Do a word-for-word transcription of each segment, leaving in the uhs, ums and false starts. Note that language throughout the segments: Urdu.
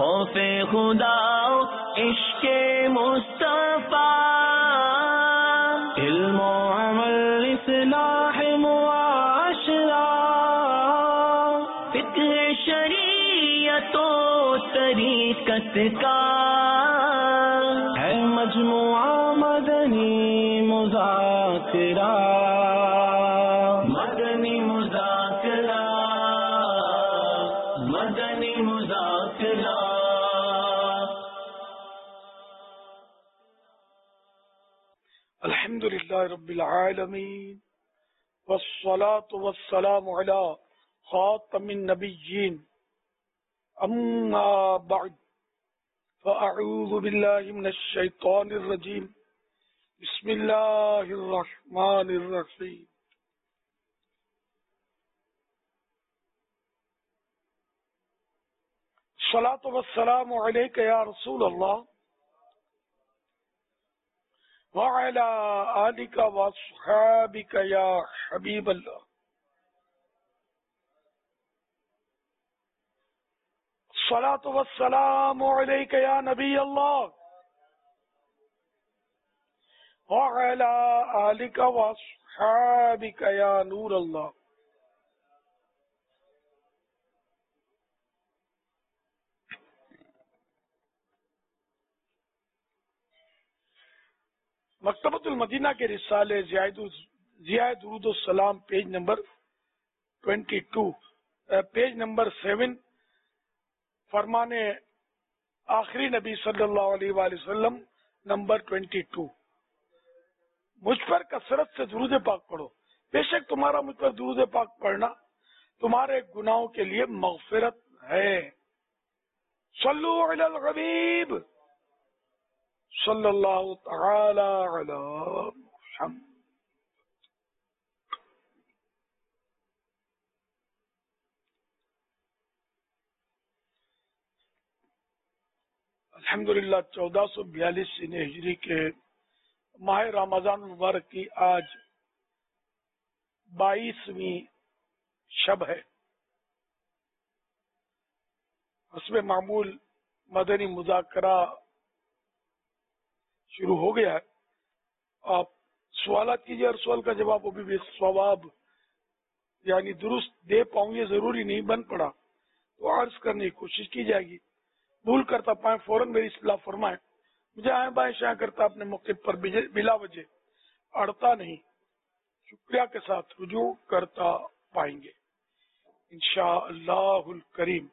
خوف خدا عشق مصطفیٰ، علم و عمل اصلاح معاشرہ، فقہ شریعت و طریقت کا ہے مجموعہ مدنی مذاکرہ، مدنی مذاکرہ، مدنی مذاکرہ۔ الحمد للہ رب العالمین والصلاة والسلام علی خاتم النبیین، اما بعد فاعوذ باللہ من الشیطان الرجیم، بسم اللہ الرحمن الرحیم۔ الصلاة والسلام علیک یا رسول اللہ وعلی آلک واصحابک یا حبیب اللہ۔ الصلاة والسلام علیک یا نبی اللہ وعلی آلک واصحابک یا نور اللہ۔ مکتبۃ المدینہ کے رسالے ضیاء درود السلام page number twenty two page number seven, فرمانے آخری نبی صلی اللہ علیہ وآلہ وسلم نمبر ٹوینٹی ٹو۔ مجھ پر کثرت سے درود پاک پڑھو، بے شک تمہارا مجھ پر درود پاک پڑھنا تمہارے گناہوں کے لیے مغفرت ہے۔ صلو علی الحبیب صلی اللہ تعالی علی محمد۔ الحمدللہ چودہ سو بیالیس ہجری کے ماہ رمضان المبارک کی آج بائیسویں شب ہے۔ حسب معمول مدنی مذاکرہ شروع ہو گیا ہے، آپ سوالات کیجیے اور سوال کا جواب ابھی بھی ثواب یعنی درست دے پاؤں یہ ضروری نہیں بن پڑا تو عرض کرنے کی کوشش کی جائے گی، بھول کرتا پائیں فوراً میری اصلاح فرمائیں، مجھے آئیں بائیں شائیں کرتا اپنے موقع پر بلا وجہ اڑتا نہیں، شکریہ کے ساتھ رجوع کرتا پائیں گے انشاءاللہ الکریم۔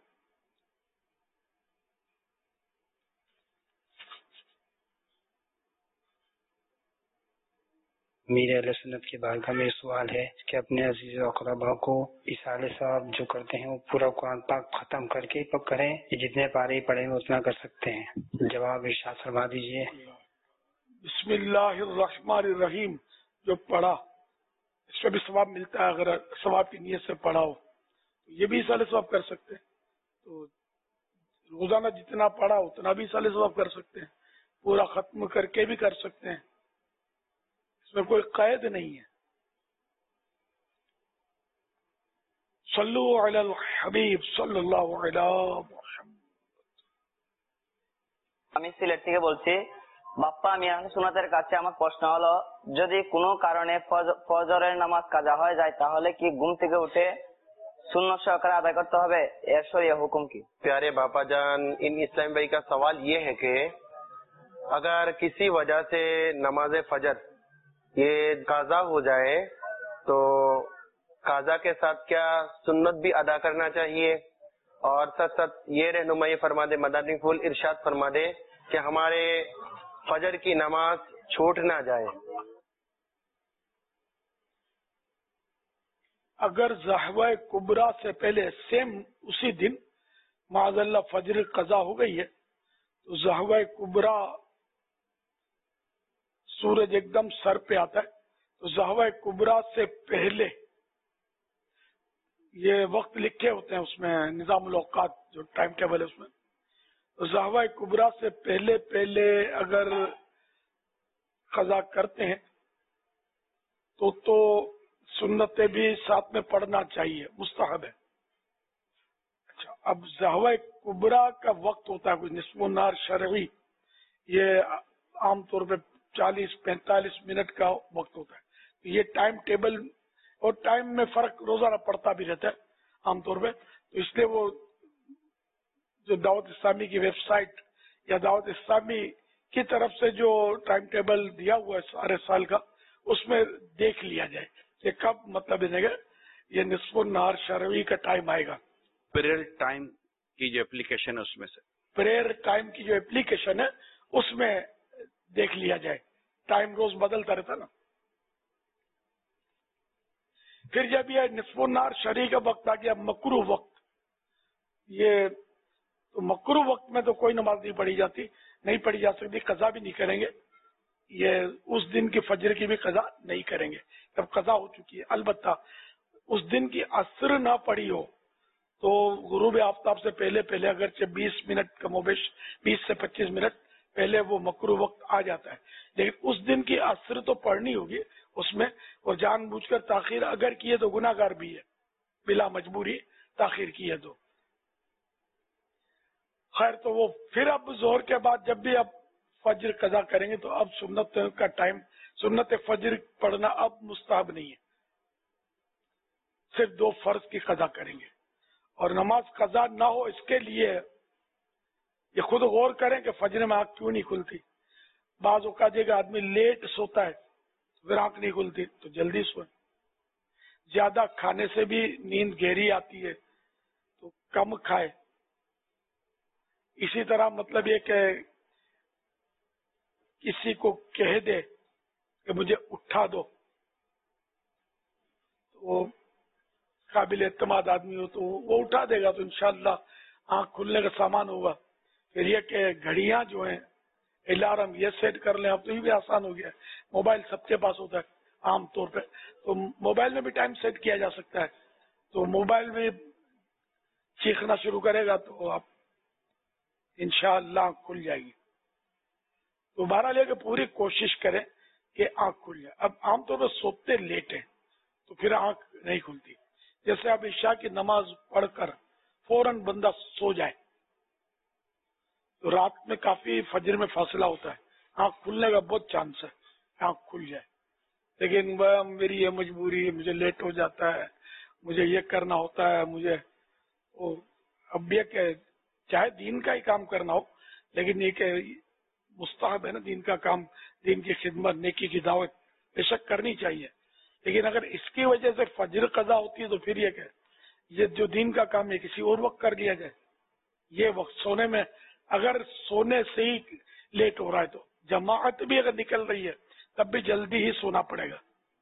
میرے اہل سنت کی بارگاہ میں سوال ہے کہ اپنے عزیز و اقربا کو اصالے صاحب جو کرتے ہیں وہ پورا قرآن پاک ختم کر کے کریں، جتنے پارے پڑھیں گے اتنا کر سکتے ہیں؟ جواب ارشاد فرما دیجیے۔ بسم اللہ الرحمن الرحیم، جو پڑھا اس میں بھی ثواب ملتا ہے، اگر ثواب کی نیت سے پڑھا ہو تو یہ بھی اصالے ثواب کر سکتے ہیں، تو روزانہ جتنا پڑھا اتنا بھی اصالے ثواب کر سکتے ہیں، پورا ختم کر کے بھی کر سکتے ہیں، اس میں کوئی قید نہیں ہے۔ صلو علی الحبیب صلی اللہ علی محمد۔ আমি সিলেট থেকে বলছি। বাপ্পা, আমি আহলে সুন্নাতের কাছে আমার প্রশ্ন হলো, যদি কোনো কারণে ফজরের নামাজ কাজা হয়ে যায় তাহলে কি ঘুম থেকে উঠে সুন্নত সহকারে আদায় করতে হবে? এর শরীয়ত হুকুম কি? پیارے باپا جان، ان اسلام بھائی کا سوال یہ ہے کہ اگر کسی وجہ سے نماز فجر یہ قضا ہو جائے تو قضا کے ساتھ کیا سنت بھی ادا کرنا چاہیے؟ اور ساتھ ساتھ یہ رہنمائی فرما دے، مدنی پھول ارشاد فرما دے کہ ہمارے فجر کی نماز چھوٹ نہ جائے۔ اگر زہوہ کبریٰ سے پہلے سیم اسی دن معاذ اللہ فجر قضا ہو گئی ہے تو زہوہ کبریٰ سورج ایک دم سر پہ آتا ہے تو زہوہ کبریٰ سے پہلے یہ وقت لکھے ہوتے ہیں اس میں نظام الاوقات جو ٹائم ٹیبل ہے اس میں، تو زہوہ کبریٰ سے پہلے پہلے اگر قضا کرتے ہیں تو تو سنتیں بھی ساتھ میں پڑھنا چاہیے، مستحب ہے۔ اچھا، اب زہوہ کبرا کا وقت ہوتا ہے کچھ نصف النہار شرعی، یہ عام طور پہ چالیس پینتالیس منٹ کا وقت ہوتا ہے. یہ ٹائم ٹیبل اور ٹائم میں فرق روزانہ پڑتا بھی رہتا ہے عام طور پہ، تو اس لیے وہ جو دعوت اسلامی کی ویب سائٹ یا دعوت اسلامی کی طرف سے جو ٹائم ٹیبل دیا ہوا ہے سارے سال کا، اس میں دیکھ لیا جائے کہ کب مطلب یہ نصف النہار شرعی کا ٹائم آئے گا. پریئر ٹائم کی جو اپلیکیشن ہے اس میں سے پریئر ٹائم کی جو اپلیکیشن ہے اس میں دیکھ لیا جائے، ٹائم روز بدلتا رہتا نا. پھر جب یہ نصف النہار شرعی کا وقت آ گیا مکروہ وقت، یہ تو مکروہ وقت میں تو کوئی نماز نہیں پڑھی جاتی، نہیں پڑھی جا سکتی، قضا بھی نہیں کریں گے. یہ اس دن کی فجر کی بھی قضا نہیں کریں گے، تب قضا ہو چکی ہے. البتہ اس دن کی عصر نہ پڑی ہو تو غروب آفتاب سے پہلے پہلے اگرچہ بیس منٹ کم و بیش بیس سے پچیس منٹ پہلے وہ مکروہ وقت آ جاتا ہے، لیکن اس دن کی عصر تو پڑھنی ہوگی اس میں، اور جان بوجھ کر تاخیر اگر کی ہے تو گناہ گار بھی ہے، بلا مجبوری تاخیر کی ہے تو. خیر تو وہ پھر اب ظہر کے بعد جب بھی اب فجر قضا کریں گے تو اب سنت کا ٹائم، سنت فجر پڑھنا اب مستحب نہیں ہے، صرف دو فرض کی قضا کریں گے. اور نماز قضا نہ ہو اس کے لیے یہ خود غور کریں کہ فجر میں آنکھ کیوں نہیں کھلتی. بعض اوقات جگہ آدمی لیٹ سوتا ہے پھر آنکھ نہیں کھلتی تو جلدی سوئیں. زیادہ کھانے سے بھی نیند گہری آتی ہے تو کم کھائے. اسی طرح مطلب یہ کہ کسی کو کہہ دے کہ مجھے اٹھا دو، تو وہ قابل اعتماد آدمی ہو تو وہ اٹھا دے گا تو انشاءاللہ آنکھ کھلنے کا سامان ہوگا. پھر یہ کہ گھڑیاں جو ہیں الارم یہ سیٹ کر لیں، اب تو یہ بھی آسان ہو گیا، موبائل سب کے پاس ہوتا ہے عام طور پہ، تو موبائل میں بھی ٹائم سیٹ کیا جا سکتا ہے. تو موبائل میں چیخنا شروع کرے گا تو آپ انشاءاللہ آنکھ کھل جائے گی. تو بہرحال لے کے پوری کوشش کریں کہ آنکھ کھل جائے. اب عام طور پر سوتے لیٹ ہیں تو پھر آنکھ نہیں کھلتی. جیسے اب عشاء کی نماز پڑھ کر فوراً بندہ سو جائے تو رات میں کافی فجر میں فاصلہ ہوتا ہے، آنکھ کھلنے کا بہت چانس ہے آنکھ کھل جائے. لیکن میری یہ مجبوری ہے، مجھے لیٹ ہو جاتا ہے، مجھے یہ کرنا ہوتا ہے، مجھے اب یہ کہ چاہے دین کا ہی کام کرنا ہو لیکن یہ کہ مستحب ہے نا دین کا کام، دین کی خدمت، نیکی کی دعوت بے شک کرنی چاہیے. لیکن اگر اس کی وجہ سے فجر قضا ہوتی ہے تو پھر یہ کہ یہ جو دین کا کام ہے کسی اور وقت کر لیا جائے. یہ وقت سونے میں اگر سونے سے ہی لیٹ ہو رہا ہے تو جماعت بھی اگر نکل رہی ہے تب بھی جلدی ہی سونا پڑے گا،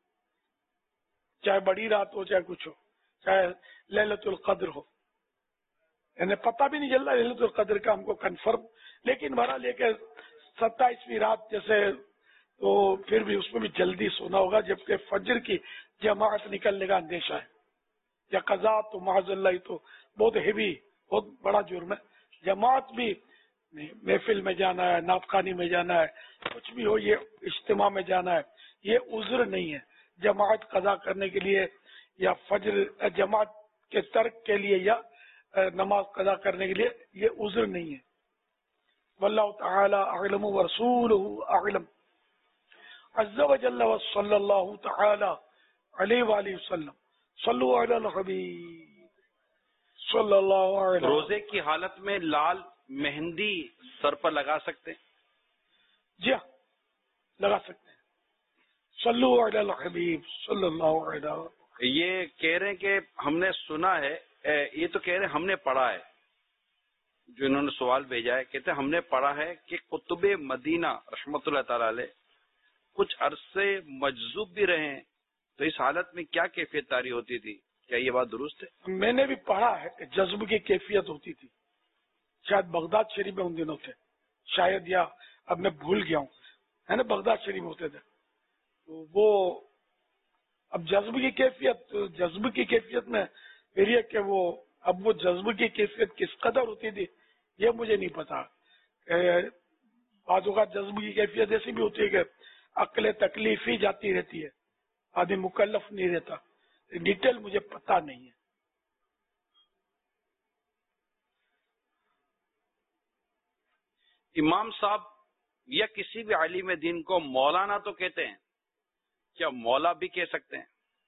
چاہے بڑی رات ہو چاہے کچھ ہو، چاہے لیلۃ القدر ہو. یعنی پتہ بھی نہیں چل رہا لیلۃ القدر کا ہم کو کنفرم، لیکن بہرحال لے کے ستائیسویں رات جیسے تو پھر بھی اس میں بھی جلدی سونا ہوگا جبکہ فجر کی جماعت نکلنے کا اندیشہ ہے. یا قضا تو معاذ اللہ تو بہت ہیوی، بہت بڑا جرم ہے. جماعت بھی محفل میں جانا ہے، ناطخانی میں جانا ہے، کچھ بھی ہو، یہ اجتماع میں جانا ہے، یہ عذر نہیں ہے. جماعت قضا کرنے کے لیے یا فجر جماعت کے ترک کے لیے یا نماز قضا کرنے کے لیے یہ عذر نہیں ہے. واللہ تعالی اعلم ورسولہ اعلم عز وجل وصلی اللہ تعالی علیہ وآلہ وسلم. صلو علی الحبیب صلی اللہ علیہ وسلم. روزے کی حالت میں لال مہندی سر پر لگا سکتے ہیں؟ جی ہاں لگا سکتے ہیں. صلو علی الحبیب صلی اللہ علیہ وسلم. یہ کہہ رہے ہیں کہ ہم نے سنا ہے، یہ تو کہہ رہے ہیں ہم نے پڑھا ہے، جو انہوں نے سوال بھیجا ہے کہتے ہیں ہم نے پڑھا ہے کہ قطب مدینہ رحمۃ اللہ تعالی علیہ کچھ عرصے مجذوب بھی رہے ہیں، تو اس حالت میں کیا کیفیت طاری ہوتی تھی؟ کیا یہ بات درست ہے؟ میں نے بھی پڑھا ہے کہ جذب کی کیفیت ہوتی تھی، شاید بغداد شریف میں ان دنوں تھے شاید، یا اب میں بھول گیا ہوں، ہے نا بغداد شریف ہوتے تھے. تو وہ اب جذب کی کیفیت جذب کی کیفیت میں پھر یہ کہ وہ اب وہ جذب کی کیفیت کس قدر ہوتی تھی یہ مجھے نہیں پتا. بعض اوقات جذب کی کیفیت ایسی بھی ہوتی ہے کہ عقل تکلیف ہی جاتی رہتی ہے، آدمی مکلف نہیں رہتا. ڈیٹیل مجھے پتا نہیں ہے. امام صاحب یا کسی بھی عالم دین کو مولانا تو کہتے ہیں، کیا مولا بھی کہہ سکتے ہیں؟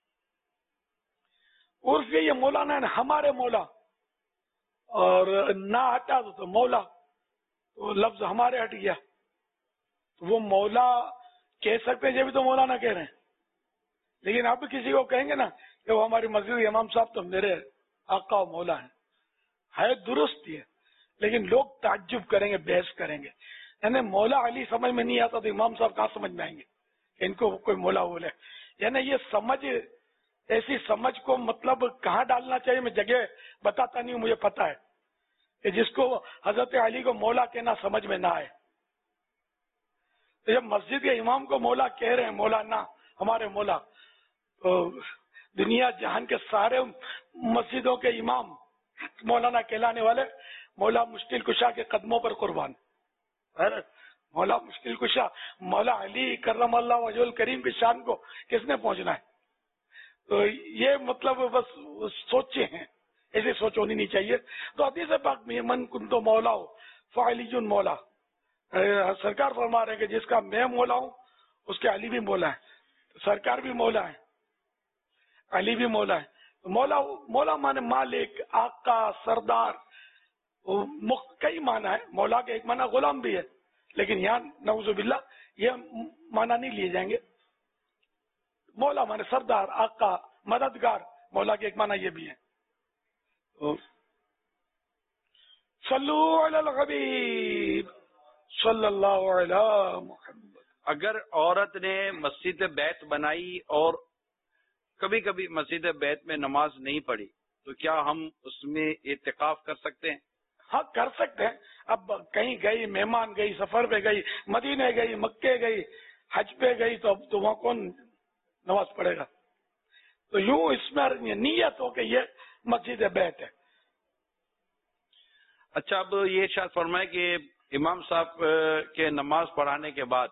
عرف یہ مولانا ہے نا، ہمارے مولا، اور نہ ہٹا تو مولا، تو لفظ ہمارے ہٹ گیا، تو وہ مولا کہہ سکتے ہیں، یہ بھی تو مولانا کہہ رہے ہیں. لیکن آپ کسی کو کہیں گے نا کہ وہ ہماری مسجد امام صاحب تو میرے آقا و مولا ہیں، ہے درست ہے، لیکن لوگ تعجب کریں گے، بحث کریں گے. یعنی مولا علی سمجھ میں نہیں آتا تو امام صاحب کہاں سمجھ میں آئیں گے کہ ان کو کوئی مولا بولے. یعنی یہ سمجھ، ایسی سمجھ کو مطلب کہاں ڈالنا چاہیے میں جگہ بتاتا نہیں ہوں، مجھے پتا ہے کہ جس کو حضرت علی کو مولا کہنا سمجھ میں نہ آئے. تو جب مسجد کے امام کو مولا کہہ رہے ہیں، مولانا ہمارے مولا، تو دنیا جہان کے سارے مسجدوں کے امام مولانا کہلانے والے مولا مشکل کشا کے قدموں پر قربان. مولا مشکل کشا مولا علی کرم اللہ وجہ الکریم کی شان کو کس نے پہنچنا ہے؟ تو یہ مطلب بس سوچے ہیں، ایسی سوچ ہونی نہیں چاہیے. تو حدیث پاک میں من کن تو مولا ہو فعلی مولا، سرکار فرما رہے ہیں کہ جس کا میں مولا ہوں اس کے علی بھی مولا ہے، سرکار بھی مولا ہے، علی بھی مولا ہے. مولا مولا مانے مالک، آقا، سردار، کئی معنی ہے. مولا کے ایک معنی غلام بھی ہے، لیکن یہاں نعوذ باللہ یہ معنی نہیں لیے جائیں گے. مولا مانے سردار، آقا، مددگار. مولا کے ایک معنی یہ بھی ہے. صلو علی الحبیب صلی اللہ علیہ محمد. اگر عورت نے مسجد بیت بنائی اور کبھی کبھی مسجد بیت میں نماز نہیں پڑھی تو کیا ہم اس میں اعتکاف کر سکتے ہیں؟ ہاں کر سکتے ہیں. اب کہیں گئی، مہمان گئی، سفر پہ گئی، مدینے گئی، مکے گئی، حج پہ گئی، تو اب تو وہاں کون نماز پڑھے گا؟ تو یوں اس میں نیت ہو کہ یہ مسجد بیت ہے. اچھا، اب یہ ارشاد فرمائے کہ امام صاحب کے نماز پڑھانے کے بعد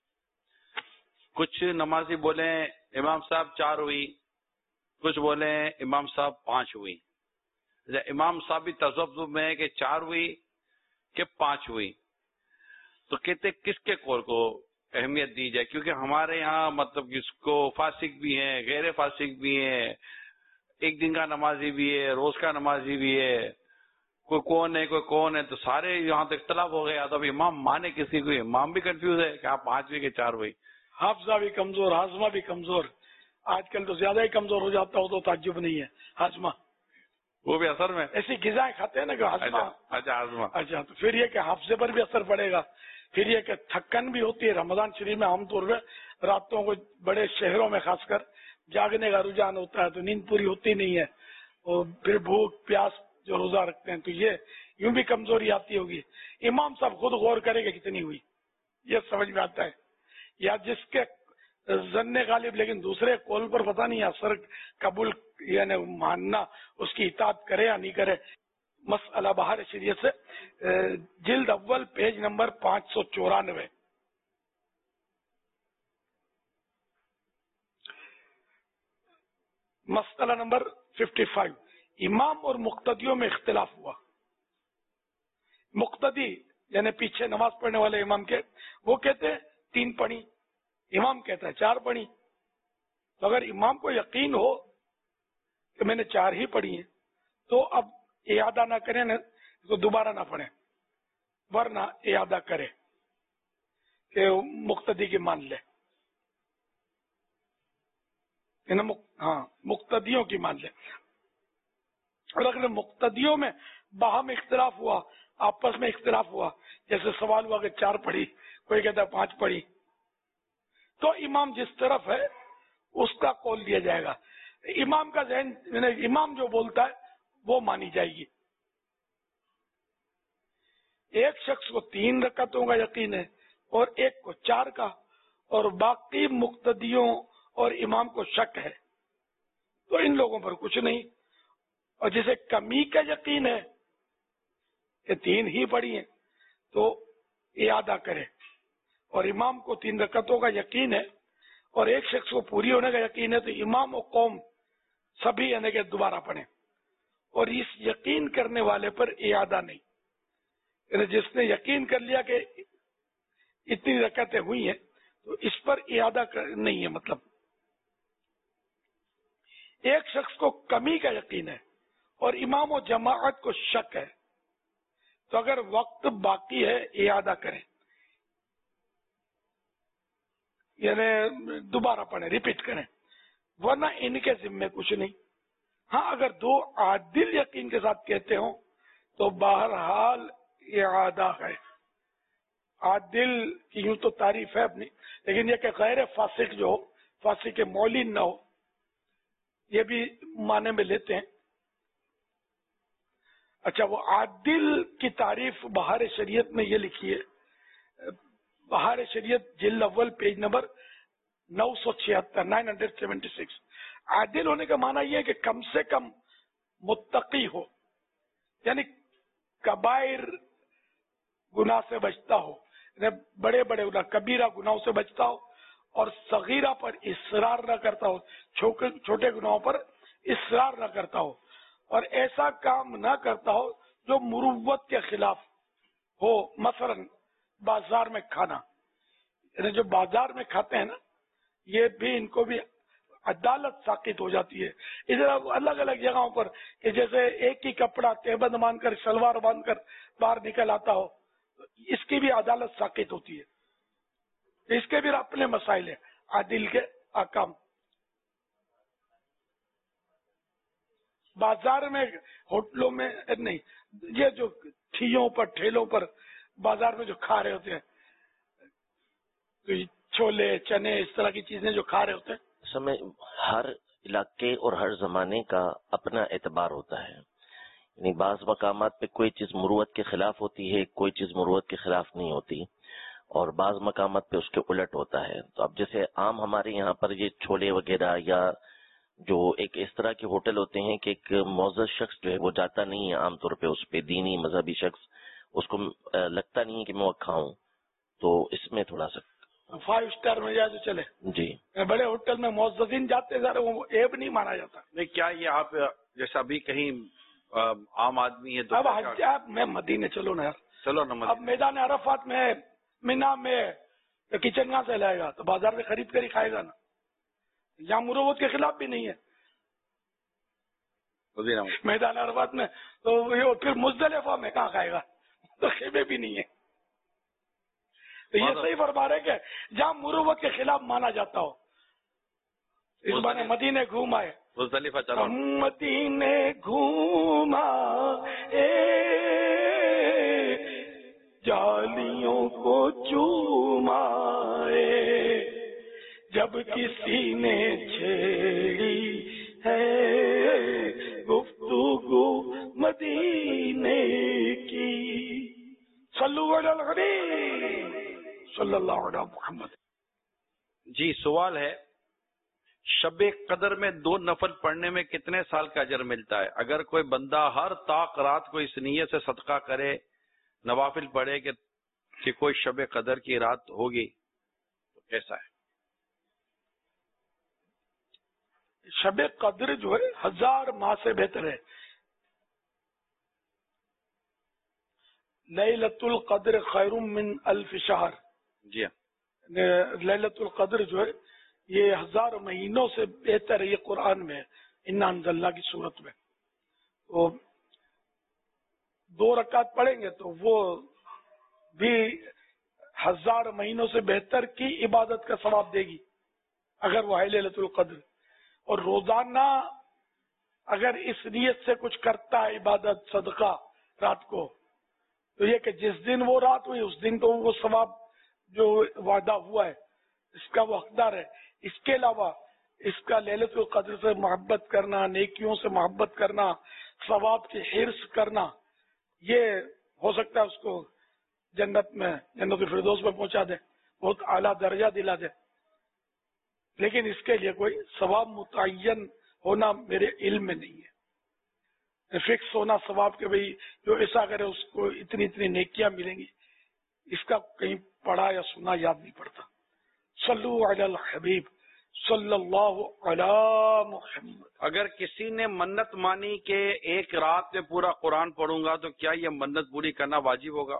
کچھ نمازی بولے امام صاحب چار ہوئی، کچھ بولے امام صاحب پانچ ہوئی. امام صاحب بھی تذبذب میں ہے کہ چار ہوئی کہ پانچ ہوئی، تو کہتے کس کے قول کو اہمیت دی جائے؟ کیونکہ ہمارے یہاں مطلب اس کو فاسق بھی ہیں، غیر فاسق بھی ہیں، ایک دن کا نمازی بھی ہے، روز کا نمازی بھی ہے، کوئی کون ہے کوئی کون ہے، تو سارے یہاں تو اختلاف ہو گیا. تو امام مانے کسی کو؟ امام بھی کنفیوز ہے کہ آپ پانچ ہوئی کہ چار ہوئی. حافظہ بھی کمزور، ہاضمہ بھی کمزور. آج کل تو زیادہ ہی کمزور ہو جاتا ہو تو تعجب نہیں ہے. ہاضمہ وہ بھی اثر میں ایسی غذائیں کھاتے ہیں نا کہ ہاضمہ. اچھا ہاضمہ. اچھا، تو پھر یہ کہ حافظے پر بھی اثر پڑے گا. پھر یہ کہ تھکن بھی ہوتی ہے. رمضان شریف میں عام طور پہ راتوں کو بڑے شہروں میں خاص کر جاگنے کا رجحان ہوتا ہے، تو نیند پوری ہوتی نہیں ہے، اور پھر بھوک پیاس جو روزہ رکھتے ہیں، تو یہ یوں بھی کمزوری آتی ہوگی. امام صاحب خود غور کرے کہ کتنی ہوئی، یہ سمجھ میں آتا ہے. یا جس کے ظن غالب لیکن دوسرے قول پر پتہ نہیں اثر قبول یعنی ماننا، اس کی اطاعت کرے یا نہیں کرے. مسئلہ بہار شریعت سے جلد اول پیج نمبر پانچ سو چورانوے. مسئلہ نمبر ففٹی فائیو. امام اور مقتدیوں میں اختلاف ہوا. مقتدی یعنی پیچھے نماز پڑھنے والے امام کے، وہ کہتے ہیں تین پڑھی، امام کہتا ہے چار پڑھی. تو اگر امام کو یقین ہو کہ میں نے چار ہی پڑھی ہیں تو اب اعادہ نہ کریں نا، تو دوبارہ نہ پڑھیں، ورنہ اعادہ کرے کہ مقتدی کی مان لے. ہاں مقتدیوں کی مان لے. اور اگر مقتدیوں میں باہم اختلاف ہوا، آپس میں اختلاف ہوا، جیسے سوال ہوا کہ چار پڑھی، کوئی کہتا ہے پانچ پڑھی، تو امام جس طرف ہے اس کا قول دیا جائے گا. امام کا ذہن یعنی امام جو بولتا ہے وہ مانی جائے گی. ایک شخص کو تین رکعتوں کا یقین ہے اور ایک کو چار کا، اور باقی مقتدیوں اور امام کو شک ہے، تو ان لوگوں پر کچھ نہیں. اور جسے کمی کا یقین ہے کہ تین ہی پڑھی ہیں تو اعادہ کرے، اور امام کو تین رکعتوں کا یقین ہے اور ایک شخص کو پوری ہونے کا یقین ہے، تو امام و قوم سبھی یعنی کہ دوبارہ پڑھیں. اور اس یقین کرنے والے پر اعادہ نہیں. یعنی جس نے یقین کر لیا کہ اتنی رکعتیں ہوئی ہیں تو اس پر اعادہ نہیں ہے. مطلب ایک شخص کو کمی کا یقین ہے اور امام و جماعت کو شک ہے تو اگر وقت باقی ہے اعادہ کریں، یعنی دوبارہ پڑھیں، ریپیٹ کریں، ورنہ ان کے ذمے کچھ نہیں. ہاں اگر دو عادل یقین کے ساتھ کہتے ہوں تو بہرحال اعادہ ہے. عادل کی یوں تو تعریف ہے اپنی، لیکن یہ کہ غیر فاسق جو ہو، فاسق مولین نہ ہو، یہ بھی معنی میں لیتے ہیں. اچھا، وہ عادل کی تعریف بہار شریعت میں یہ لکھی ہے، بہار شریعت جلد اول پیج نمبر نو سو چھہتر نائن ہنڈریڈ سیونٹی سکس. عادل ہونے کا معنی یہ ہے کہ کم سے کم متقی ہو، یعنی کبائر گناہ سے بچتا ہو، یعنی بڑے بڑے گناہ کبیرہ گناہوں سے بچتا ہو اور صغیرہ پر اصرار نہ کرتا ہو، چھوٹے گناہوں پر اصرار نہ کرتا ہو، اور ایسا کام نہ کرتا ہو جو مروت کے خلاف ہو. مثلا بازار میں کھانا، یعنی جو بازار میں کھاتے ہیں نا، یہ بھی ان کو بھی عدالت ساقط ہو جاتی ہے. ادھر الگ الگ جگہوں پر کہ جیسے ایک ہی کپڑا تہبند مان کر شلوار باندھ کر باہر نکل آتا ہو، اس کی بھی عدالت ساقط ہوتی ہے. اس کے بھی اپنے مسائل ہیں عادل کے احکام. بازار میں، ہوٹلوں میں نہیں، یہ جو ٹھیوں پر ٹھیلوں پر بازار میں جو کھا رہے ہوتے ہیں، چھولے چنے اس طرح کی چیزیں جو کھا رہے ہوتے ہیں، سمے ہر علاقے اور ہر زمانے کا اپنا اعتبار ہوتا ہے. یعنی بعض مقامات پہ کوئی چیز مروت کے خلاف ہوتی ہے، کوئی چیز مروت کے خلاف نہیں ہوتی، اور بعض مقامات پہ اس کے الٹ ہوتا ہے. تو اب جیسے عام ہمارے یہاں پر یہ چھولے وغیرہ یا جو ایک اس طرح کے ہوٹل ہوتے ہیں کہ ایک معزز شخص جو ہے وہ جاتا نہیں ہے عام طور پہ اس پہ، دینی مذہبی شخص، اس کو لگتا نہیں ہے کہ میں وہ کھاؤں. تو اس میں تھوڑا سا فائیو اسٹار میں جائے تو چلے. جی، بڑے ہوٹل میں معززین جاتے ہیں، وہ عیب نہیں مانا جاتا. نہیں، کیا یہ آپ جیسا ابھی کہیں عام آدمی ہے تو اب حج آپ میں مدینے چلو نا یار، چلو نا اب میدان عرفات میں مینا میں کچن کہاں سے لائے گا؟ تو بازار سے خرید کر ہی کھائے گا نا. یہاں مروت کے خلاف بھی نہیں ہے میدان عرفات میں، تو یہ پھر مزدلفہ میں کہاں کھائے گا؟ تو خیمے بھی نہیں ہے. تو یہ صحیح فرما رہے کہ جہاں مروت کے خلاف مانا جاتا ہو. اس بار مدینے گھوم آئے، مزدلفہ چلو، مدینے گھوما اے جالیوں کو چوما اے، جب کسی نے چھیڑی ہے گفتگو مدینے کی. صلو علی الحبیب صلی اللہ علیہ محمد. جی سوال ہے، شب قدر میں دو نفل پڑھنے میں کتنے سال کا اجر ملتا ہے؟ اگر کوئی بندہ ہر طاق رات کو اس نیت سے صدقہ کرے، نوافل پڑھے کہ کہ کوئی شب قدر کی رات ہوگی تو کیسا ہے؟ شب قدر جو ہے ہزار ماہ سے بہتر ہے. لیلۃ القدر خیر من الف شہر. جی ہاں، لیلۃ القدر جو ہے یہ ہزار مہینوں سے بہتر ہے. یہ قرآن میں انا انزلنا کی صورت میں. تو دو رکعت پڑھیں گے تو وہ بھی ہزار مہینوں سے بہتر کی عبادت کا ثواب دے گی اگر وہ ہے لیلۃ القدر. اور روزانہ اگر اس نیت سے کچھ کرتا ہے عبادت صدقہ رات کو، تو یہ کہ جس دن وہ رات ہوئی اس دن تو وہ ثواب جو وعدہ ہوا ہے اس کا وہ حقدار ہے. اس کے علاوہ اس کا لیلۃ القدر سے محبت کرنا، نیکیوں سے محبت کرنا، ثواب کی حرص کرنا، یہ ہو سکتا ہے اس کو جنت میں، جنت الفردوس میں پہنچا دے، بہت اعلیٰ درجہ دلا دے. لیکن اس کے لیے کوئی ثواب متعین ہونا میرے علم میں نہیں ہے. فکس ہونا ثواب کے بھئی جو ایسا کرے اس کو اتنی اتنی نیکیاں ملیں گی، اس کا کہیں پڑھا یا سنا یاد نہیں پڑتا. صلو علی الحبیب صلی اللہ علی محمد. اگر کسی نے منت مانی کہ ایک رات میں پورا قرآن پڑھوں گا تو کیا یہ منت پوری کرنا واجب ہوگا؟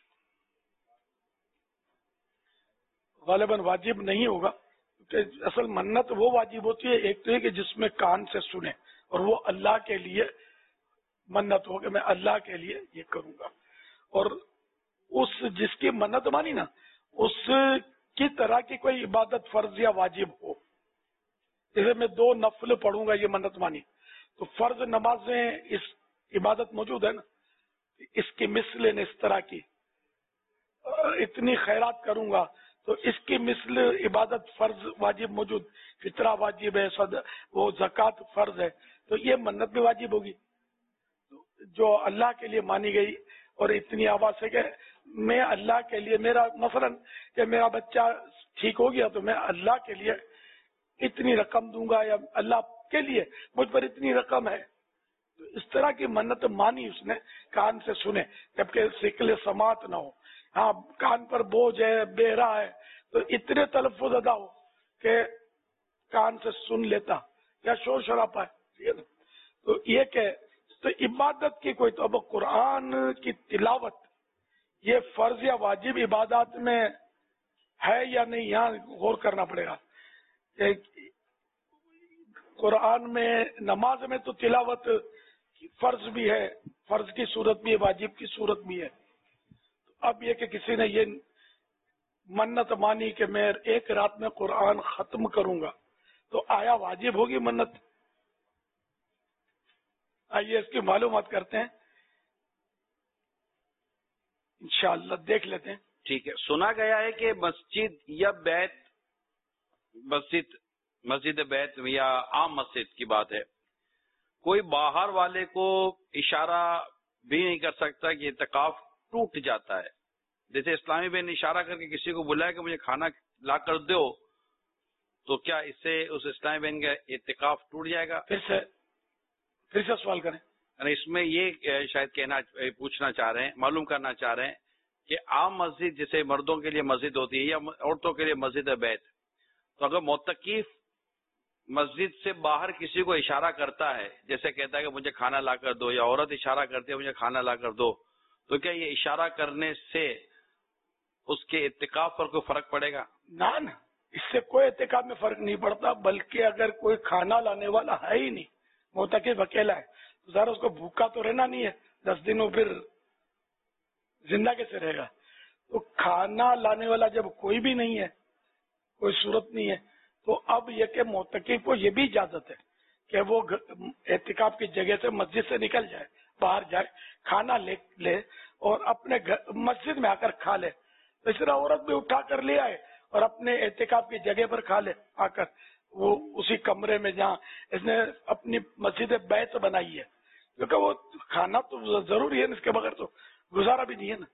غالباً واجب نہیں ہوگا، کیونکہ اصل منت وہ واجب ہوتی ہے، ایک تو ہے کہ جس میں کان سے سنے، اور وہ اللہ کے لیے منت ہو کہ میں اللہ کے لیے یہ کروں گا، اور اس جس کی منت مانی نا اس کی طرح کی کوئی عبادت فرض یا واجب ہو. جیسے میں دو نفل پڑھوں گا یہ منت مانی، تو فرض نماز میں اس عبادت موجود ہے نا، اس کی مثل اس طرح کی اتنی خیرات کروں گا تو اس کی مثل عبادت فرض واجب موجود، فطرہ واجب ہے، صد وہ زکوٰۃ فرض ہے، تو یہ منت بھی واجب ہوگی جو اللہ کے لیے مانی گئی. اور اتنی آواز سے کہ میں اللہ کے لیے، میرا مثلا کہ میرا بچہ ٹھیک ہو گیا تو میں اللہ کے لیے اتنی رقم دوں گا، یا اللہ کے لیے مجھ پر اتنی رقم ہے. تو اس طرح کی منت مانی اس نے، کان سے سنے، جبکہ شکل سماعت نہ ہو. ہاں کان پر بوجھ ہے، بہرا ہے، تو اتنے تلفظ ادا ہو کہ کان سے سن لیتا، یا شور شرابہ ہے. تو یہ کہ تو عبادت کی کوئی تو اب قرآن کی تلاوت یہ فرض یا واجب عبادات میں ہے یا نہیں، یہاں غور کرنا پڑے گا. قرآن میں نماز میں تو تلاوت فرض بھی ہے، فرض کی صورت بھی ہے، واجب کی صورت بھی ہے. اب یہ کہ کسی نے یہ منت مانی کہ میں ایک رات میں قرآن ختم کروں گا، تو آیا واجب ہوگی منت؟ آئیے اس کی معلومات کرتے ہیں انشاءاللہ، دیکھ لیتے ہیں. ٹھیک ہے. سنا گیا ہے کہ مسجد یا بیت، مسجد مسجد بیت یا عام مسجد کی بات ہے، کوئی باہر والے کو اشارہ بھی نہیں کر سکتا کہ اعتکاف ٹوٹ جاتا ہے. جیسے اسلامی بہن نے اشارہ کر کے کسی کو بلایا کہ مجھے کھانا لا کر دو، تو کیا اس سے اس اسلامی بہن کا اعتکاف ٹوٹ جائے گا؟ پھر سے پھر سے سوال کریں. اس میں یہ شاید کہنا پوچھنا چاہ رہے ہیں، معلوم کرنا چاہ رہے ہیں کہ عام مسجد جیسے مردوں کے لیے مسجد ہوتی ہے یا عورتوں کے لیے مسجد بیت، تو اگر معتکف مسجد سے باہر کسی کو اشارہ کرتا ہے، جیسے کہتا ہے کہ مجھے کھانا لا کر دو، یا عورت اشارہ کرتی ہے مجھے کھانا لا کر دو، تو کیا یہ اشارہ کرنے سے اس کے اعتکاف پر کوئی فرق پڑے گا؟ نہ نہ، اس سے کوئی اعتکاف میں فرق نہیں پڑتا، بلکہ اگر کوئی کھانا لانے والا ہے ہی نہیں، معتکف اکیلا ہے، تو ذرا اس کو بھوکا تو رہنا نہیں ہے دس دنوں، پھر زندہ کیسے رہے گا؟ تو کھانا لانے والا جب کوئی بھی نہیں ہے، کوئی صورت نہیں ہے، تو اب یہ کہ معتکف کو یہ بھی اجازت ہے کہ وہ اعتکاف کی جگہ سے مسجد سے نکل جائے، باہر جائے، کھانا لے لے اور اپنے مسجد میں آ کر کھا لے. اس طرح عورت بھی اٹھا کر لے آئے اور اپنے اعتکاف کی جگہ پر کھا لے آ کر، وہ اسی کمرے میں جہاں اس نے اپنی مسجد بیت بنائی ہے، کیونکہ وہ کھانا تو ضروری ہے، اس کے بغیر تو گزارا بھی نہیں ہے نا.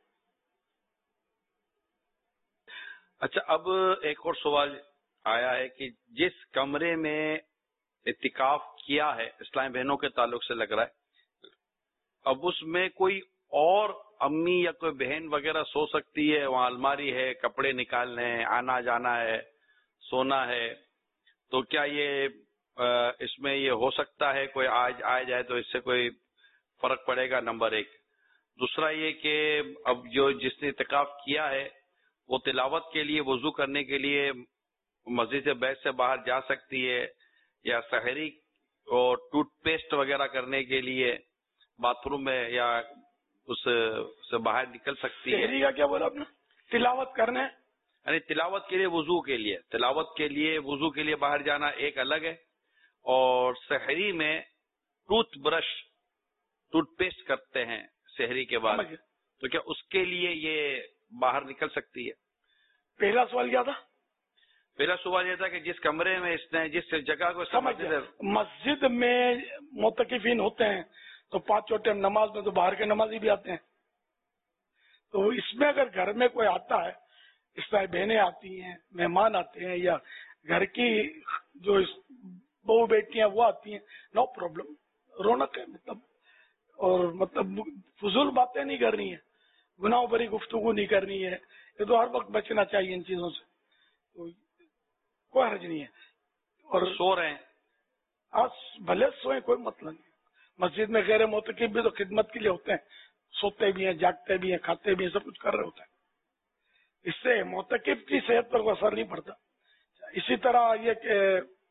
اچھا، اب ایک اور سوال آیا ہے کہ جس کمرے میں اعتکاف کیا ہے، اسلامی بہنوں کے تعلق سے لگ رہا ہے، اب اس میں کوئی اور امی یا کوئی بہن وغیرہ سو سکتی ہے؟ وہاں الماری ہے، کپڑے نکالنے ہیں، آنا جانا ہے، سونا ہے، تو کیا یہ اس میں یہ ہو سکتا ہے کوئی آج آ جائے تو اس سے کوئی فرق پڑے گا؟ نمبر ایک. دوسرا یہ کہ اب جو جس نے اعتکاف کیا ہے وہ تلاوت کے لیے، وضو کرنے کے لیے مسجد بیت سے باہر جا سکتی ہے، یا سحری اور ٹوتھ پیسٹ وغیرہ کرنے کے لیے باتھ روم میں یا اس سے باہر نکل سکتی ہے؟ سحری کا کیا بولا آپ نے؟ تلاوت کرنے، یعنی تلاوت کے لیے وضو کے لیے تلاوت کے لیے وضو کے لیے باہر جانا ایک الگ ہے، اور سحری میں ٹوتھ برش ٹوتھ پیسٹ کرتے ہیں سحری کے بعد، تو کیا اس کے لیے یہ باہر نکل سکتی ہے؟ پہلا سوال کیا تھا؟ پہلا سوال یہ تھا کہ جس کمرے میں اس نے جس جگہ کو سمجھ گیا، مسجد میں معتکفین ہوتے ہیں تو پانچوں ٹائم نماز میں تو باہر کے نمازی بھی آتے ہیں، تو اس میں اگر گھر میں کوئی آتا ہے، اس طرح بہنیں آتی ہیں، مہمان آتے ہیں، یا گھر کی جو بہو بیٹیاں وہ آتی ہیں، نو پرابلم، رونق ہے، مطلب اور مطلب فضول باتیں نہیں کرنی ہے، گناہوں بری گفتگو نہیں کرنی ہے، یہ تو ہر وقت بچنا چاہیے ان چیزوں سے، تو کوئی حرج نہیں ہے. اور سو رہے ہیں. آج بھلے سوئیں کوئی مطلب نہیں. مسجد میں غیر معتکف بھی تو خدمت کے لیے ہوتے ہیں, سوتے بھی ہیں, جاگتے بھی ہیں, کھاتے بھی ہیں, سب کچھ کر رہے ہوتے ہیں. اس سے معتکف کی صحت پر کوئی اثر نہیں پڑتا. اسی طرح یہ کہ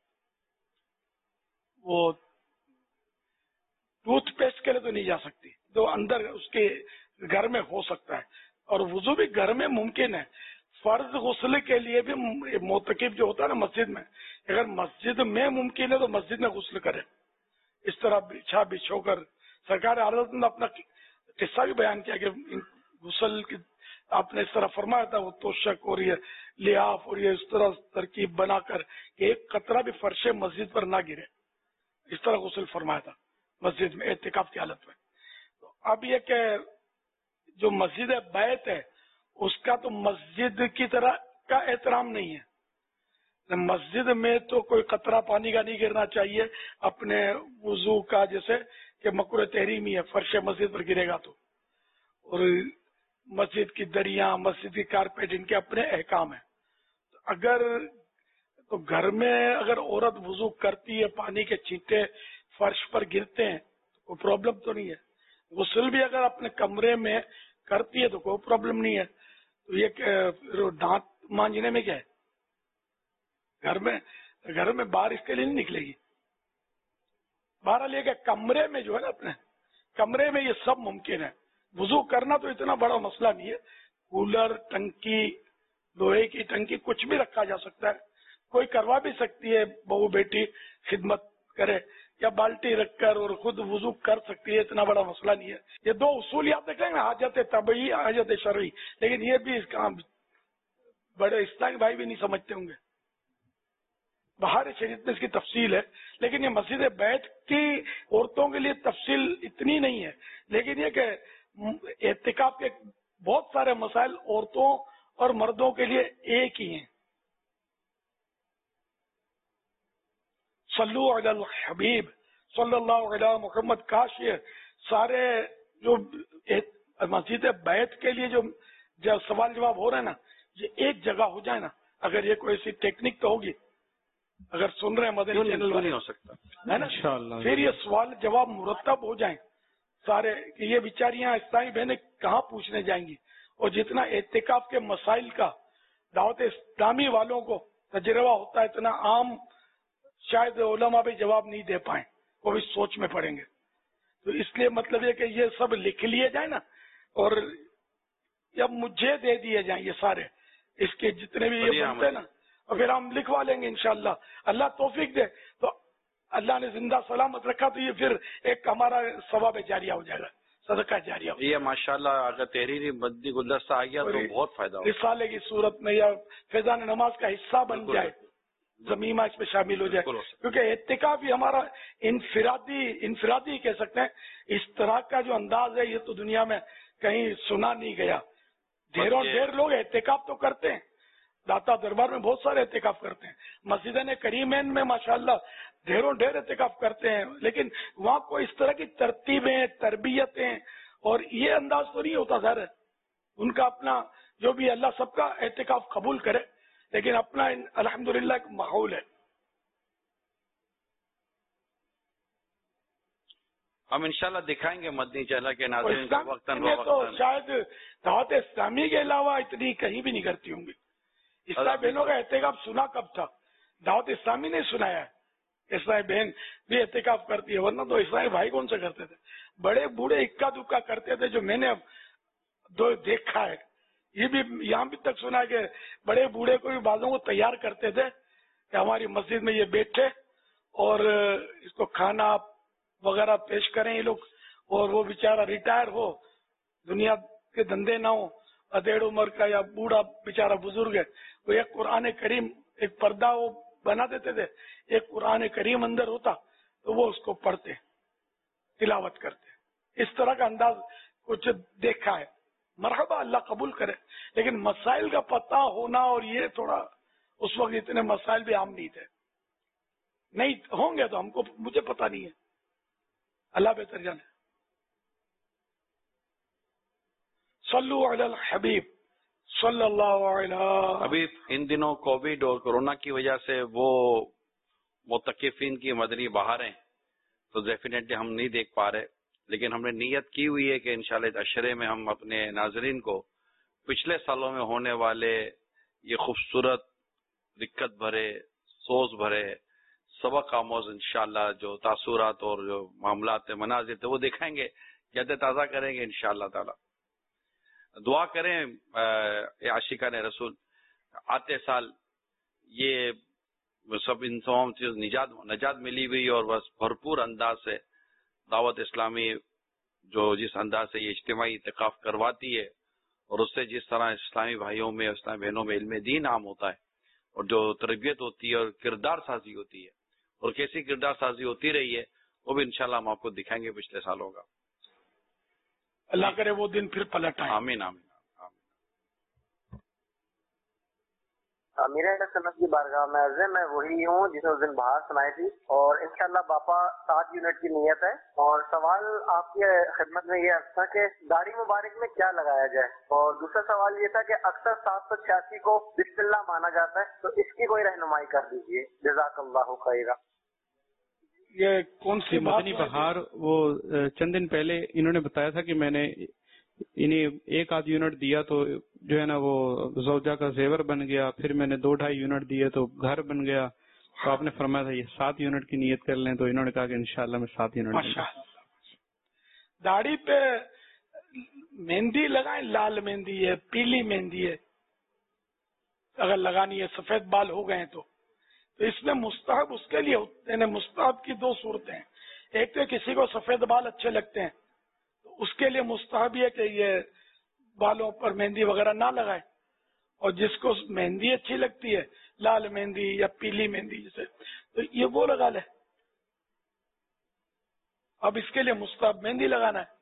وہ ٹوتھ پیسٹ کے لیے تو نہیں جا سکتی, جو اندر اس کے گھر میں ہو سکتا ہے, اور وضو بھی گھر میں ممکن ہے. فرض غسل کے لیے بھی معتکف جو ہوتا ہے نا مسجد میں, اگر مسجد میں ممکن ہے تو مسجد میں غسل کرے, اس طرح بچھا بچھو کر. سرکار عالم نے اپنا قصہ بھی بیان کیا کہ غسل کی آپ نے اس طرح فرمایا تھا, وہ توشک اور یہ لیاف اور یہ اس طرح ترکیب بنا کر کہ ایک قطرہ بھی فرش مسجد پر نہ گرے, اس طرح غسل فرمایا تھا مسجد میں اعتکاف کی حالت میں. تو اب یہ کہ جو مسجد بیت ہے اس کا تو مسجد کی طرح کا احترام نہیں ہے. مسجد میں تو کوئی قطرہ پانی کا نہیں گرنا چاہیے اپنے وضو کا, جیسے کہ مکروہ تحریمی ہے فرش مسجد پر گرے گا تو. اور مسجد کی دریاں, مسجد کی کارپیٹ, ان کے اپنے احکام ہیں. اگر تو گھر میں اگر عورت وضو کرتی ہے, پانی کے چھینٹے فرش پر گرتے ہیں تو کوئی پرابلم تو نہیں ہے. غسل بھی اگر اپنے کمرے میں کرتی ہے تو کوئی پرابلم نہیں ہے. تو یہ دانت مانجنے میں کیا ہے, گھر میں گھر میں باہر اس کے لیے نہیں نکلے گی. بہرحال یہ کہ کمرے میں جو ہے نا, اپنے کمرے میں یہ سب ممکن ہے. وضو کرنا تو اتنا بڑا مسئلہ نہیں ہے. کولر, ٹنکی, لوہے کی ٹنکی, کچھ بھی رکھا جا سکتا ہے. کوئی کروا بھی سکتی ہے, بہو بیٹی خدمت کرے, یا بالٹی رکھ کر اور خود وضو کر سکتی ہے, اتنا بڑا مسئلہ نہیں ہے. یہ دو اصول آپ دیکھیں گے, حاجت طبعی, حاجت شرعی, لیکن یہ بھی اس کا بڑے اسلامی بھائی بھی نہیں سمجھتے ہوں گے. باہر شریعت میں اس کی تفصیل ہے, لیکن یہ مسجد بیت کی عورتوں کے لیے تفصیل اتنی نہیں ہے. لیکن یہ کہ اعتکاف کے بہت سارے مسائل عورتوں اور مردوں کے لیے ایک ہی ہیں. صلو علی الحبیب صلی اللہ علیہ محمد. کاش یہ سارے جو مسجد بیت کے لیے جو سوال جواب ہو رہے ہیں نا, یہ ایک جگہ ہو جائے نا. اگر یہ کوئی ایسی ٹیکنیک تو ہوگی, اگر سن رہے ہیں مدنی چینل نہیں ہو سکتا ہے نا, پھر یہ سوال جواب مرتب ہو جائیں سارے, کہ یہ بیچاریاں اسلامی بہنیں کہاں پوچھنے جائیں گی. اور جتنا اعتکاف کے مسائل کا دعوت اسلامی والوں کو تجربہ ہوتا ہے, اتنا عام شاید علماء بھی جواب نہیں دے پائیں, وہ بھی سوچ میں پڑیں گے. تو اس لیے مطلب یہ کہ یہ سب لکھ لیے جائیں نا, اور جب مجھے دے دیے جائیں یہ سارے اس کے جتنے بھی یہ بنتے ہیں نا, اور پھر ہم لکھوا لیں گے انشاءاللہ. اللہ توفیق دے تو اللہ نے زندہ سلامت رکھا تو یہ پھر ایک ہمارا ثواب جاریہ ہو جائے گا, صدقہ جاریہ ہو. یہ ماشاءاللہ اگر تحریری مدنی گلدستہ آ گیا تو بہت فائدہ ہوگا. رسالے کی صورت میں یا فیضان نماز کا حصہ بن جائے, زمینہ اس میں شامل ہو جائے, کیونکہ اعتکاف بھی ہمارا انفرادی انفرادی کہہ سکتے ہیں. اس طرح کا جو انداز ہے یہ تو دنیا میں کہیں سنا نہیں گیا. ڈھیروں ڈھیر لوگ اعتکاف تو کرتے ہیں, داتا دربار میں بہت سارے اعتکاف کرتے ہیں, مسجدین کریمین میں ماشاءاللہ ڈھیروں ڈھیر اعتکاف کرتے ہیں, لیکن وہاں کوئی اس طرح کی ترتیبیں, تربیتیں اور یہ انداز تو نہیں ہوتا. ظاہر ہے ان کا اپنا جو بھی, اللہ سب کا اعتکاف قبول کرے, لیکن اپنا الحمدللہ ایک ماحول ہے. ہم انشاءاللہ دکھائیں گے مدنی چینل کے ناظرین کو وقتاً تو فوقتاً. شاید دعوت اسلامی کے علاوہ اتنی کہیں بھی نہیں کرتی ہوں گی. اسلامی بہنوں کا احتکاب سنا کب تھا؟ دعوت اسلامی نے سنایا ہے. اسلامی بہن بھی احتکاب کرتی ہے, ورنہ تو اسلامی بھائی کون سے کرتے تھے؟ بڑے بوڑھے اکا دکا کرتے تھے, جو میں نے دو دیکھا ہے. یہ بھی یہاں بھی تک سنا ہے کہ بڑے بوڑھے کو بھی بعضوں کو تیار کرتے تھے کہ ہماری مسجد میں یہ بیٹھے اور اس کو کھانا وغیرہ پیش کریں یہ لوگ, اور وہ بیچارہ ریٹائر ہو, دنیا کے دھندے نہ ہو, ادھیڑ عمر کا یا بوڑھا بیچارہ بزرگ ہے, وہ ایک قرآن کریم ایک پردہ وہ بنا دیتے تھے, ایک قرآن کریم اندر ہوتا تو وہ اس کو پڑھتے تلاوت کرتے. اس طرح کا انداز کچھ دیکھا ہے. مرحبا, اللہ قبول کرے, لیکن مسائل کا پتہ ہونا, اور یہ تھوڑا اس وقت اتنے مسائل بھی عام نہیں تھے, نہیں ہوں گے تو ہم کو مجھے پتہ نہیں ہے, اللہ بہتر جانے. صلو علی الحبیب صلی اللہ علیہ. ابھی ان دنوں کووڈ اور کورونا کی وجہ سے وہ मुतकिफिन की मदनी बहारें तो डेफिनेटली हम नहीं देख पा रहे, लेकिन हमने नीयत की हुई है कि इंशाल्लाह अशरे में हम अपने नाजरीन को पिछले सालों में होने वाले ये खूबसूरत दिक्कत भरे सोच भरे सबक आमोज इंशाल्लाह जो तासुरात और जो मामलात मनाजिर थे वो दिखाएंगे, याद ताज़ा करेंगे इंशाल्लाह ताला। दुआ करें आशिका ने रसूल आते साल ये सब इन तमाम चीज निजात नजात मिली हुई और बस भरपूर अंदाज से दावत इस्लामी जो जिस अंदाज से ये इज्तिमाई इत्तिकाफ करवाती है और उससे जिस तरह इस्लामी भाइयों में इस्लामी बहनों में इल्म दीन आम होता है और जो तरबियत होती है और किरदार साजी होती है और कैसी किरदार साजी होती रही है वो भी इंशाल्लाह हम आपको दिखाएंगे पिछले सालों का। अल्लाह करे वो दिन फिर पलट आए। आमीन आमीन। मेरा सनत की बारगाह में अर्ज है, मैं वही हूँ जिसने उस दिन बाहर सुनाई थी और इंशाल्लाह बापा सात यूनिट की नियत है। और सवाल आपकी खिदमत में ये था कि दाढ़ी मुबारक में क्या लगाया जाए, और दूसरा सवाल ये था कि अक्सर सात सौ छियासी को बिस्मिल्लाह माना जाता है, तो इसकी कोई रहनुमाई कर दीजिए, जज़ाकल्लाहु खैरा। ये कौन सी मदनी बहार वो चंद दिन पहले इन्होंने बताया था कि मैंने इन्हें एक आध यूनिट दिया तो जो है ना वो ज़ौजा का जेवर बन गया, फिर मैंने दो ढाई यूनिट दिए तो घर बन गया, तो आपने फरमाया था ये सात यूनिट की नियत कर लें, तो इन्होंने कहा कि इंशाल्लाह मैं सात यूनिट दूंगा। दाढ़ी पे मेहंदी लगाएं, लाल मेहंदी है, पीली मेहंदी है, अगर लगानी है, सफेद बाल हो गए तो तो इसमें मुस्तहब उसके लिए यानी मुस्तहब की दो सूरतें हैं। एक तो किसी को सफेद बाल अच्छे लगते हैं तो उसके लिए मुस्तहब है कि ये बालों पर मेहंदी वगैरह ना लगाए, और जिसको मेहंदी अच्छी लगती है लाल मेहंदी या पीली मेहंदी जैसे तो ये वो लगा ले। अब इसके लिए मुस्तहब मेहंदी लगाना है।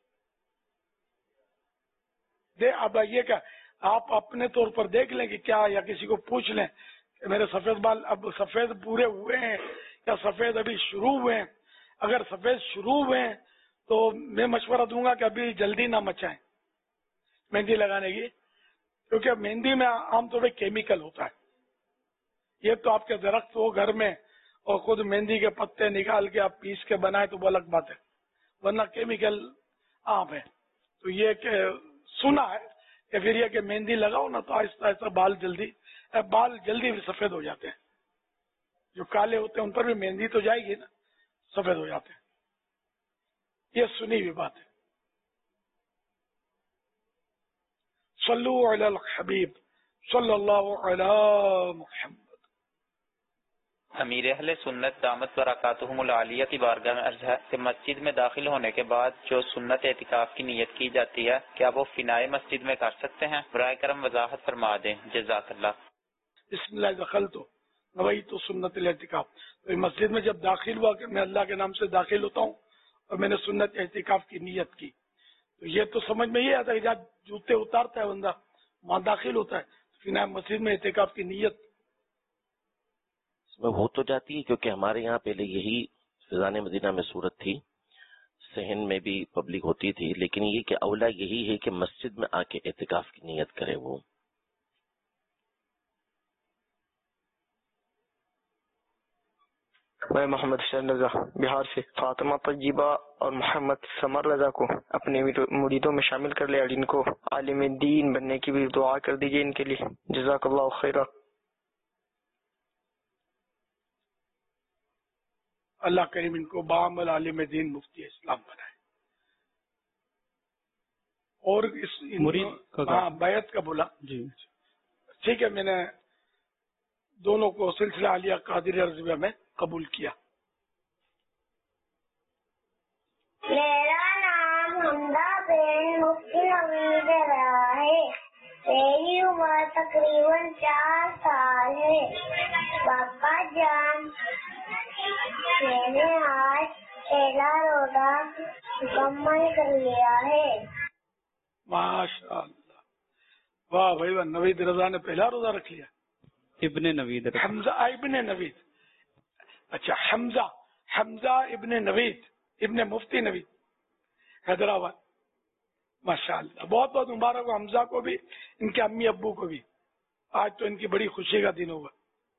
दे अब ये क्या आप अपने तौर पर देख लें कि क्या, या किसी को पूछ लें कि मेरे सफेद बाल अब सफेद पूरे हुए हैं या सफेद अभी शुरू हुए हैं। अगर सफेद शुरू हुए हैं तो मैं मशवरा दूंगा कि अभी जल्दी ना मचाएं मेहंदी लगाने की, क्योंकि मेहंदी में आमतौर पर केमिकल होता है। ये तो आपके दरख्त हो घर में और खुद मेहंदी के पत्ते निकाल के आप पीस के बनाए तो वो अलग बात है, वरना केमिकल आम है। तो ये कि सुना है कि फिर ये कि मेहंदी लगाओ ना तो आहिस्ता आहिस्ता बाल जल्दी बाल जल्दी भी सफेद हो जाते हैं। जो काले होते हैं उन पर भी मेहंदी तो जाएगी ना, सफेद हो जाते हैं। ये सुनी हुई बात है। सल्लु अलल हबीब सल्लल्लाहु अलैहि मुहम्मद। अमीर अहले सुन्नत दामत बरकातुहुमुल आलिया की बारगाह में अर्ज है कि मस्जिद में दाखिल होने के बाद जो सुन्नत एतिकाफ की नियत की जाती है क्या वो फिनाए मस्जिद में कर सकते हैं? बराए करम वजाहत फरमा दें, जज़ाकल्लाह। बिस्मिल्लाह दखल तो वही तो सुन्नत एतिकाफ। तो मस्जिद में जब दाखिल हुआ कि मैं अल्लाह के नाम से दाखिल होता हूँ और मैंने सुन्नत एतिकाफ की नियत की, तो ये तो समझ में ये आता है कि जहाँ जूते उतारता है बंदा वहां दाखिल होता है, फिनाए मस्जिद में एतिकाफ की नियत इसमें हो तो जाती है, क्योंकि हमारे यहाँ पहले यही फिजान मदीना में सूरत थी, सहन में भी पब्लिक होती थी, लेकिन ये कि अवला यही है कि मस्जिद में आके एतिकाफ की नियत करे। वो मैं मोहम्मद हुसैन रजा बिहार से फातिमा तजीबा और मोहम्मद समर रजा को अपने मुरीदों में शामिल कर लिया, इनको आलिम दीन बनने की भी दुआ कर दीजिए इनके लिए, जज़ाकल्लाहु खैरा। अल्लाह करीम इनको बामल आलिम दीन मुफ्ती इस्लाम बनाए। और इस मुरीद हाँ बैत का बोला जी, ठीक है। मैंने दोनों को सिलसिला आलिया कादिर रज़विया में कबूल किया। मेरा नाम हमदा बिन मुफ्ती हमीद है, मेरी उम्र तकरीबन चार साल है। पापा जान मैंने आज पहला रोजा मुकम्मल कर लिया है। माशाअल्लाह, वाह भाई वाह। नवीद रजा ने पहला रोजा रख लिया। इब्ने नवीद हमजा इब्ने नवीद, अच्छा हमजा हमजा इब्ने नवीद इब्ने मुफ्ती नवीद हैदराबाद। माशाअल्लाह, बहुत बहुत मुबारक हो हमजा को भी, इनके अम्मी अब्बू को भी। आज तो इनकी बड़ी खुशी का दिन होगा।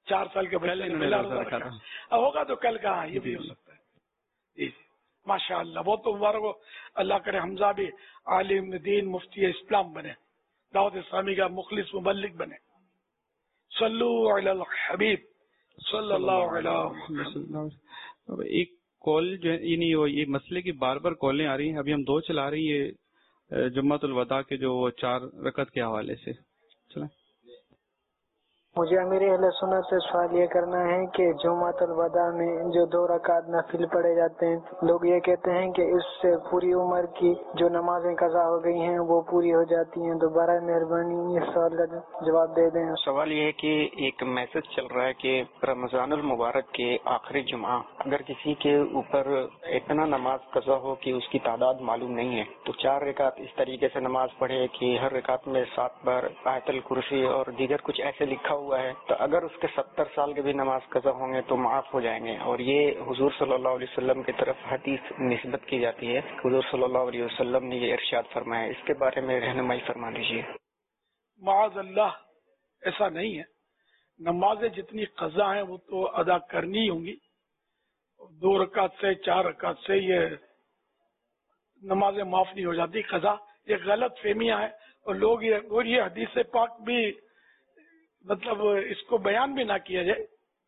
چار سال کے بچے نے پہلا روزہ رکھا اب ہوگا تو کل کا یہ بھی ہو سکتا ہے. جی ماشاء اللہ بہت تو مبارک ہو. اللہ کرے حمزہ بھی عالم دین مفتی اسلام بنے, دعوت اسلامی کا مخلص مبلغ بنے. صلو علی الحبیب صلی اللہ علیہ وسلم. ایک کال جو ہے یعنی یہ مسئلے کی بار بار کالیں آ رہی ہیں, ابھی ہم دو چلا رہی ہیں جمعۃ الوداع کے جو چار رکعت کے حوالے سے. چلیں مجھے امیر اہل سنت سے سوال یہ کرنا ہے کہ جمعۃ الوداع میں جو دو رکعت نفل پڑھے جاتے ہیں, لوگ یہ کہتے ہیں کہ اس سے پوری عمر کی جو نمازیں قضا ہو گئی ہیں وہ پوری ہو جاتی ہیں, تو برائے مہربانی اس سوال کا جواب دے دیں. سوال یہ ہے کہ ایک میسج چل رہا ہے کہ رمضان المبارک کے آخری جمعہ اگر کسی کے اوپر اتنا نماز قضا ہو کہ اس کی تعداد معلوم نہیں ہے, تو چار رکعت اس طریقے سے نماز پڑھے کہ ہر رکعت میں سات بار آیت الکرسی اور دیگر کچھ ایسے لکھا ہوا ہے, تو اگر اس کے ستر سال کے بھی نماز قضا ہوں گے تو معاف ہو جائیں گے. اور یہ حضور صلی اللہ علیہ وسلم کی طرف حدیث نسبت کی جاتی ہے, حضور صلی اللہ علیہ وسلم نے یہ ارشاد فرمایا, اس کے بارے میں رہنمائی فرما دیجیے. معاذ اللہ ایسا نہیں ہے. نمازیں جتنی قضا ہیں وہ تو ادا کرنی ہوں گی. دو رکعت سے چار رکعت سے یہ نمازیں معاف نہیں ہو جاتی قضا. یہ غلط فہمیاں ہیں اور لوگ یہ اور یہ حدیث پاک بھی مطلب اس کو بیان بھی نہ کیا جائے.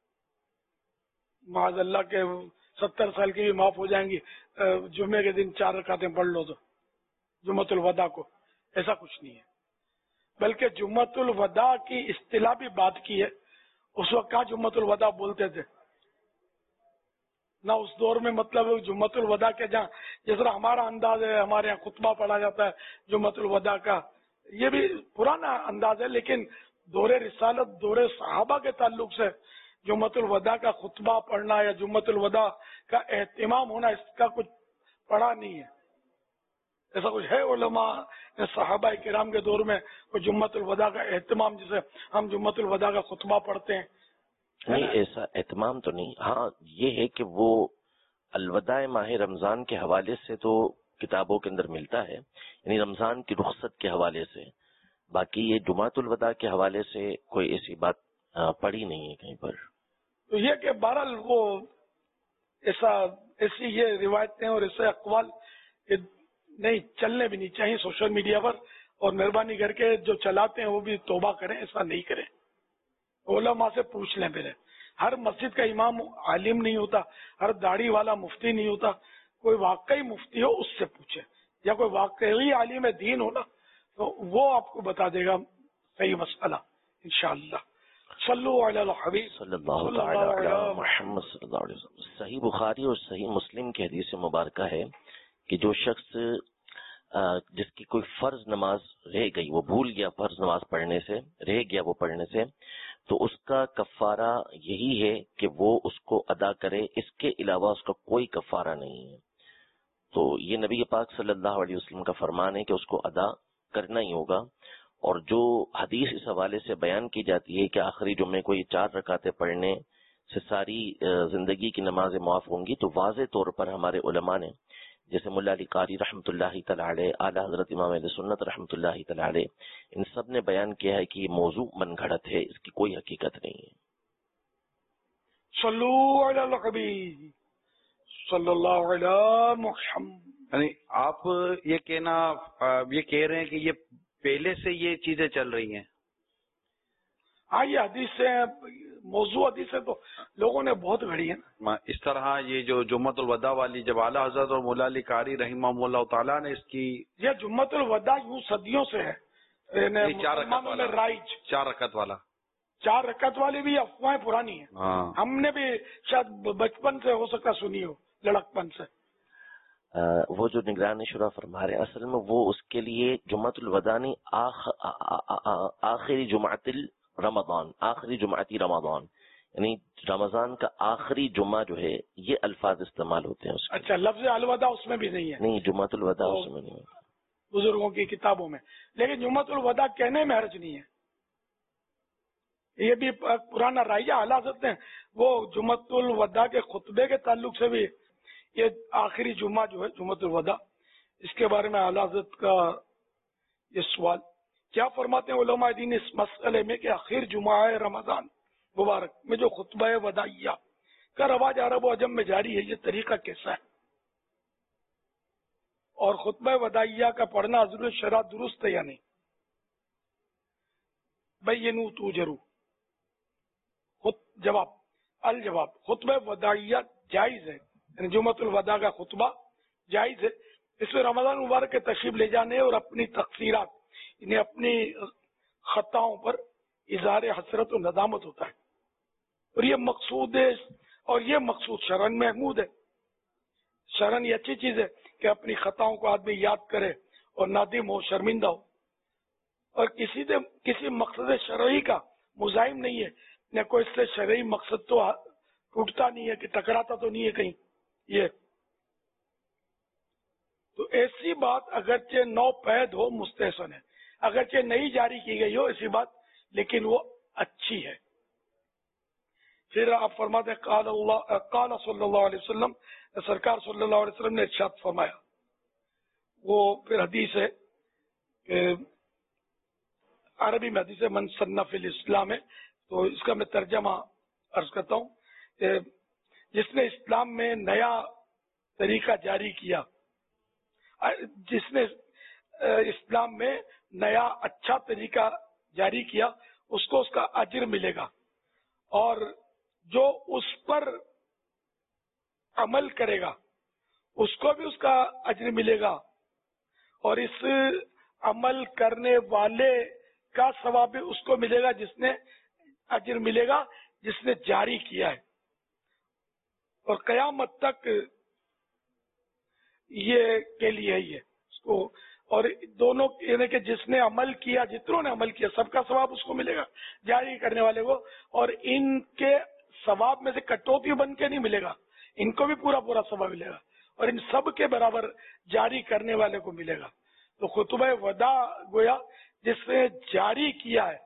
معاذ اللہ کے ستر سال کی بھی معاف ہو جائیں گی, جمعے کے دن چار رکعتیں پڑھ لو تو جمعۃ الوداع کو, ایسا کچھ نہیں ہے. بلکہ جمعۃ الوداع کی اصطلاح بھی بات کی ہے. اس وقت کہاں جمعۃ الوداع بولتے تھے نہ اس دور میں, مطلب جمعۃ الوداع کے جہاں جس طرح ہمارا انداز ہے, ہمارے یہاں خطبہ پڑھا جاتا ہے جمعۃ الوداع کا, یہ بھی پرانا انداز ہے. لیکن دور رسالت دور صحابہ کے تعلق سے جمعۃ الوداع کا خطبہ پڑھنا یا جمعۃ الوداع کا اہتمام ہونا اس کا کچھ پڑھا نہیں ہے. ایسا کچھ ہے علماء صحابہ کرام کے دور میں کوئی جمعۃ الوداع کا اہتمام جسے ہم جمعۃ الوداع کا خطبہ پڑھتے ہیں؟ نہیں ایسا اہتمام تو نہیں. ہاں یہ ہے کہ وہ الوداع ماہ رمضان کے حوالے سے تو کتابوں کے اندر ملتا ہے, یعنی رمضان کی رخصت کے حوالے سے. باقی یہ جمعۃ الوداع کے حوالے سے کوئی ایسی بات پڑھی نہیں ہے کہیں پر. تو یہ کہ بہرحال وہ ایسا ایسی یہ روایتیں اور ایسے اقوال نہیں چلنے بھی نہیں چاہیے سوشل میڈیا پر, اور مہربانی کر کے جو چلاتے ہیں وہ بھی توبہ کریں, ایسا نہیں کریں. علماء سے پوچھ لیں پہلے. ہر مسجد کا امام عالم نہیں ہوتا, ہر داڑھی والا مفتی نہیں ہوتا. کوئی واقعی مفتی ہو اس سے پوچھے, یا کوئی واقعی عالم دین ہو نا تو وہ آپ کو بتا دے گا صحیح مسئلہ انشاءاللہ. صلو علی الحبیب صلی اللہ تعالی علی محمد صلی اللہ علیہ وسلم. صحیح بخاری اور صحیح مسلم کی حدیث مبارکہ ہے کہ جو شخص جس کی کوئی فرض نماز رہ گئی, وہ بھول گیا فرض نماز پڑھنے سے, رہ گیا وہ پڑھنے سے, تو اس کا کفارہ یہی ہے کہ وہ اس کو ادا کرے, اس کے علاوہ اس کا کوئی کفارہ نہیں ہے. تو یہ نبی پاک صلی اللہ علیہ وسلم کا فرمان ہے کہ اس کو ادا کرنا ہی ہوگا. اور جو حدیث اس حوالے سے بیان کی جاتی ہے کہ آخری جمعے کو یہ چار رکعتیں پڑھنے سے ساری زندگی کی نمازیں معاف ہوں گی, تو واضح طور پر ہمارے علماء نے جیسے ملا علی قاری رحمۃ اللہ تعالی علیہ, اعلیٰ حضرت امام اہل سنت رحمۃ اللہ تعالی علیہ, ان سب نے بیان کیا ہے کہ یہ موضوع من گھڑت ہے, اس کی کوئی حقیقت نہیں ہے. صلو علی الحبیب صلی اللہ علی محمد. یعنی آپ یہ کہنا یہ کہہ رہے ہیں کہ یہ پہلے سے یہ چیزیں چل رہی ہیں؟ ہاں یہ حدیث سے موضوع حدیث سے تو لوگوں نے بہت گھڑی ہے نا. اس طرح یہ جو جمعۃ الوداع والی جب اعلیٰ حضرت اور مولا علی قاری رحمہ اللہ تعالیٰ نے اس کی یہ جمعۃ الوداع یوں صدیوں سے ہے. چار رکعت والا رائج چار رکعت والا چار رکعت والی بھی افواہیں پرانی ہیں. ہم نے بھی شاید بچپن سے ہو سکتا سنی ہو, لڑکپن سے. وہ جو نگران شورا فرما رہے ہیں اصل میں وہ اس کے لیے جمعۃ الوداع نہیں, آخری جمعۃ رمضان, آخری جمعتی رمضان, یعنی رمضان کا آخری جمعہ جو ہے یہ الفاظ استعمال ہوتے ہیں اس. اچھا لفظ الوداع اس میں بھی نہیں ہے؟ نہیں جمعۃ الوداع اس میں نہیں ہوتا بزرگوں کی کتابوں میں, لیکن جمعۃ الوداع کہنے میں حرج نہیں ہے. یہ بھی پرانا رائجہ اعلیٰ حضرت ہیں وہ جمعۃ الوداع کے خطبے کے تعلق سے بھی یہ آخری جمعہ جو ہے جمعۃ الوداع, اس کے بارے میں اعلیٰ حضرت کا یہ سوال کیا فرماتے ہیں علماء دین اس مسئلے میں کہ آخر جمعہ ہے رمضان मुबारक में जो खुतबा वदाइया का रवाज अरब और अजम में जारी है, ये तरीका कैसा है? और खुतबा वदाइया का पढ़ना हज़रत शरा दुरुस्त है या नहीं? बैयनु तुजरू। खुद जवाब अल जवाब खुतबा वदाइया जायज है, यानी जुमतुल वदा का खुतबा जायज है। इसमें रमजान मुबारक के तशरीफ ले जाने और अपनी तकसीरात, इन्हें अपनी खताओं पर इजहार हसरत और नदामत होता है, और ये मकसूद है, और ये मकसूद शरन महमूद है। शरन ये अच्छी चीज है कि अपनी खताओं को आदमी याद करे और नादिम हो, शर्मिंदा हो, और किसी दे किसी मकसद शरई का मुजाहिम नहीं है, न कोई इससे शरई मकसद तो टूटता नहीं है कि टकराता तो नहीं है कहीं। ये तो ऐसी बात अगरचे नौ पैद हो मुस्तहसन है, अगरचे नहीं जारी की गई हो ऐसी बात, लेकिन वो अच्छी है। फिर आप फरमाते काल अल्लाह काल सल्लल्लाहु अलैहि वसल्लम, सरकार सल्लल्लाहु अलैहि वसल्लम ने इरशाद फरमाया। वो फिर हदीस है, अरबी में हदीस है, मन सन्ना फिल इस्लाम है, तो इसका मैं तर्जमा अर्ज करता हूँ। जिसने इस्लाम में नया तरीका जारी किया, जिसने इस्लाम में नया अच्छा तरीका जारी किया, उसको उसका अजर मिलेगा, और जो उस पर अमल करेगा उसको भी उसका अजर मिलेगा, और इस अमल करने वाले का सवाब भी उसको मिलेगा, जिसने अजर मिलेगा जिसने जारी किया है। और कयामत तक ये के लिए ही है उसको, और दोनों यानी कि जिसने अमल किया, जितनों ने अमल किया, सबका सवाब उसको मिलेगा, जारी करने वाले को, और इनके सवाब में से कटौती बन के नहीं मिलेगा, इनको भी पूरा पूरा सवाब मिलेगा, और इन सब के बराबर जारी करने वाले को मिलेगा। तो खुतबा वदा गोया जिसने जारी किया है,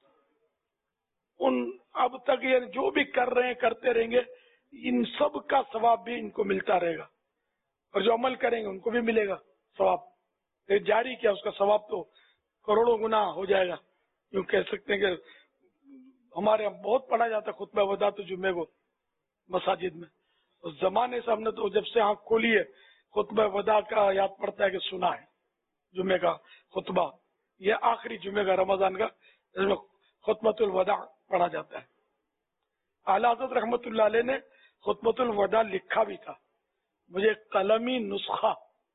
उन अब तक ये जो भी कर रहे हैं करते रहेंगे, इन सब का सवाब भी इनको मिलता रहेगा, और जो अमल करेंगे उनको भी मिलेगा सवाब। तो जारी किया उसका सवाब तो करोड़ों गुना हो जाएगा। यूं कह सकते हैं कि हमारे यहाँ बहुत पढ़ा जाता है खुतबा वदा तो जुम्मे को मसाजिद में। उस जमाने से हमने तो जब से आँख खोली है खुतबा वदा का याद पड़ता है कि सुना है जुम्मे का खुतबा, ये आखिरी जुम्मे का रमजान का, जिसमें खुतबतुल वदा पढ़ा जाता है। आला हज़रत रहमतुल्लाह अलैह ने खुतबतुल वदा लिखा भी था। मुझे कलमी नुस्खा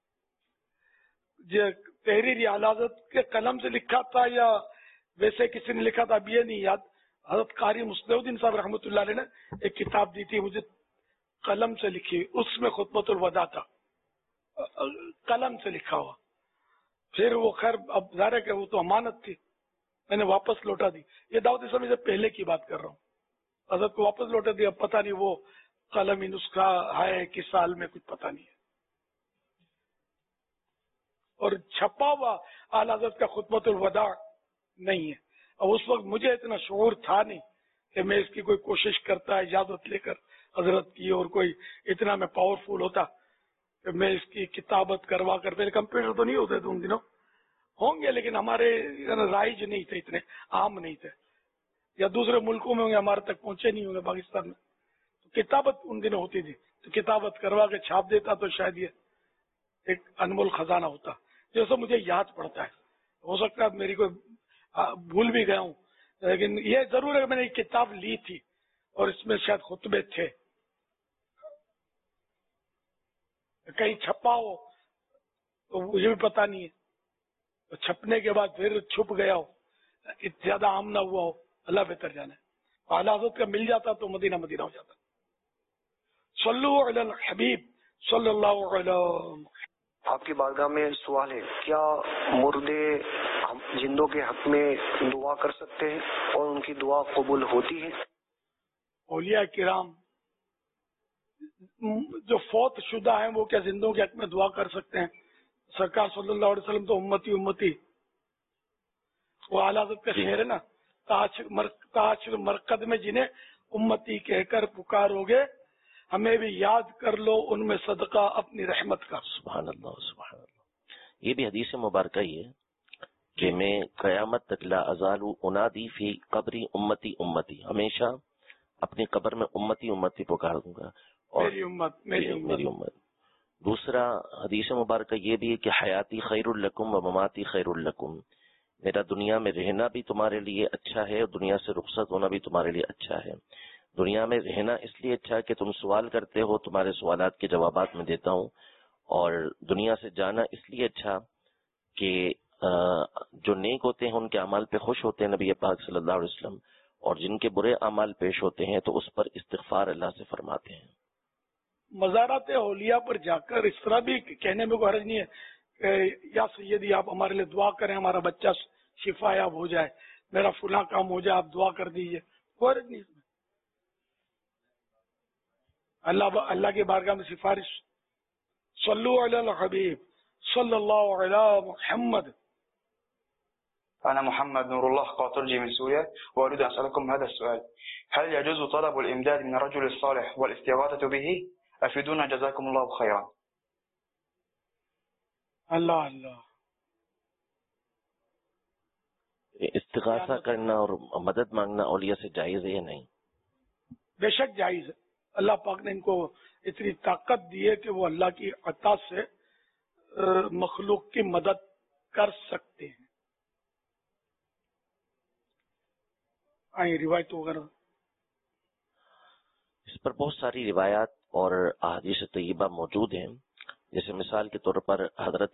जो तहरीर आला हज़रत के कलम से लिखा था या वैसे किसी ने लिखा था, अब ये नहीं याद। हज़रत कारी मुस्लिउद्दीन साहब रहमतुल्लाह अलैह ने एक किताब दी थी मुझे कलम से लिखी, उसमें खुतबतुल वदा था, कलम से लिखा हुआ। फिर वो खैर अब ज़ाहिर है कि वो तो अमानत थी, मैंने वापस लौटा दी। ये दाऊद इस्लामी से पहले की बात कर रहा हूँ, हज़रत को वापस लौटा दिया। पता नहीं वो कलमी नुस्खा है किस साल में, कुछ पता नहीं है। और छपा हुआ आला हज़रत का खुतबतुल वदा नहीं है। और उस वक्त मुझे इतना शऊर था नहीं कि मैं इसकी कोई कोशिश करता, इजाजत लेकर हजरत की, और कोई इतना मैं पावरफुल होता कि मैं इसकी किताबत करवा कर, पहले कंप्यूटर तो नहीं होते थे उन दिनों, होंगे लेकिन हमारे राइज नहीं थे, इतने आम नहीं थे, या दूसरे मुल्कों में होंगे, हमारे तक पहुंचे नहीं होंगे पाकिस्तान में। तो किताबत उन दिनों होती थी, तो किताबत करवा के छाप देता तो शायद ये एक अनमोल खजाना होता, जैसा मुझे याद पड़ता है। हो सकता है मेरी कोई भूल भी गया हूँ, लेकिन ये जरूर है मैंने एक किताब ली थी और इसमें शायद खुतबे थे। कहीं छपा हो तो मुझे भी पता नहीं है, तो छपने के बाद फिर छुप गया हो, ज्यादा आम ना हुआ हो, अल्लाह बेहतर जाने। आला हज़रत का मिल जाता तो मदीना मदीना हो जाता। सल्लु अलल हबीब सल्लल्लाहु अलैहि। आपकी बारगाह में सवाल है, क्या मुर्दे जिंदों के हक में दुआ कर सकते हैं और उनकी दुआ कबूल होती है? औलिया किराम जो फौत शुदा हैं वो क्या जिंदों के हक में दुआ कर सकते हैं? सरकार सल्लल्लाहु अलैहि वसल्लम तो उम्मती उम्मती, वो आला हज़रत का शेर है ना, ताश मर, ताश मरकद में जिन्हें उम्मती कहकर पुकारोगे, हमें भी याद कर लो उनमें सदका अपनी रहमत का। सुभान अल्लाह सुभान अल्लाह। ये भी हदीस मुबारक ही है कि मैं कयामत तक ला अज़ालु उनादी फी कब्री उम्मती उम्मती, हमेशा اپنی قبر میں امتی امتی پکاروں گا اور میری امت میری امت میری امت. دوسرا حدیث مبارکہ یہ بھی ہے کہ حیاتی خیر الکم و مماتی خیر الکم، میرا دنیا میں رہنا بھی تمہارے لیے اچھا ہے اور دنیا سے رخصت ہونا بھی تمہارے لیے اچھا ہے. دنیا میں رہنا اس لیے اچھا ہے کہ تم سوال کرتے ہو، تمہارے سوالات کے جوابات میں دیتا ہوں، اور دنیا سے جانا اس لیے اچھا کہ جو نیک ہوتے ہیں ان کے اعمال پہ خوش ہوتے ہیں نبی پاک صلی اللہ علیہ وسلم، اور جن کے برے اعمال پیش ہوتے ہیں تو اس پر استغفار اللہ سے فرماتے ہیں. مزارات اولیاء پر جا کر اس طرح بھی کہنے میں کوئی حرج نہیں ہے کہ یا سیدی آپ ہمارے لیے دعا کریں، ہمارا بچہ شفا یاب ہو جائے، میرا فلاں کام ہو جائے، آپ دعا کر دیجیے، کوئی حرج نہیں اس میں. اللہ اللہ کی بارگاہ میں سفارش. صلو علی الحبیب صلی اللہ علی محمد. أنا محمد نور الله قاطرجي من سوريا، وأريد أن أسألكم هذا السؤال: هل يجوز طلب الإمداد من الرجل الصالح والاستغاثة به؟ أفيدونا جزاكم الله خيرا. اللہ اللہ استغاثہ کرنا اور مدد مانگنا اولیاء سے جائز ہے یا نہیں؟ بے شک جائز ہے. اللہ پاک نے ان کو اتنی طاقت دی ہے کہ وہ اللہ کی عطا سے مخلوق کی مدد کر سکتے ہیں. آئیں روایت وغیرہ اس پر بہت ساری روایات اور احادیث طیبہ موجود ہیں. جیسے مثال کے طور پر حضرت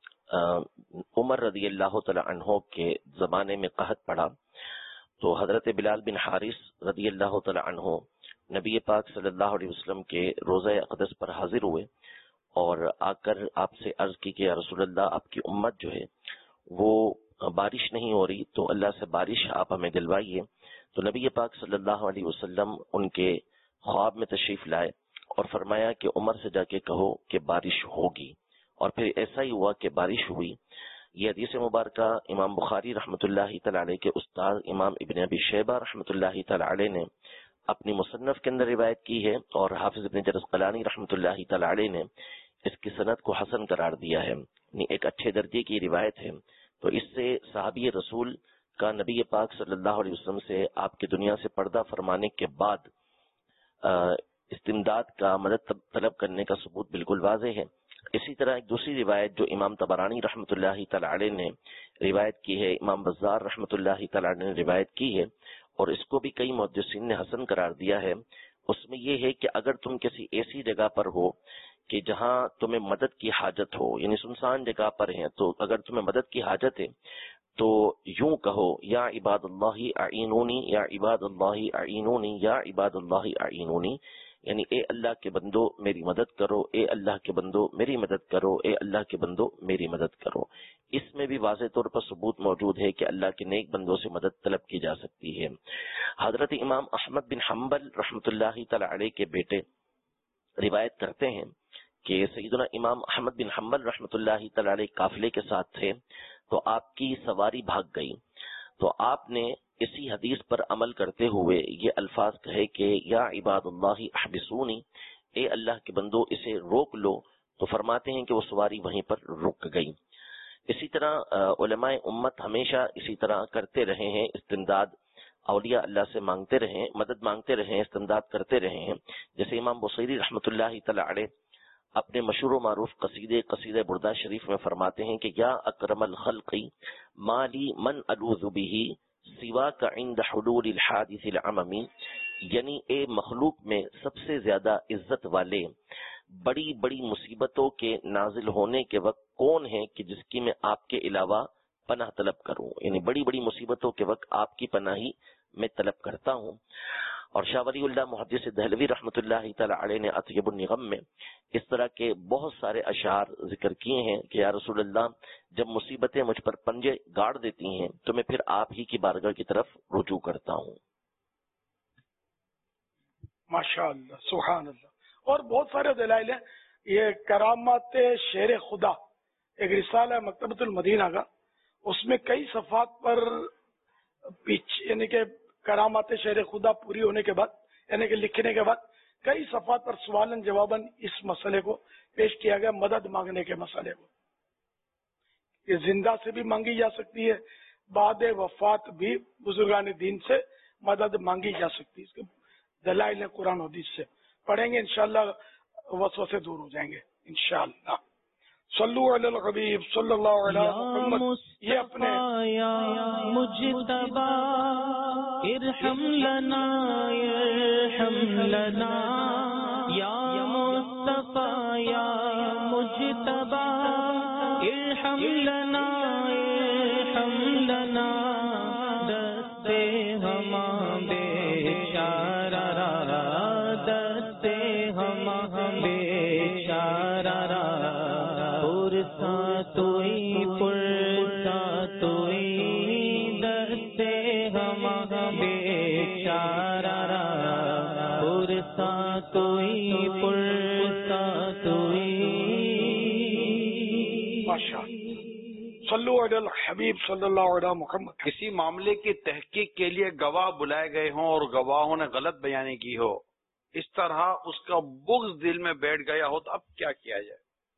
عمر رضی اللہ تعالی عنہ کے زمانے میں قحط پڑا تو حضرت بلال بن حارث رضی اللہ تعالی عنہ نبی پاک صلی اللہ علیہ وسلم کے روضہ اقدس پر حاضر ہوئے اور آ کر آپ سے عرض کی کہ یا رسول اللہ، آپ کی امت جو ہے وہ بارش نہیں ہو رہی، تو اللہ سے بارش آپ ہمیں دلوائیے. تو نبی پاک صلی اللہ علیہ وسلم ان کے خواب میں تشریف لائے اور فرمایا کہ عمر سے جا کے کہو کہ بارش ہوگی، اور پھر ایسا ہی ہوا کہ بارش ہوئی. یہ حدیث مبارکہ امام بخاری رحمۃ اللہ تعالی علیہ کے استاد امام ابن ابی شیبہ رحمۃ اللہ تعالی علیہ نے اپنی مصنف کے اندر روایت کی ہے، اور حافظ ابن حجر عسقلانی رحمۃ اللہ تعالی علیہ نے اس کی سند کو حسن قرار دیا ہے، یعنی ایک اچھے درجے کی روایت ہے. تو اس سے صحابی رسول کا نبی پاک صلی اللہ علیہ وسلم سے آپ کی دنیا سے پردہ فرمانے کے بعد استمداد کا مدد طلب کرنے کا ثبوت بالکل واضح ہے. اسی طرح ایک دوسری روایت جو امام طبرانی رحمۃ اللہ تعالی علیہ نے روایت کی ہے، امام بزار رحمۃ اللہ تعالی علیہ نے روایت کی ہے، اور اس کو بھی کئی محدثین نے حسن قرار دیا ہے. اس میں یہ ہے کہ اگر تم کسی ایسی جگہ پر ہو کہ جہاں تمہیں مدد کی حاجت ہو، یعنی سنسان جگہ پر ہیں، تو اگر تمہیں مدد کی حاجت ہے تو یوں کہو یا عباد اللہ اعینونی یا عباد اللہ اعینونی یا عباد اللہ اعینونی، یعنی اے اللہ کے بندو میری مدد کرو، اے اللہ کے بندو میری مدد کرو، اے اللہ کے بندو میری مدد کرو. اس میں بھی واضح طور پر ثبوت موجود ہے کہ اللہ کے نیک بندوں سے مدد طلب کی جا سکتی ہے. حضرت امام احمد بن حنبل رحمۃ اللہ تعالی علیہ کے بیٹے روایت کرتے ہیں کہ سیدنا امام احمد بن حنبل رحمۃ اللہ تعالی علیہ قافلے کے ساتھ تھے تو آپ کی سواری بھاگ گئی، تو آپ نے اسی حدیث پر عمل کرتے ہوئے یہ الفاظ کہے کہ یا عباد اللہ احبسونی، اے اللہ کے بندو اسے روک لو، تو فرماتے ہیں کہ وہ سواری وہیں پر رک گئی. اسی طرح علماء امت ہمیشہ اسی طرح کرتے رہے ہیں، استمداد اولیاء اللہ سے مانگتے رہے، مدد مانگتے رہے، استمداد کرتے رہے ہیں. جیسے امام بصیری رحمۃ اللہ تعالی علیہ اپنے مشہور و معروف قصیدے قصیدہ بردہ شریف میں فرماتے ہیں کہ یا اکرم الخلق مالی من الوذ به سواک عند حلول الحادث العممی، یعنی اے مخلوق میں سب سے زیادہ عزت والے، بڑی بڑی مصیبتوں کے نازل ہونے کے وقت کون ہے کہ جس کی میں آپ کے علاوہ پناہ طلب کروں، یعنی بڑی بڑی مصیبتوں کے وقت آپ کی پناہی میں طلب کرتا ہوں. اور شاہ ولی اللہ محدث دہلوی رحمۃ اللہ تعالی علیہ نے اطیب النغم میں اس طرح کے بہت سارے اشعار ذکر کیے ہیں کہ یا رسول اللہ جب مصیبتیں مجھ پر پنجے گاڑ دیتی ہیں تو میں پھر آپ ہی کی بارگاہ کی طرف رجوع کرتا ہوں. ماشاء اللہ سبحان اللہ. اور بہت سارے دلائل ہیں. یہ کرامات شیر خدا ایک رسالہ ہے مکتبۃ المدینہ کا، اس میں کئی صفحات پر پیچھے یعنی کہ کرامات شیر خدا پوری ہونے کے بعد یعنی کہ لکھنے کے بعد کئی صفحات پر سوالن جواباً اس مسئلے کو پیش کیا گیا، مدد مانگنے کے مسئلے کو. یہ زندہ سے بھی مانگی جا سکتی ہے، بعد وفات بھی بزرگان دین سے مدد مانگی جا سکتی ہے. اس کے دلائل قرآن حدیث سے پڑھیں گے انشاءاللہ وسوسے دور ہو جائیں گے انشاءاللہ. صلو علی الحبیب صلی اللہ علیہ محمد. یہ اپنے مجتبا ارحم لنا ارحم لنا یا مصطفی یا مجتبا ارحم لنا ارحم لنا دستے ہما بیچارہ را دستے ہما بیچارہ را پرسا توئی پرسا توئی دستے ہما بیچارہ را پرسا توئی پرسا توئی. ماشاءاللہ. صلو علی الحبیب صلی اللہ علیہ محمد. کسی معاملے کی تحقیق کے لیے گواہ بلائے گئے ہوں اور گواہوں نے غلط بیانی کی ہو، اس طرح اس کا بغض دل میں بیٹھ گیا ہو تو اب کیا کیا جائے؟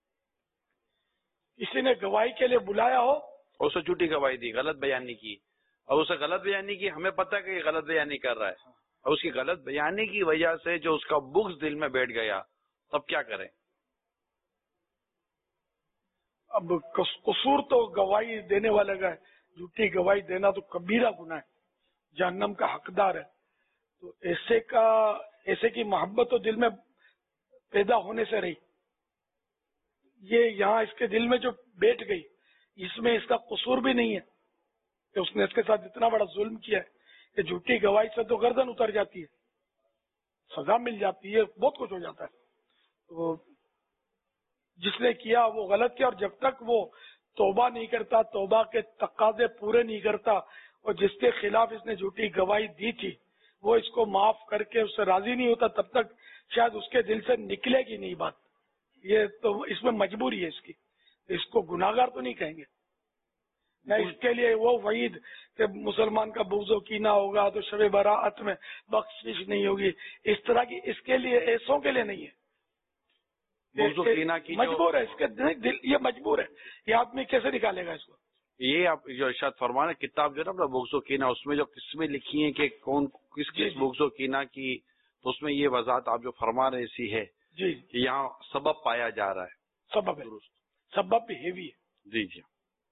کسی نے گواہی کے لیے بلایا ہو اور اسے جھوٹی گواہی دی، غلط بیانی کی، اور اسے غلط بیانی کی، ہمیں پتہ کہ یہ غلط بیانی کر رہا ہے، اور اس کی غلط بیانی کی وجہ سے جو اس کا بغض دل میں بیٹھ گیا، تب کیا کریں؟ اب قصور تو گواہی دینے والے کا ہے، جھوٹی گواہی دینا تو کبیرہ گناہ ہے، جہنم کا حقدار ہے. تو ایسے کا ایسے کی محبت تو دل میں پیدا ہونے سے رہی، یہ یہاں اس کے دل میں جو بیٹھ گئی، اس میں اس کا قصور بھی نہیں ہے کہ اس نے اس کے ساتھ اتنا بڑا ظلم کیا ہے کہ جھوٹی گواہی سے تو گردن اتر جاتی ہے، سزا مل جاتی ہے، بہت کچھ ہو جاتا ہے. تو جس نے کیا وہ غلط کیا، اور جب تک وہ توبہ نہیں کرتا، توبہ کے تقاضے پورے نہیں کرتا، اور جس کے خلاف اس نے جھوٹی گواہی دی تھی وہ اس کو معاف کر کے اس سے راضی نہیں ہوتا، تب تک شاید اس کے دل سے نکلے گی نہیں بات. یہ تو اس میں مجبوری ہے اس کی، اس کو گناہگار تو نہیں کہیں گے نہ. اس کے لیے وہ وعید کہ مسلمان کا بغض و کینہ ہوگا تو شب براءت میں بخشش نہیں ہوگی، اس طرح کی اس کے لیے ایسوں کے لیے نہیں ہے. مجبور ہے اس کے دل، یہ مجبور ہے. یہ آدمی کیسے نکالے گا اس کو؟ یہ آپ جو ارشاد فرما رہے کتاب جو ہے نا بغض و کینہ، اس میں جو قسمیں لکھی ہیں کہ کون کس کس بغض و کینہ کی، تو اس میں یہ وضاحت آپ جو فرما رہے ایسی ہے جی کہ یہاں سبب پایا جا رہا ہے. سبب ہے، سبب بھی ہیوی ہے. جی جی.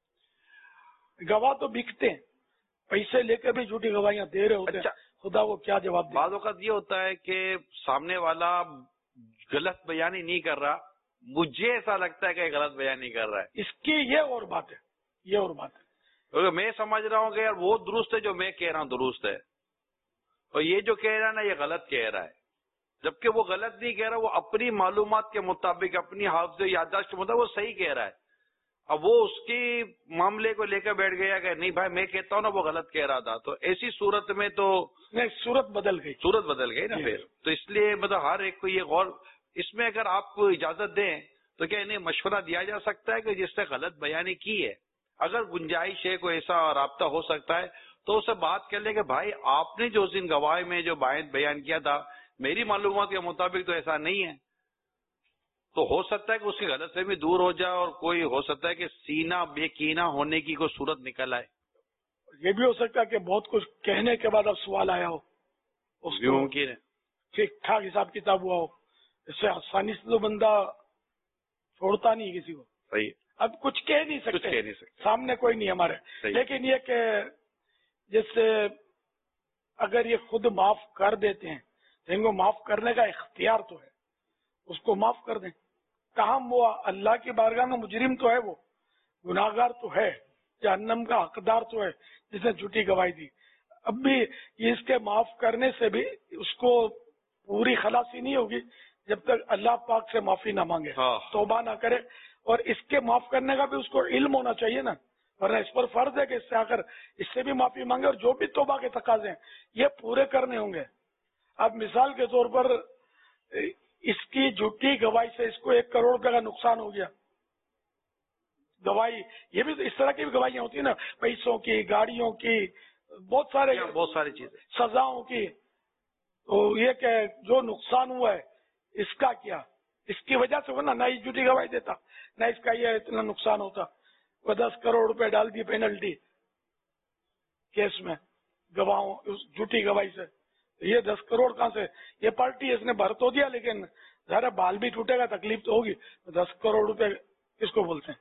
گواہ تو بکتے ہیں، پیسے لے کے بھی جھوٹی گواہیاں دے رہے ہوتے ہیں. خدا وہ کیا جواب دے؟ بعض اوقات یہ ہوتا ہے کہ سامنے والا غلط بیانی نہیں کر رہا، مجھے ایسا لگتا ہے کہ غلط بیانی کر رہا ہے. اس کی یہ اور بات ہے، یہ اور بات ہے. کیونکہ میں سمجھ رہا ہوں کہ یار وہ درست ہے، جو میں کہہ رہا ہوں درست ہے، اور یہ جو کہہ رہا ہے نا یہ غلط کہہ رہا ہے. جبکہ وہ غلط نہیں کہہ رہا، وہ اپنی معلومات کے مطابق، اپنی حافظ یادداشت کے مطابق وہ صحیح کہہ رہا ہے. اب وہ اس کی معاملے کو لے کر بیٹھ گیا کہ نہیں بھائی میں کہتا ہوں نا وہ غلط کہہ رہا تھا. تو ایسی صورت میں تو نہیں، صورت بدل گئی، صورت بدل گئی نا پھر. تو اس لیے مطلب ہر ایک کو یہ غور، اس میں اگر آپ کو اجازت دیں تو کیا انہیں مشورہ دیا جا سکتا ہے کہ جس نے غلط بیانی کی ہے، اگر گنجائش ہے کوئی ایسا رابطہ ہو سکتا ہے تو اسے بات کر لیں کہ بھائی آپ نے جو اس دن گواہی میں جو بیان کیا تھا میری معلومات کے مطابق تو ایسا نہیں ہے. تو ہو سکتا ہے کہ اس کی غلط فہمی دور ہو جائے، اور کوئی ہو سکتا ہے کہ سینہ بے کینہ ہونے کی کوئی صورت نکل آئے. یہ بھی ہو سکتا ہے کہ بہت کچھ کہنے کے بعد اب سوال آیا ہو، اس کو ممکن ہے ٹھیک ٹھاک حساب کتاب ہوا ہو. اس سے آسانی سے تو بندہ چھوڑتا نہیں کسی کو. صحیح. اب کچھ کہہ نہیں کچھ کہہ نہیں سکتے، سکتے، سامنے کوئی نہیں ہمارے. لیکن یہ کہ جیسے اگر یہ خود معاف کر دیتے ہیں تو ان کو معاف کرنے کا اختیار تو ہے، اس کو معاف کر دیں. تاہم وہ اللہ کی بارگاہ میں مجرم تو ہے، وہ گناہگار تو ہے، جہنم کا حقدار تو ہے جس نے جھوٹی گواہی دی. اب بھی اس کے معاف کرنے سے بھی اس کو پوری خلاصی نہیں ہوگی جب تک اللہ پاک سے معافی نہ مانگے، توبہ نہ کرے. اور اس کے معاف کرنے کا بھی اس کو علم ہونا چاہیے نا، ورنہ اس پر فرض ہے کہ اس سے آ کر اس سے بھی معافی مانگے، اور جو بھی توبہ کے تقاضے ہیں یہ پورے کرنے ہوں گے. اب مثال کے طور پر اس کی جھوٹی گواہی سے اس کو ایک کروڑ روپے کا نقصان ہو گیا. گواہی یہ بھی اس طرح کی بھی گواہیاں ہوتی ہیں نا، پیسوں کی، گاڑیوں کی، بہت سارے بہت ساری چیزیں، سزاؤں کی. تو یہ کہ جو نقصان ہوا ہے اس کا کیا، اس کی وجہ سے ہونا، نہ یہ جھوٹی گواہی دیتا، نہ اس کا یہ اتنا نقصان ہوتا. وہ دس کروڑ روپے ڈال دی پینلٹی کیس میں گواہوں اس جھوٹی گواہی سے. یہ دس کروڑ کہاں سے؟ یہ پارٹی اس نے بھر تو دیا لیکن ذرا بال بھی ٹوٹے گا، تکلیف تو ہوگی. دس کروڑ روپے کس کو بولتے ہیں؟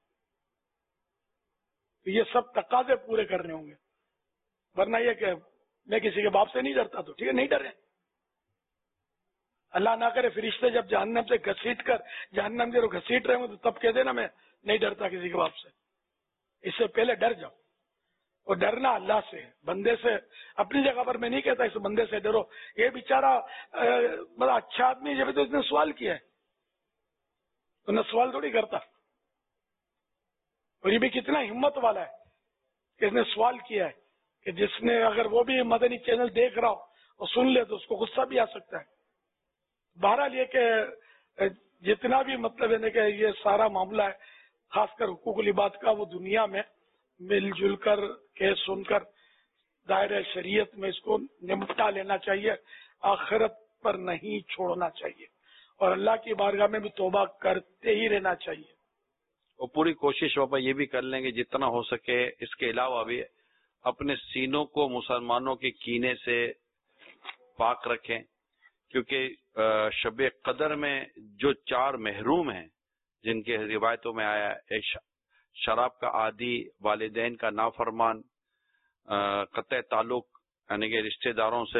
تو یہ سب تقاضے پورے کرنے ہوں گے، ورنہ یہ کہ میں کسی کے باپ سے نہیں ڈرتا تو ٹھیک ہے، نہیں ڈرے. اللہ نہ کرے فرشتے جب جہنم سے گھسیٹ کر جہنم کے گھسیٹ رہے ہوں تو تب کہہ دینا میں نہیں ڈرتا کسی کے باپ سے. اس سے پہلے ڈر جاؤ. اور ڈرنا اللہ سے، بندے سے اپنی جگہ پر میں نہیں کہتا اس بندے سے ڈرو. یہ بیچارہ بڑا اچھا آدمی ہے، جب تو اس نے سوال کیا ہے تو نہ سوال تھوڑی کرتا. اور یہ بھی کتنا ہمت والا ہے کہ اس نے سوال کیا ہے کہ جس نے اگر وہ بھی مدنی چینل دیکھ رہا ہو اور سن لے تو اس کو غصہ بھی آ سکتا ہے. بہرحال یہ کہ جتنا بھی مطلب ہے کہ یہ سارا معاملہ ہے خاص کر حقوق العباد کا، وہ دنیا میں مل جل کر کے سن کر دائرہ شریعت میں اس کو نمٹا لینا چاہیے، آخرت پر نہیں چھوڑنا چاہیے، اور اللہ کی بارگاہ میں بھی توبہ کرتے ہی رہنا چاہیے. اور پوری کوشش بابا یہ بھی کر لیں گے جتنا ہو سکے. اس کے علاوہ بھی اپنے سینوں کو مسلمانوں کے کینے سے پاک رکھیں، کیونکہ شب قدر میں جو چار محروم ہیں جن کے روایتوں میں آیا ہے، ایک شراب کا عادی، والدین کا نافرمان، قطع تعلق یعنی کہ رشتہ داروں سے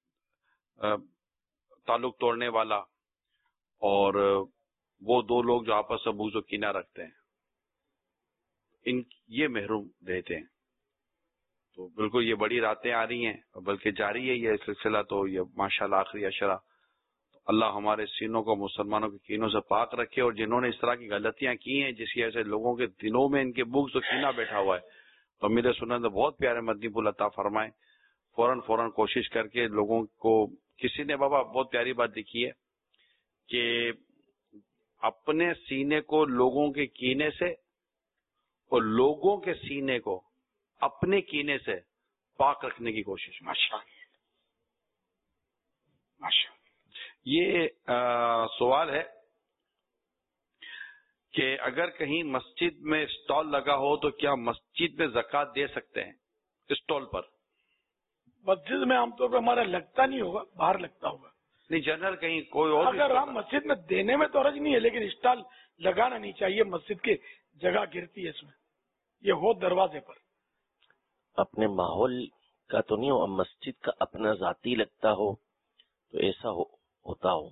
تعلق توڑنے والا، اور وہ دو لوگ جو آپس میں بغض و کینہ رکھتے ہیں، ان یہ محروم رہتے ہیں. تو بالکل یہ بڑی راتیں آ رہی ہیں، بلکہ جاری ہے یہ سلسلہ. تو یہ ماشاءاللہ آخری عشرہ، اللہ ہمارے سینوں کو مسلمانوں کے کینوں سے پاک رکھے. اور جنہوں نے اس طرح کی غلطیاں کی ہیں جس کی وجہ سے لوگوں کے دلوں میں ان کے بغض و کینہ بیٹھا ہوا ہے، تو امیر سنت نے بہت پیارے مدنی پھول عطا فرمائے. فوراً فوراً کوشش کر کے لوگوں کو، کسی نے بابا بہت پیاری بات لکھی ہے کہ اپنے سینے کو لوگوں کے کینے سے اور لوگوں کے سینے کو اپنے کینے سے پاک رکھنے کی کوشش. ماشاء ماشاء یہ سوال ہے کہ اگر کہیں مسجد میں اسٹال لگا ہو تو کیا مسجد میں زکوٰۃ دے سکتے ہیں اسٹال پر؟ مسجد میں عام طور پہ ہمارا لگتا نہیں ہوگا، باہر لگتا ہوگا. نہیں جنرل کہیں کوئی اور اگر ہم مسجد میں دینے میں تو حرج نہیں ہے، لیکن اسٹال لگانا نہیں چاہیے. مسجد کی جگہ گرتی ہے اس میں، یہ ہو دروازے پر. اپنے ماحول کا تو نہیں ہو، مسجد کا اپنا ذاتی لگتا ہو تو ایسا ہو ہوتا ہو.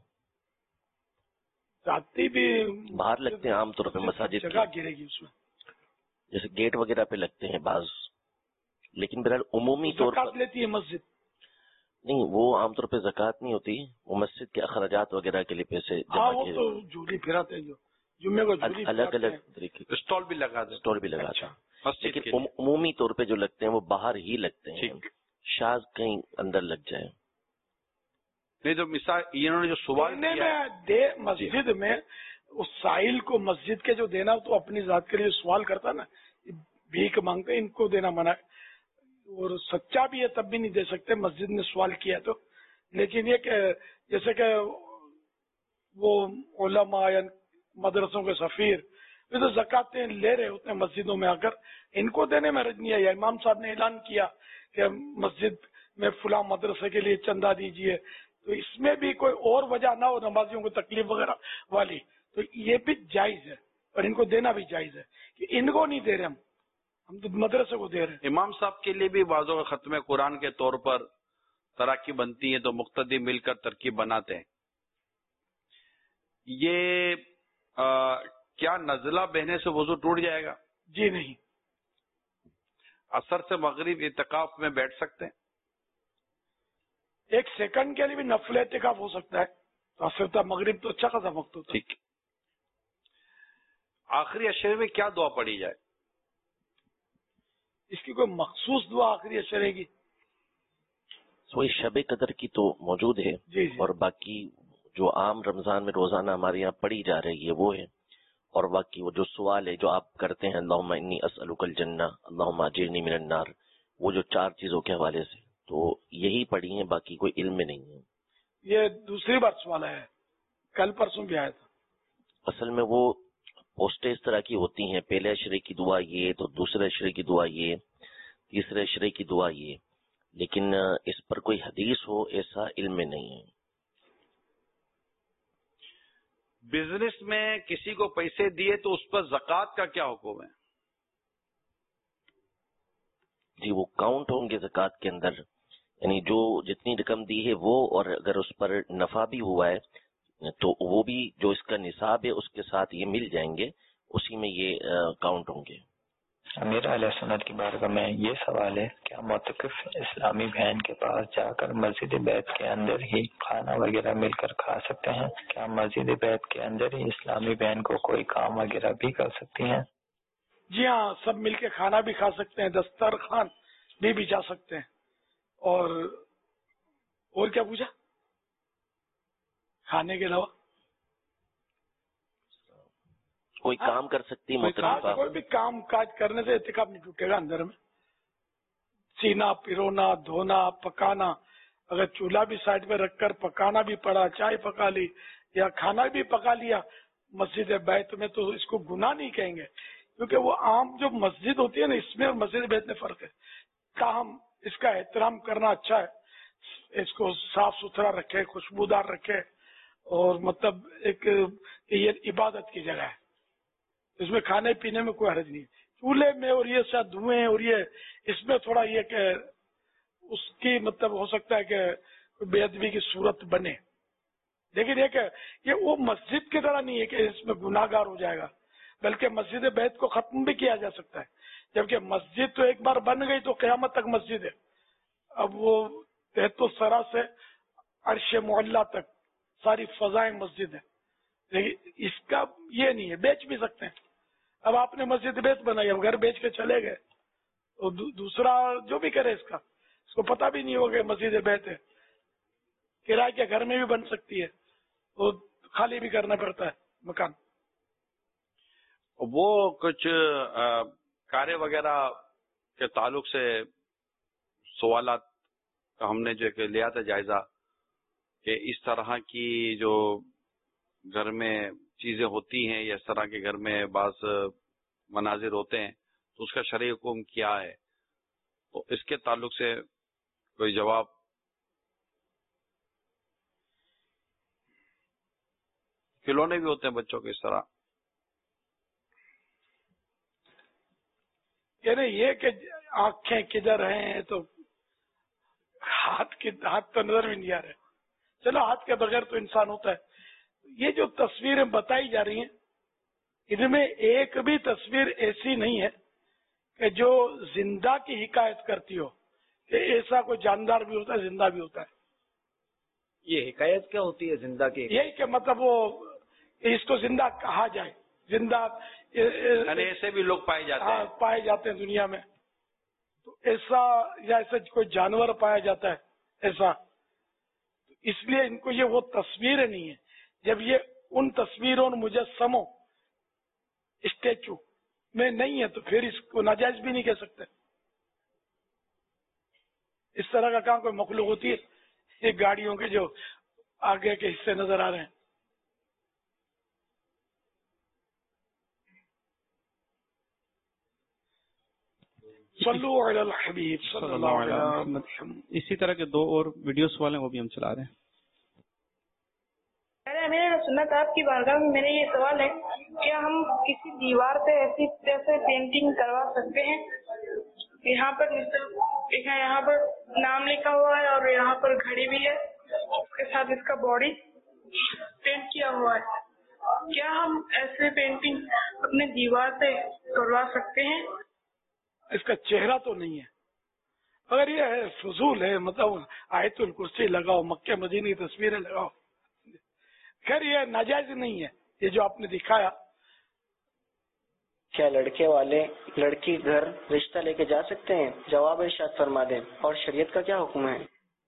ذاتی بھی باہر لگتے ہیں عام طور پہ مساجد جگہ گرے گی اس میں، جیسے گیٹ وغیرہ پہ لگتے ہیں بعض، لیکن بہرحال عمومی طور پر لیتی ہے مسجد. نہیں، وہ عام طور پہ زکوٰۃ نہیں ہوتی، وہ مسجد کے اخراجات وغیرہ کے لیے پیسے ہاں وہ تو جھولی پھراتے ہیں، جو جمعے کو جھولی الگ الگ طریقے کے اسٹال بھی لگا دیں، اسٹال بھی لگاتے ہیں، لیکن عمومی طور پہ جو لگتے ہیں وہ باہر ہی لگتے ہیں، شاذ کہیں اندر لگ جائے. نہیں تو مثال انہوں نے جو سوال کیا دے مسجد میں اس سائل کو مسجد کے جو دینا تو اپنی ذات کے لیے سوال کرتا نا، بھیک مانگتے ان کو دینا منع ہے، اور سچا بھی ہے تب بھی نہیں دے سکتے مسجد نے سوال کیا تو. لیکن یہ کہ جیسے کہ وہ علماء یا مدرسوں کے سفیر یہ تو زکاتیں لے رہے ہوتے ہیں مسجدوں میں آ کر، ان کو دینے میں حرج نہیں ہے. یا امام صاحب نے اعلان کیا کہ مسجد میں فلاں مدرسے کے لیے چندہ دیجیے، تو اس میں بھی کوئی اور وجہ نہ ہو نمازیوں کو تکلیف وغیرہ والی تو یہ بھی جائز ہے، اور ان کو دینا بھی جائز ہے کہ ان کو نہیں دے رہے ہم ہم تو مدرسے کو دے رہے ہیں. امام صاحب کے لیے بھی بعضوں کا ختم قرآن کے طور پر تراکیب بنتی ہے تو مقتدی مل کر ترکیب بناتے ہیں. یہ آ, کیا نزلہ بہنے سے وضو ٹوٹ جائے گا؟ جی نہیں. عصر سے مغرب اعتکاف میں بیٹھ سکتے ہیں؟ ایک سیکنڈ کے لیے بھی نفل اعتکاف ہو سکتا ہے. تو عصر تک مغرب تو اچھا خاصا وقت ہوتا ہے. ٹھیک. آخری عشرے میں کیا دعا پڑھی جائے؟ اس کی کوئی مخصوص دعا آخری عشرے کی؟ وہی شب قدر کی تو موجود ہے جی جی. اور باقی جو عام رمضان میں روزانہ ہمارے یہاں پڑھی جا رہی ہے وہ ہے، اور باقی وہ جو سوال ہے جو آپ کرتے ہیں اللہم انی اسألک الجنہ اللہم اجرنی من النار، وہ جو چار چیزوں کے حوالے سے تو یہی پڑھی ہیں، باقی کوئی علم میں نہیں ہے. یہ دوسری بار سوال ہے، کل پرسوں بھی آیا تھا. اصل میں وہ پوسٹیں اس طرح کی ہوتی ہیں، پہلے عشرے کی دعا یہ، تو دوسرے عشرے کی دعا یہ، تیسرے عشرے کی دعا یہ، لیکن اس پر کوئی حدیث ہو ایسا علم میں نہیں ہے. بزنس میں کسی کو پیسے دیے تو اس پر زکوٰۃ کا کیا حکم ہے؟ جی وہ کاؤنٹ ہوں گے زکوٰۃ کے اندر، یعنی جو جتنی رقم دی ہے وہ، اور اگر اس پر نفع بھی ہوا ہے تو وہ بھی جو اس کا نصاب ہے اس کے ساتھ یہ مل جائیں گے، اسی میں یہ کاؤنٹ ہوں گے. امیر اہل سنت کی بارگاہ میں یہ سوال ہے، کیا معتکف اسلامی بہن کے پاس جا کر مسجد بیت کے اندر ہی کھانا وغیرہ مل کر کھا سکتے ہیں؟ کیا مسجد بیت کے اندر ہی اسلامی بہن کو کوئی کام وغیرہ بھی کر سکتی ہیں؟ جی ہاں، سب مل کے کھانا بھی کھا سکتے ہیں، دسترخوان بھی بچھا سکتے ہیں. اور اور کیا پوچھا کھانے کے علاوہ؟ کوئی کام کر سکتی ہے، کوئی بھی کام کاج کرنے سے اعتکاف نہیں ٹوٹے گا. اندر میں سینا پرونا، دھونا، پکانا، اگر چولہا بھی سائڈ میں رکھ کر پکانا بھی پڑا، چائے پکا لی یا کھانا بھی پکا لیا مسجد بیت میں، تو اس کو گناہ نہیں کہیں گے، کیونکہ وہ عام جو مسجد ہوتی ہے نا، اس میں اور مسجد بیت میں فرق ہے. تاہم اس کا احترام کرنا اچھا ہے، اس کو صاف ستھرا رکھے، خوشبودار رکھے، اور مطلب ایک یہ عبادت کی جگہ ہے، اس میں کھانے پینے میں کوئی حرج نہیں. چولہے میں اور یہ شاید دھوئیں اور یہ اس میں تھوڑا یہ کہ اس کی مطلب ہو سکتا ہے کہ بے ادبی کی صورت بنے، لیکن یہ کہ یہ وہ مسجد کی طرح نہیں ہے کہ اس میں گناہ گار ہو جائے گا، بلکہ مسجد بیت کو ختم بھی کیا جا سکتا ہے. جبکہ مسجد تو ایک بار بن گئی تو قیامت تک مسجد ہے. اب وہ تحت الثری سے عرش معلیٰ تک ساری فضائیں مسجد ہے، لیکن اس کا یہ نہیں ہے، بیچ بھی سکتے ہیں. اب آپ نے مسجد بیت بنائی، اب گھر بیچ کے چلے گئے تو دوسرا جو بھی کرے اس کا اس کو پتہ بھی نہیں ہوگا مسجد بیت ہے. کرائے کے گھر میں بھی بن سکتی ہے، تو خالی بھی کرنا پڑتا ہے مکان. وہ کچھ کارے وغیرہ کے تعلق سے سوالات کا ہم نے جو کہ لیا تھا جائزہ، کہ اس طرح کی جو گھر میں چیزیں ہوتی ہیں یا اس طرح کے گھر میں بعض مناظر ہوتے ہیں تو اس کا شرعی حکم کیا ہے، تو اس کے تعلق سے کوئی جواب؟ کھلونے بھی ہوتے ہیں بچوں کے اس طرح، یعنی یہ کہ آنکھیں کدھر ہیں تو ہاتھ کی ہاتھ تو نظر بھی نہیں آ رہے. چلو ہاتھ کے بغیر تو انسان ہوتا ہے. یہ جو تصویریں بتائی جا رہی ہیں ان میں ایک بھی تصویر ایسی نہیں ہے کہ جو زندہ کی حکایت کرتی ہو کہ ایسا کوئی جاندار بھی ہوتا ہے، زندہ بھی ہوتا ہے. یہ حکایت کیا ہوتی ہے زندہ کی؟ یہی کہ مطلب وہ اس کو زندہ کہا جائے، زندہ ایسے بھی لوگ پائے جاتے ہیں پائے جاتے ہیں دنیا میں. تو ایسا یا ایسا کوئی جانور پایا جاتا ہے ایسا، اس لیے ان کو یہ وہ تصویریں نہیں ہے. جب یہ ان تصویروں مجسموں اسٹیچو میں نہیں ہے تو پھر اس کو ناجائز بھی نہیں کہہ سکتے. اس طرح کا کام کوئی مخلوق ہوتی ہے، یہ گاڑیوں کے جو آگے کے حصے نظر آ رہے ہیں. صلو علی الحبیب صلی اللہ علیہ وسلم. اسی طرح کے دو اور ویڈیوز والے وہ بھی ہم چلا رہے ہیں. میرے سنت آپ کی بارگاہ میں میرا یہ سوال ہے، کیا ہم کسی دیوار پہ ایسی جیسے پینٹنگ کروا سکتے ہیں؟ یہاں پر یہاں پر نام لکھا ہوا ہے اور یہاں پر گھڑی بھی ہے، اس کے ساتھ اس کا باڈی پینٹ کیا ہوا ہے. کیا ہم ایسے پینٹنگ اپنے دیوار پہ کروا سکتے ہیں؟ اس کا چہرہ تو نہیں ہے. اگر یہ ہے فضول ہے، مطلب آیت الکرسی لگاؤ، مکہ مدینہ کی تصویریں لگاؤ، خیر یہ ناجائز نہیں ہے یہ جو آپ نے دکھایا. کیا لڑکے والے لڑکی گھر رشتہ لے کے جا سکتے ہیں؟ جواب ارشاد فرما دیں. اور شریعت کا کیا حکم ہے؟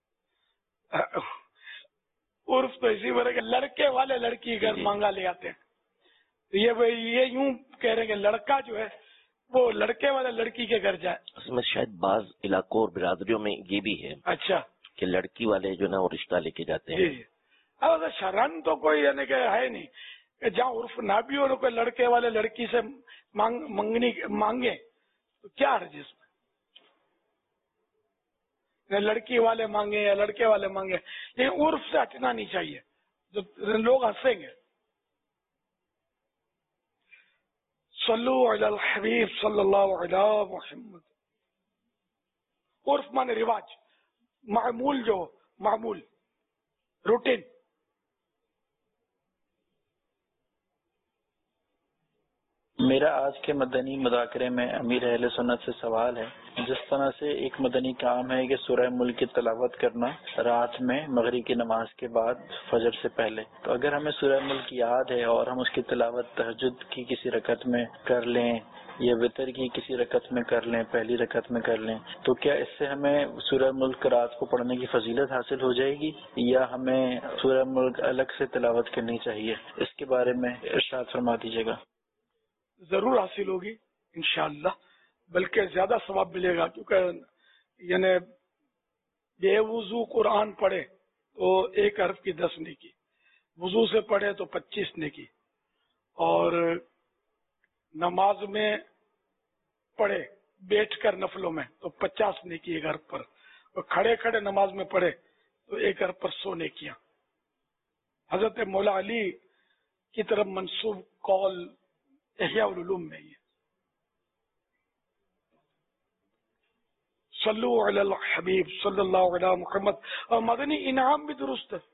عرف تو اسی طرح کہ لڑکے والے لڑکی گھر مانگا لے آتے ہیں. یہ یہ یوں کہہ رہے ہیں کہ لڑکا جو ہے وہ لڑکے والے لڑکی کے گھر جائے. اس میں شاید بعض علاقوں اور برادریوں میں یہ بھی ہے اچھا کہ لڑکی والے جو نا وہ رشتہ لے کے جاتے ہیں. جی اب شرن تو کوئی یعنی کہ ہے نہیں کہ جہاں عرف نہ بھی ہو کوئی لڑکے والے لڑکی سے منگنی مانگے تو کیا حرج اس میں. لڑکی والے مانگے یا لڑکے والے مانگے، لیکن عرف سے ہٹنا نہیں چاہیے، جو لوگ ہنسیں گے. صلو علی الحبیب صلی اللہ علی محمد. عرف مانے رواج، معمول، جو معمول روٹین. میرا آج کے مدنی مذاکرے میں امیر اہل سنت سے سوال ہے، جس طرح سے ایک مدنی کام ہے کہ سورہ ملک کی تلاوت کرنا رات میں مغرب کی نماز کے بعد فجر سے پہلے، تو اگر ہمیں سورہ ملک یاد ہے اور ہم اس کی تلاوت تہجد کی کسی رکعت میں کر لیں یا وتر کی کسی رکعت میں کر لیں، پہلی رکعت میں کر لیں، تو کیا اس سے ہمیں سورہ ملک رات کو پڑھنے کی فضیلت حاصل ہو جائے گی یا ہمیں سورہ ملک الگ سے تلاوت کرنی چاہیے؟ اس کے بارے میں ارشاد فرما دیجیے گا. ضرور حاصل ہوگی انشاءاللہ، بلکہ زیادہ ثواب ملے گا، کیونکہ یعنی بے وضو قرآن پڑھے تو ایک حرف کی دس نیکی، وضو سے پڑھے تو پچیس نیکی، اور نماز میں پڑھے بیٹھ کر نفلوں میں تو پچاس نیکی ایک حرف پر، اور کھڑے کھڑے نماز میں پڑھے تو ایک حرف پر سو نیکیاں. حضرت مولا علی کی طرف منسوب قول احیاء العلوم میں یہ. صلو علی الحبیب صلی اللہ علیہ محمد. اور مدنی انعام بھی درست ہے.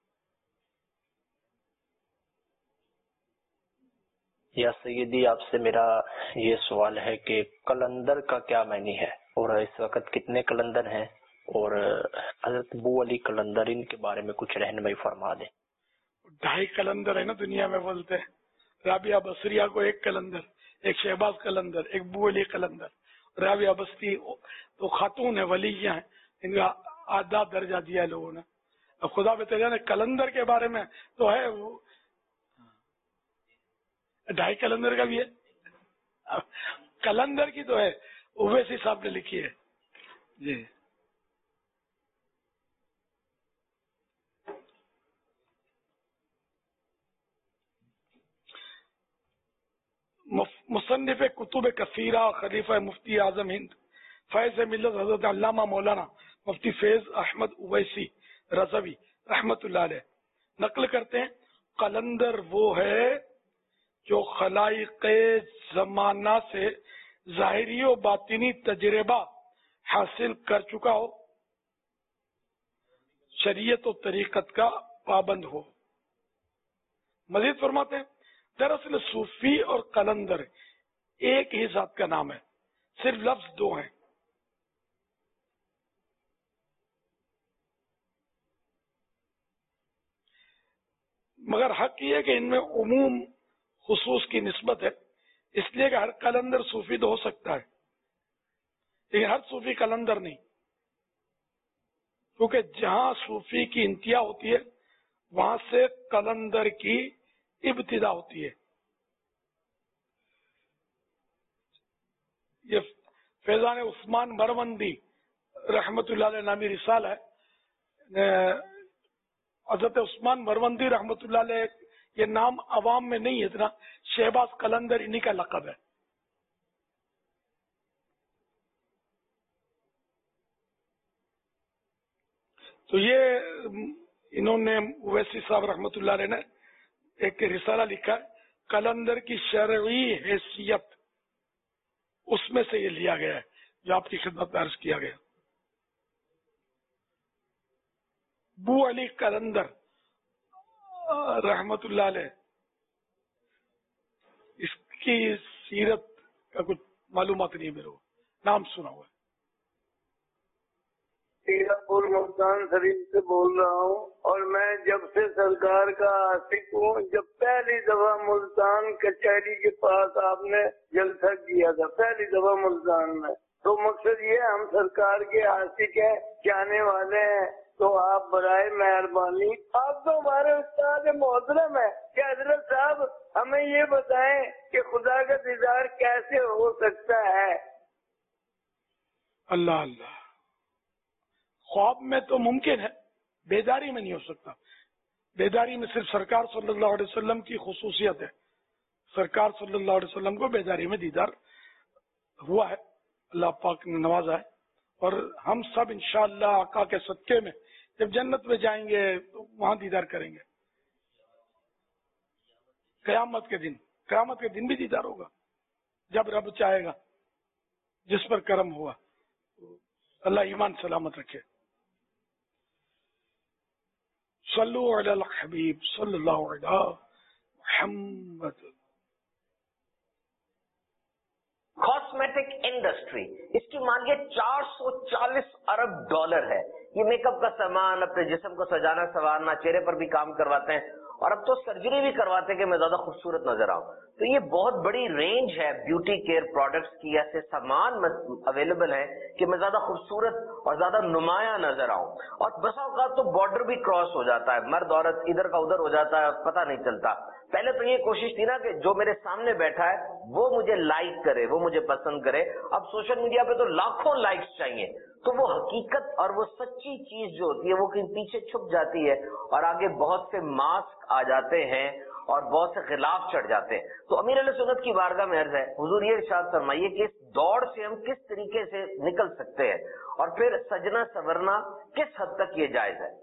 یا سیدی، آپ سے میرا یہ سوال ہے کہ کلندر کا کیا معنی ہے، اور اس وقت کتنے کلندر ہیں، اور حضرت ابو علی کلندر، ان کے بارے میں کچھ رہنمائی فرما دیں. ڈھائی کلندر ہے نا دنیا میں، بولتے ہیں. رابعہ بصریہ کو ایک کلندر، ایک شہباز کلندر، ایک ابو علی کلندر. رابعہ بصری تو خاتون ہے، ولیہ ہیں، ان کا آدھا درجہ دیا ہے لوگوں نے. اب خدا بتایا نے کلندر کے بارے میں تو ہے، وہ ڈھائی کلندر کا بھی ہے، کلندر کی تو ہے، اویسی صاحب نے لکھی ہے. جی مصنف کتب کثیرہ، خلیفہ مفتی اعظم ہند فیض ملت حضرت علامہ مولانا مفتی فیض احمد اویسی رضوی رحمت اللہ علیہ نقل کرتے ہیں، قلندر وہ ہے جو خلائق زمانہ سے ظاہری و باطنی تجربہ حاصل کر چکا ہو، شریعت و طریقت کا پابند ہو. مزید فرماتے ہیں، دراصل صوفی اور قلندر ایک ہی ذات کا نام ہے، صرف لفظ دو ہیں. مگر حق یہ ہے کہ ان میں عموم خصوص کی نسبت ہے، اس لیے کہ ہر قلندر صوفی تو ہو سکتا ہے، لیکن ہر صوفی قلندر نہیں، کیونکہ جہاں صوفی کی انتہا ہوتی ہے وہاں سے قلندر کی ابتدا ہوتی ہے. یہ فیضان عثمان مروندی رحمت اللہ علیہ نامی رسالہ ہے. حضرت عثمان مروندی رحمت اللہ علیہ، یہ نام عوام میں نہیں ہے اتنا، شہباز قلندر انہی کا لقب ہے. تو یہ انہوں نے اویسی صاحب رحمت اللہ علیہ نے ایک رسالہ لکھا ہے، قلندر کی شرعی حیثیت، اس میں سے یہ لیا گیا ہے جو آپ کی خدمت میں عرض کیا گیا. ابو علی قلندر رحمت اللہ علیہ، اس کی سیرت کا کچھ معلومات نہیں میرے کو، نام سنا ہوا ہے. سیرپور ملتان شریف سے بول رہا ہوں، اور میں جب سے سرکار کا عاشق ہوں، جب پہلی دفعہ ملتان کچہری کے پاس آپ نے جلسہ کیا تھا، پہلی دفعہ ملتان میں، تو مقصد یہ ہم سرکار کے عاشق ہیں، چاہنے والے ہیں، تو آپ برائے مہربانی، آپ تو ہمارے استاد محترم ہیں، کہ حضرت صاحب ہمیں یہ بتائیں کہ خدا کا دیدار کیسے ہو سکتا ہے. اللہ اللہ، خواب میں تو ممکن ہے، بیداری میں نہیں ہو سکتا. بیداری میں صرف سرکار صلی اللہ علیہ وسلم کی خصوصیت ہے، سرکار صلی اللہ علیہ وسلم کو بیداری میں دیدار ہوا ہے، اللہ پاک نے نوازا ہے. اور ہم سب انشاءاللہ آقا کے صدقے میں جب جنت میں جائیں گے تو وہاں دیدار کریں گے. قیامت کے دن قیامت کے دن بھی دیدار ہوگا جب رب چاہے گا, جس پر کرم ہوا. اللہ ایمان سلامت رکھے. صلو علی الحبیب صلی اللہ علیہ محمد. کاسمیٹک انڈسٹری اس کی مانیے چار سو چالیس ارب ڈالر ہے. یہ میک اپ کا سامان, اپنے جسم کو سجانا سنوارنا, چہرے پر بھی کام کرواتے ہیں, اور اب تو سرجری بھی کرواتے ہیں کہ میں زیادہ خوبصورت نظر آؤں. تو یہ بہت بڑی رینج ہے بیوٹی کیئر پروڈکٹس کی. ایسے سامان اویلیبل ہیں کہ میں زیادہ خوبصورت اور زیادہ نمایاں نظر آؤں. اور بسا اوقات تو بارڈر بھی کراس ہو جاتا ہے, مرد عورت ادھر کا ادھر ہو جاتا ہے, پتہ نہیں چلتا. پہلے تو یہ کوشش تھی نا کہ جو میرے سامنے بیٹھا ہے وہ مجھے لائک کرے, وہ مجھے پسند کرے. اب سوشل میڈیا پہ تو لاکھوں لائکس چاہیے. تو وہ حقیقت اور وہ سچی چیز جو ہوتی ہے وہ کہیں پیچھے چھپ جاتی ہے, اور آگے بہت سے ماسک آ جاتے ہیں اور بہت سے خلاف چڑھ جاتے ہیں. تو امیر علیہ سنت کی بارگاہ میں عرض ہے, حضور یہ ارشاد فرمائیے کہ اس دوڑ سے ہم کس طریقے سے نکل سکتے ہیں, اور پھر سجنا سورنا کس حد تک یہ جائز ہے؟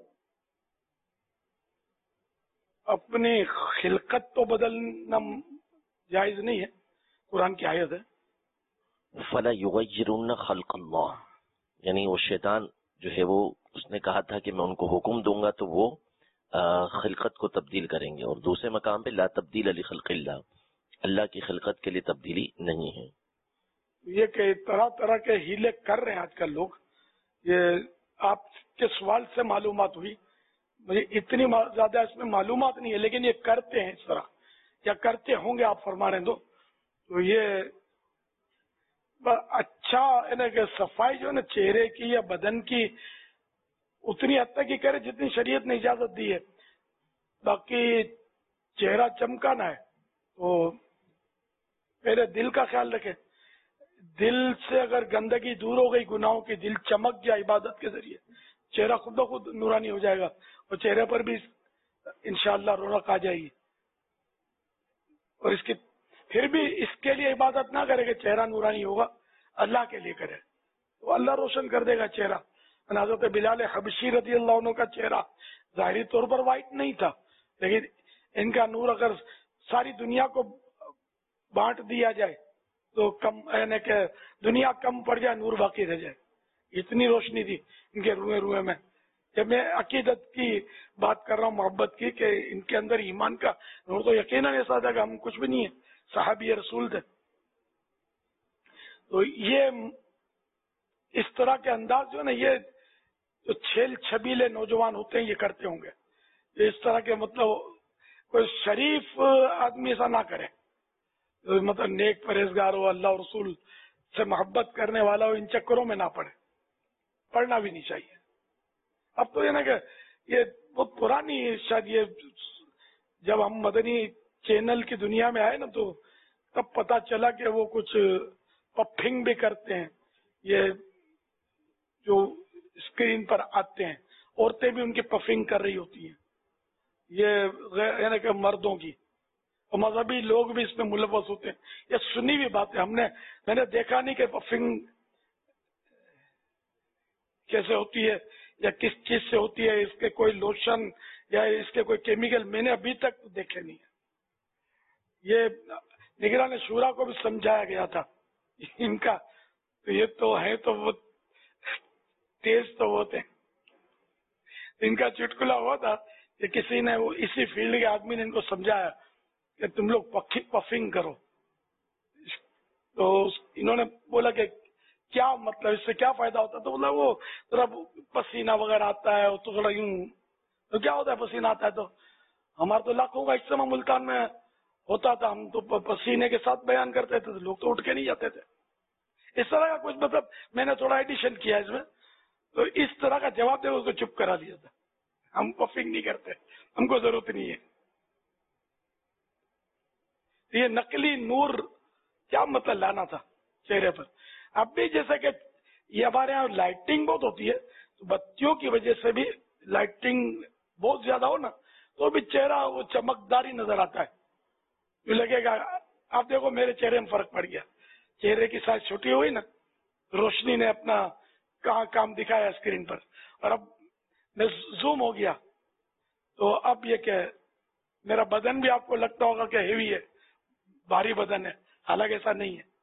اپنی خلقت تو بدلنا جائز نہیں ہے, قرآن کی آیت ہے. فلا یغیرن خلق اللہ, یعنی وہ شیطان جو ہے وہ اس نے کہا تھا کہ میں ان کو حکم دوں گا تو وہ خلقت کو تبدیل کریں گے. اور دوسرے مقام پہ لا تبدیل لخلق اللہ, اللہ کی خلقت کے لیے تبدیلی نہیں ہے. یہ کہ طرح طرح کے ہیلے کر رہے ہیں آج کل لوگ. یہ آپ کے سوال سے معلومات ہوئی, مجھے اتنی زیادہ اس میں معلومات نہیں ہے, لیکن یہ کرتے ہیں اس طرح, یا کرتے ہوں گے, آپ فرما رہے ہیں. تو یہ اچھا ہے نا کہ صفائی جو ہے نا چہرے کی یا بدن کی اتنی حد تک ہی کرے جتنی شریعت نے اجازت دی ہے. باقی چہرہ چمکانا ہے تو پہلے دل کا خیال رکھے. دل سے اگر گندگی دور ہو گئی گناہوں کی, دل چمک گیا عبادت کے ذریعے, چہرہ خود بخود نورانی ہو جائے گا, اور چہرے پر بھی انشاءاللہ رونق آ جائے گی. اور اس کی پھر بھی اس کے لیے عبادت نہ کرے کہ چہرہ نورانی ہوگا, اللہ کے لیے کرے تو اللہ روشن کر دے گا چہرہ. حضرت بلال حبشی رضی اللہ عنہ کا چہرہ ظاہری طور پر وائٹ نہیں تھا, لیکن ان کا نور اگر ساری دنیا کو بانٹ دیا جائے تو کم, یعنی کہ دنیا کم پڑ جائے, نور باقی رہ جائے. اتنی روشنی تھی ان کے روئے روئے میں. جب میں عقیدت کی بات کر رہا ہوں, محبت کی, کہ ان کے اندر ایمان کا نور تو یقیناً ایسا تھا کہ ہم کچھ بھی نہیں ہے, صحابی رسول تھے. تو یہ اس طرح کے انداز جو ہے نا, یہ جو چھیل چھبیلے نوجوان ہوتے ہیں یہ کرتے ہوں گے. اس طرح کے مطلب کوئی شریف آدمی ایسا نہ کرے, مطلب نیک پرہیزگار ہو, اللہ اور رسول سے محبت کرنے والا ہو, ان چکروں میں نہ پڑے. پڑھنا بھی نہیں چاہیے. اب تو یہ نا کہ یہ بہت پرانی شاید, یہ جب ہم مدنی چینل کی دنیا میں آئے نا تو تب پتا چلا کہ وہ کچھ پفنگ بھی کرتے ہیں. یہ جو اسکرین پر آتے ہیں, عورتیں بھی ان کی پفنگ کر رہی ہوتی ہیں, یہ یعنی کہ مردوں کی, اور مذہبی لوگ بھی اس میں ملوث ہوتے ہیں. یہ سنی ہوئی بات ہے, ہم نے میں نے دیکھا نہیں کہ پفنگ کیسے ہوتی ہے یا کس چیز سے ہوتی ہے, اس کے کوئی لوشن یا اس کے کوئی کیمیکل میں نے ابھی تک دیکھے نہیں ہے. یہ نگران شورا کو بھی سمجھایا گیا تھا ان کا, تو یہ تو ہے تو وہ تیز تو ہوتے ہیں. ان کا چٹکلا ہوا تھا کہ کسی نے وہ اسی فیلڈ کے آدمی نے ان کو سمجھایا کہ تم لوگ پفنگ کرو. تو انہوں نے بولا کہ کیا مطلب, اس سے کیا فائدہ ہوتا؟ تو بولا وہ تھوڑا پسینہ وغیرہ آتا ہے تو تھوڑا یوں, تو کیا ہوتا ہے پسینہ آتا ہے تو ہمارا تو لاکھوں کا اجتماع ملتان میں ہوتا تھا, ہم تو پسینے کے ساتھ بیان کرتے تھے, لوگ تو اٹھ کے نہیں جاتے تھے. اس طرح کا کچھ مطلب میں نے تھوڑا ایڈیشن کیا اس میں, تو اس طرح کا جواب دے اس کو چپ کرا دیا تھا. ہم پفنگ نہیں کرتے, ہم کو ضرورت نہیں ہے. یہ نقلی نور کیا مطلب لانا تھا چہرے پر. اب بھی جیسا کہ یہ ہمارے یہاں لائٹنگ بہت ہوتی ہے, تو بتیوں کی وجہ سے بھی لائٹنگ بہت زیادہ ہو نا تو بھی چہرہ وہ چمکداری نظر آتا ہے. جو لگے گا, آپ دیکھو میرے چہرے میں فرق پڑ گیا, چہرے کی سائز چھوٹی ہوئی نا, روشنی نے اپنا کہاں کام دکھایا اسکرین پر, اور اب میں زوم ہو گیا تو اب یہ کہ میرا بدن بھی آپ کو لگتا ہوگا کہ ہیوی ہے, بھاری بدن ہے, حالانکہ ایسا نہیں ہے.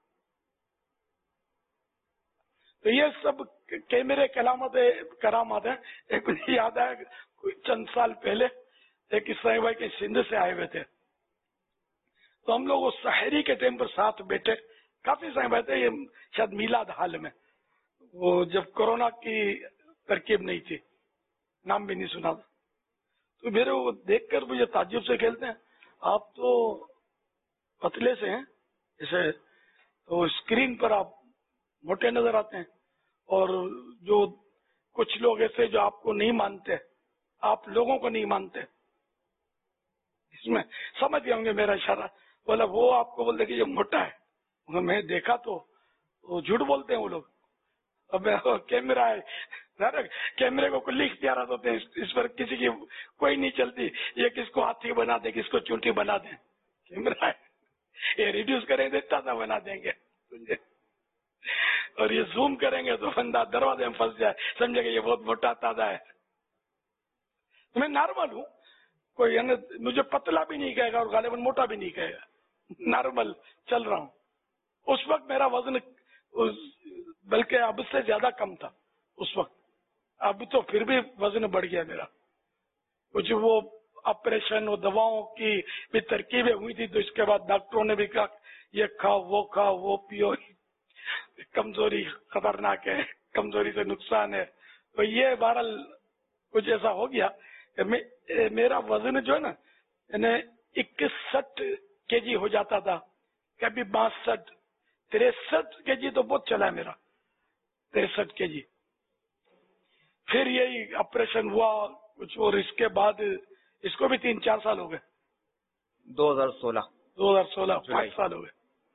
تو یہ سب کیمرے کلامت کرامات ہیں. ایک مجھے یاد آیا چند سال پہلے ایک اسرائیل بھائی کے سندھ سے آئے ہوئے تھے, تو ہم لوگ اس سحری کے ٹائم پر ساتھ بیٹھے, کافی سائیں بیٹھے, یہ شاید میلاد حال میں, وہ جب کورونا کی ترکیب نہیں تھی, نام بھی نہیں سنا تھا. تو میرے وہ دیکھ کر مجھے تعجب سے کھیلتے ہیں, آپ تو پتلے سے ہیں جیسے, تو اسکرین پر آپ موٹے نظر آتے ہیں, اور جو کچھ لوگ ایسے جو آپ کو نہیں مانتے, آپ لوگوں کو نہیں مانتے, اس میں سمجھ گئے ہوں گے میرا اشارہ. بولا وہ آپ کو بولتے کہ یہ موٹا ہے, میں دیکھا تو وہ جھوٹ بولتے ہیں وہ لوگ. اب کیمرہ ہے, کیمرے کو کلی اختیارات ہوتے ہیں, اس پر کسی کی کوئی نہیں چلتی, یہ کس کو ہاتھی بنا دیں, کس کو چونٹی بنا دیں. کیمرہ ہے, یہ ریڈیوس کریں گے تازہ بنا دیں گے, اور یہ زوم کریں گے تو بندہ دروازے میں پھنس جائے, سمجھے کہ یہ بہت موٹا تازہ ہے. میں نارمل ہوں, کوئی مجھے پتلا بھی نہیں کہے گا اور غالباً موٹا بھی نہیں کہے گا, نارمل چل رہا ہوں. اس وقت میرا وزن بلکہ اب سے زیادہ کم تھا اس وقت, اب تو پھر بھی وزن بڑھ گیا میرا. کچھ وہ آپریشن اور دواؤں کی بھی ترکیبیں ہوئی تھی, تو اس کے بعد ڈاکٹروں نے بھی کہا یہ کھاؤ وہ کھاؤ وہ پیو, کمزوری خطرناک ہے, کمزوری سے نقصان ہے. تو یہ بہرحال کچھ ایسا ہو گیا کہ میرا وزن جو ہے نا یعنی اکسٹھ کے جی ہو جاتا تھا, کبھی باسٹھ, تریسٹھ کے جی تو بہت چلا ہے میرا, تریسٹھ کے جی. پھر یہی آپریشن ہوا کچھ, اور اس کے بعد اس کو بھی تین چار سال ہو گئے, دو ہزار سولہ دو ہزار سولہ پانچ سال ہو گئے.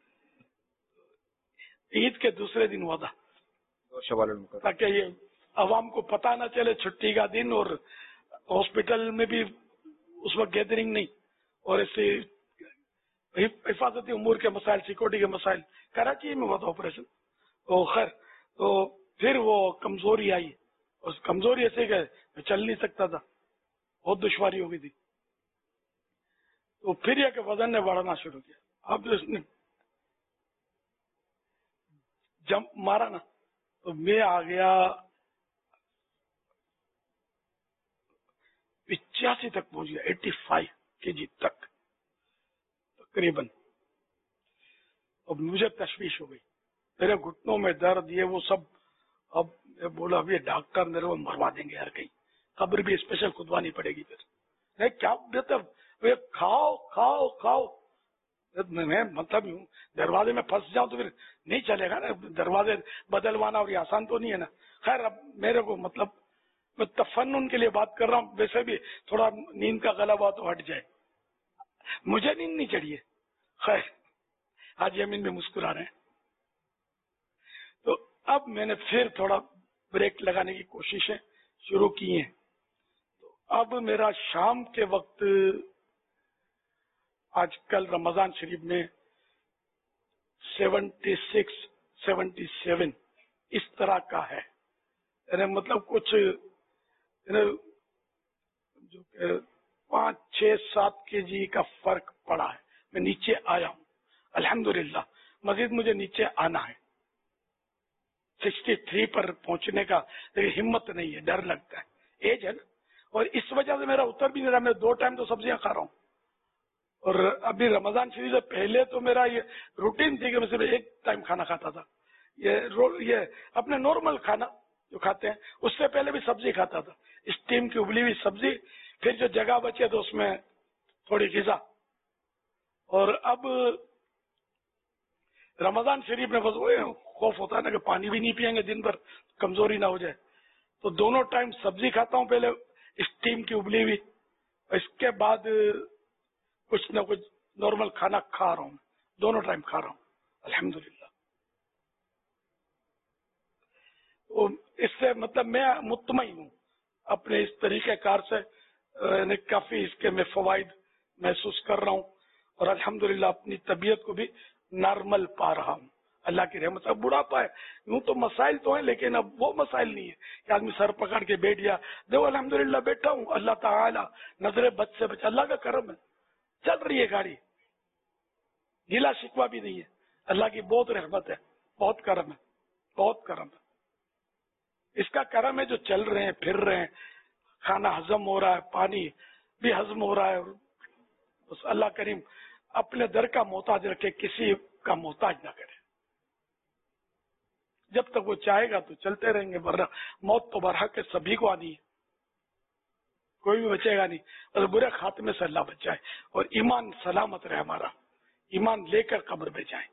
عید کے دوسرے دن ہوا تھا, تاکہ یہ عوام کو پتہ نہ چلے, چھٹی کا دن, اور ہاسپٹل میں بھی اس وقت گیدرنگ نہیں, اور ایسے حفاظتی امور کے مسائل, سیکورٹی کے مسائل. کراچی میں ہوا تھا آپریشن. تو خیر, تو پھر وہ کمزوری آئی, اس کمزوری ایسے کہ چل نہیں سکتا تھا, بہت دشواری ہو گئی تھی. تو پھر یہ کہ وزن نے بڑھنا شروع کیا. اب اس نے جمپ مارا نا تو میں آ گیا پچاسی تک پہنچ گیا, ایٹی فائیو کے جی تک تقریباً. اب مجھے تشویش ہو گئی, میرے گھٹنوں میں درد, یہ وہ سب. اب میں بولا اب یہ ڈاکٹر میرے کو مروا دیں گے یار, کہیں قبر بھی اسپیشل کھدوانی پڑے گی. پھر نہیں کیا بہتر کھاؤ کھاؤ کھاؤ, میں مطلب ہوں دروازے میں پھنس جاؤں تو پھر نہیں چلے گا نا, دروازے بدلوانا اور یہ آسان تو نہیں ہے نا. خیر اب میرے کو مطلب میں تفنن کے لیے بات کر رہا ہوں, ویسے بھی تھوڑا نیند کا غلبہ تو ہٹ جائے. مجھے نیند نہیں چڑھی ہے. خیر آج یمین میں مسکرا رہے ہیں. تو اب میں نے پھر تھوڑا بریک لگانے کی کوششیں شروع کی ہیں. تو اب میرا شام کے وقت آج کل رمضان شریف میں سیونٹی سکس سیونٹی سیون اس طرح کا ہے, یعنی مطلب کچھ جو کہ پانچ چھ سات کے جی کا فرق پڑا ہے. میں نیچے آیا ہوں الحمدللہ, مزید مجھے نیچے آنا ہے. سکسٹی تھری پر پہنچنے کا لیکن ہمت نہیں ہے, ڈر لگتا ہے, ایج ہے نا. اور اس وجہ سے میرا اتر بھی نہیں رہا. میں دو ٹائم تو سبزیاں کھا رہا ہوں, اور ابھی رمضان شریف سے پہلے تو میرا یہ روٹین تھی کہ میں صرف ایک ٹائم کھانا کھاتا تھا, یہ یہ اپنے نارمل کھانا جو کھاتے ہیں. اس سے پہلے بھی سبزی کھاتا تھا, اسٹیم کی ابلی ہوئی سبزی, پھر جو جگہ بچے تو اس میں تھوڑی غذا. اور اب رمضان شریف میں بس وہ خوف ہوتا ہے نا کہ پانی بھی نہیں پیئیں گے دن بھر, کمزوری نہ ہو جائے. تو دونوں ٹائم سبزی کھاتا ہوں, پہلے اسٹیم کی ابلی ہوئی, اس کے بعد کچھ نہ کچھ نارمل کھانا کھا رہا ہوں. دونوں ٹائم کھا رہا ہوں الحمدللہ. اس سے مطلب میں مطمئن ہوں اپنے اس طریقہ کار سے, یعنی کافی اس کے میں فوائد محسوس کر رہا ہوں, اور الحمدللہ اپنی طبیعت کو بھی نارمل پا رہا ہوں اللہ کی رحمت. اب بڑھاپا ہے, یوں تو مسائل تو ہیں لیکن اب وہ مسائل نہیں ہے کہ آدمی سر پکڑ کے بیٹھ گیا. دیکھو الحمدللہ بیٹھا ہوں, اللہ تعالیٰ نظر بد سے بچا, اللہ کا کرم ہے, چل رہی ہے گاڑی, گلا شکوا بھی نہیں ہے. اللہ کی بہت رحمت ہے, بہت کرم ہے, بہت کرم ہے. اس کا کرم ہے جو چل رہے ہیں, پھر رہے ہیں, کھانا ہضم ہو رہا ہے, پانی بھی ہضم ہو رہا ہے. بس اللہ کریم اپنے در کا محتاج رکھے, کسی کا محتاج نہ کرے. جب تک وہ چاہے گا تو چلتے رہیں گے, ورنہ موت تو برحق ہے, سبھی کو آنی ہے, کوئی بھی بچے گا نہیں. بس برے خاتمے سے اللہ بچائے اور ایمان سلامت رہے ہمارا, ایمان لے کر قبر میں جائیں.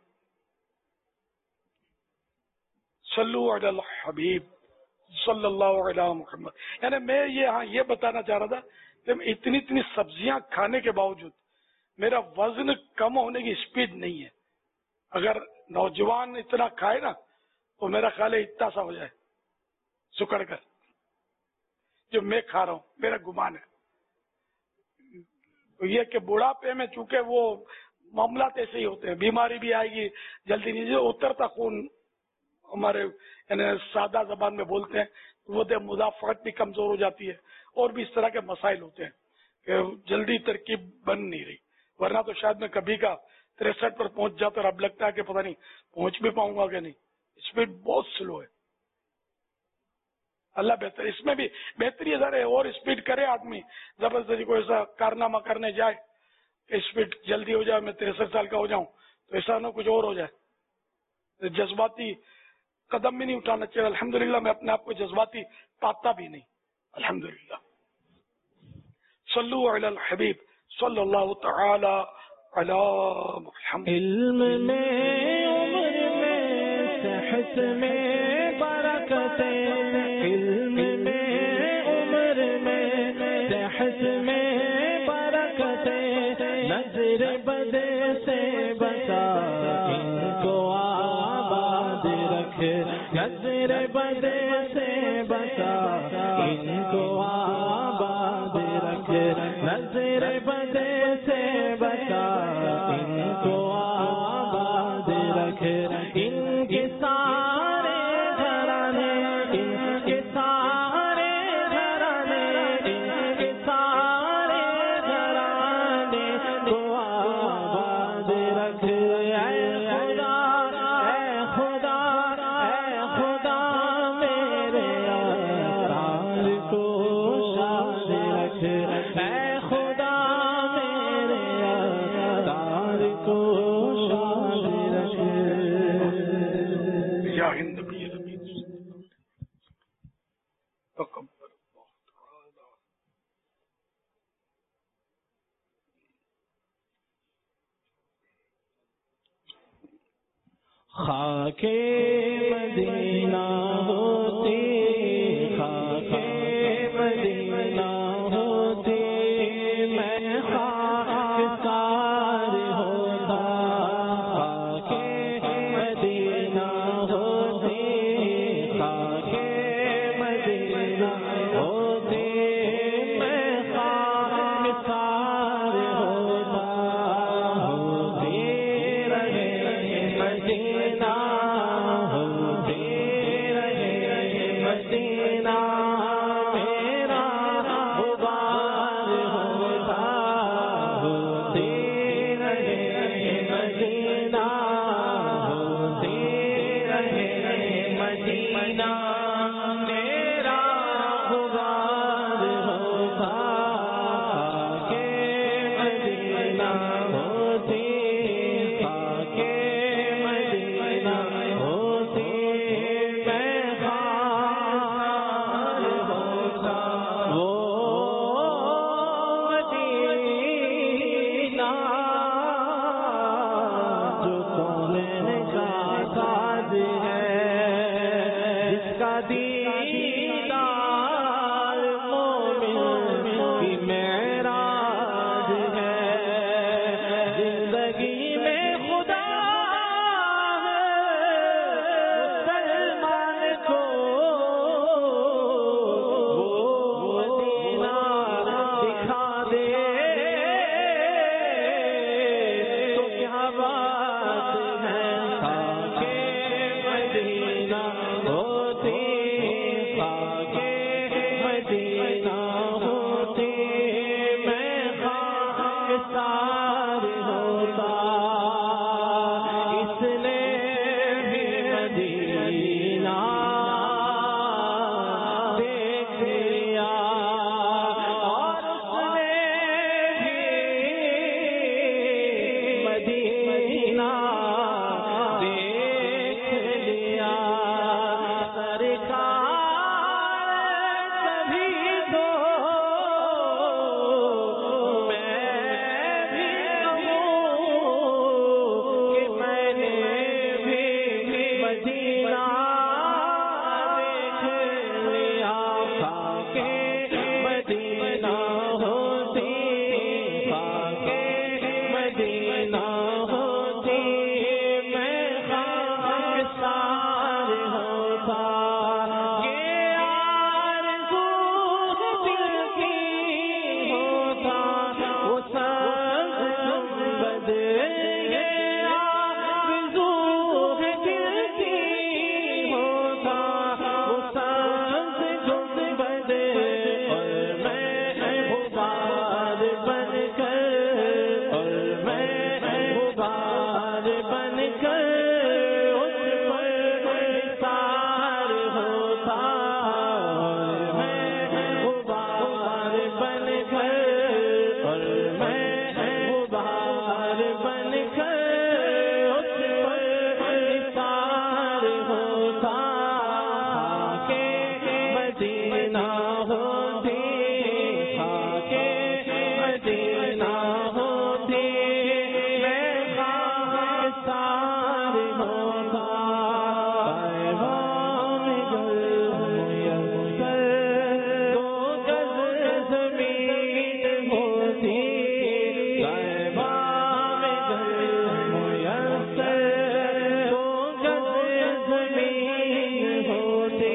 صلو علی الحبیب صلی اللہ علیہ محمد. یعنی میں یہ ہاں یہ بتانا چاہ رہا تھا کہ اتنی اتنی سبزیاں کھانے کے باوجود میرا وزن کم ہونے کی اسپیڈ نہیں ہے. اگر نوجوان اتنا کھائے نا تو میرا خیال ہے اتنا سا ہو جائے سکڑ کر جو میں کھا رہا ہوں, میرا گمان ہے. یہ کہ بڑھاپے میں چونکہ وہ معاملات ایسے ہی ہوتے ہیں, بیماری بھی آئے گی جلدی نہیں, جو اترتا خون ہمارے یعنی سادہ زبان میں بولتے ہیں, وہ دے مدافعت بھی کمزور ہو جاتی ہے, اور بھی اس طرح کے مسائل ہوتے ہیں کہ جلدی ترکیب بن نہیں رہی. ورنہ تو شاید میں کبھی کا تریسٹھ پر پہنچ جاتا, اور اب لگتا ہے کہ پتہ نہیں پہنچ بھی پاؤں گا کہ نہیں. اسپیڈ بہت سلو ہے. اللہ بہتر, اس میں بھی بہتری ادھر ہے, اور اسپیڈ کرے آدمی, زبردستی کو ایسا کارنامہ کرنے جائے کہ اسپیڈ جلدی ہو جائے, میں تریسٹھ سال کا ہو جاؤں تو ایسا نہ کچھ اور ہو جائے. جذباتی قدم بھی نہیں اٹھانا چاہیے. الحمدللہ میں اپنے آپ کو جذباتی پاتا بھی نہیں, الحمدللہ. صلو علی الحبیب صلی اللہ تعالی علی محمد. علم میں عمر میں صحت میں برکتیں, علم میں عمر میں صحت میں برکتیں, نظر بد سے بچا ان کو آباد رکھ, نظر بد سے بچا ان کو آباد رکھ, نظر بد سے بچا ان کو آباد رکھ. ان کے سارے گھرانے, ان کے سارے گھرانے, ان کے سارے گھرانے کو آباد رکھ. اے خدا, اے خدا, اے خدا میرے اسرار کو شاد رکھ, اے خدا میرے اسرار کو شاد رکھ. یا ہند بھی خاک مدینہ ہوتی, خاک مدینہ ہوتی, میں خاک سار ہوتا. خاک مدینہ ہوتی, خاک مدینہ ہوتی, میں خاک سار ہوتا. ہوتی رہے مدینہ, ہوتی رہے مدینہ, میرا غبار ہوتا. ہوتی رہے مدینہ, ہوتی رہے مدینہ, میرا غبار ہوتا. خاک مدینہ ہوتی, خاک مدینہ ہوتی, میں خار ہوتا. وہ مدینہ جو کون کا ساز ہے, جس کا دیدار مومن کی معراج ہے. زندگی میں خدا مسلمان کو وہ مدینہ دکھا دے تو کیا بات ہے. خاک مدینہ ہوتی خاک مدینہ ہوتی میں خاکسار ہوتا پیغام گل میسر دو گز زمین ہوتی پیغام گل میسر دو گز زمین ہوتی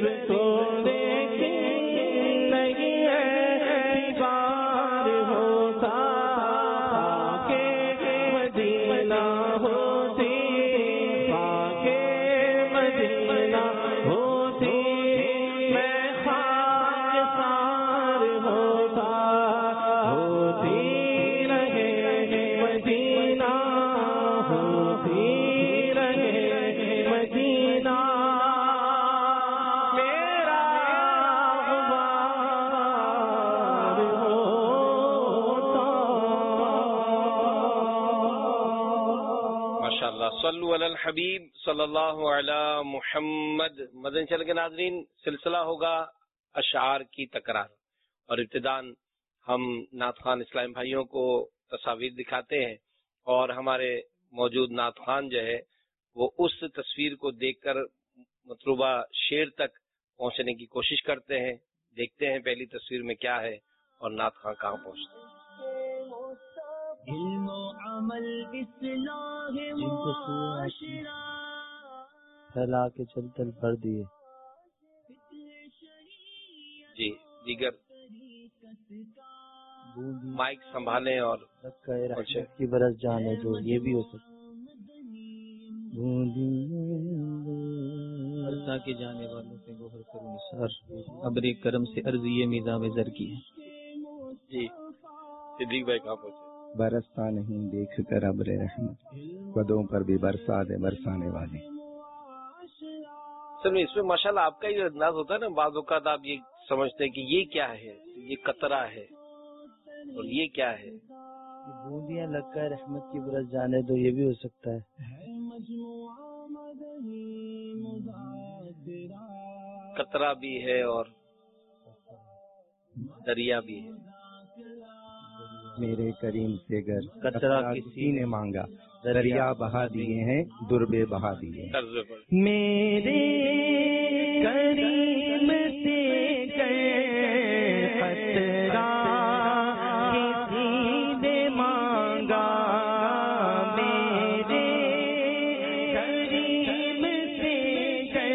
को देखे नहीं है बार होता के मदीना होती के मदीना होती मैं खाक सार होता होती रहे मदीना होती रहे मदीना मेरा गुबार होता। माशाअल्लाह, सल्लु अलल हबीब सल्लल्लाहु अला मुहम्मद। मदन चल के नाजरीन, सिलसिला होगा अशार की तकरार, और इब्तिदान हम नात खान इस्लाम भाइयों को तस्वीर दिखाते हैं और हमारे मौजूद नात खान जो है वो उस तस्वीर को देखकर मतलूबा शेर तक पहुंचने की कोशिश करते हैं। देखते हैं पहली तस्वीर में क्या है और नात खान कहाँ पहुंचते हैं। फैला के चल चल भर दिए जी दीगर माइक संभालें और की बरस जाने दो, ये भी हो सकता अर्सा के जाने वालों से गोहर करूँ निसार, अबरे करम से अर्जी मीज़ा में जर की है। जी सिद्दीक भाई कहाँ पहुंचे? बरसता नहीं देख कर अबरे रहमत, पदों पर भी बरसा दे बरसाने वाले। सर इसमें माशाल्लाह आपका ये अंदाज होता है ना, बाज़ औक़ात आप ये समझते हैं कि ये क्या है, ये कतरा है और ये क्या है। बूंदियां लगकर रहमत की बरस जाने दो, ये भी हो सकता है। कतरा भी है और दरिया भी है। मेरे करीम से गर कतरा किसी ने मांगा, दरिया बहा दिए हैं, दुर्बे बहा दिए। मेरे करीम से गर कतरा किसी ने मांगा, मेरे करीम से गर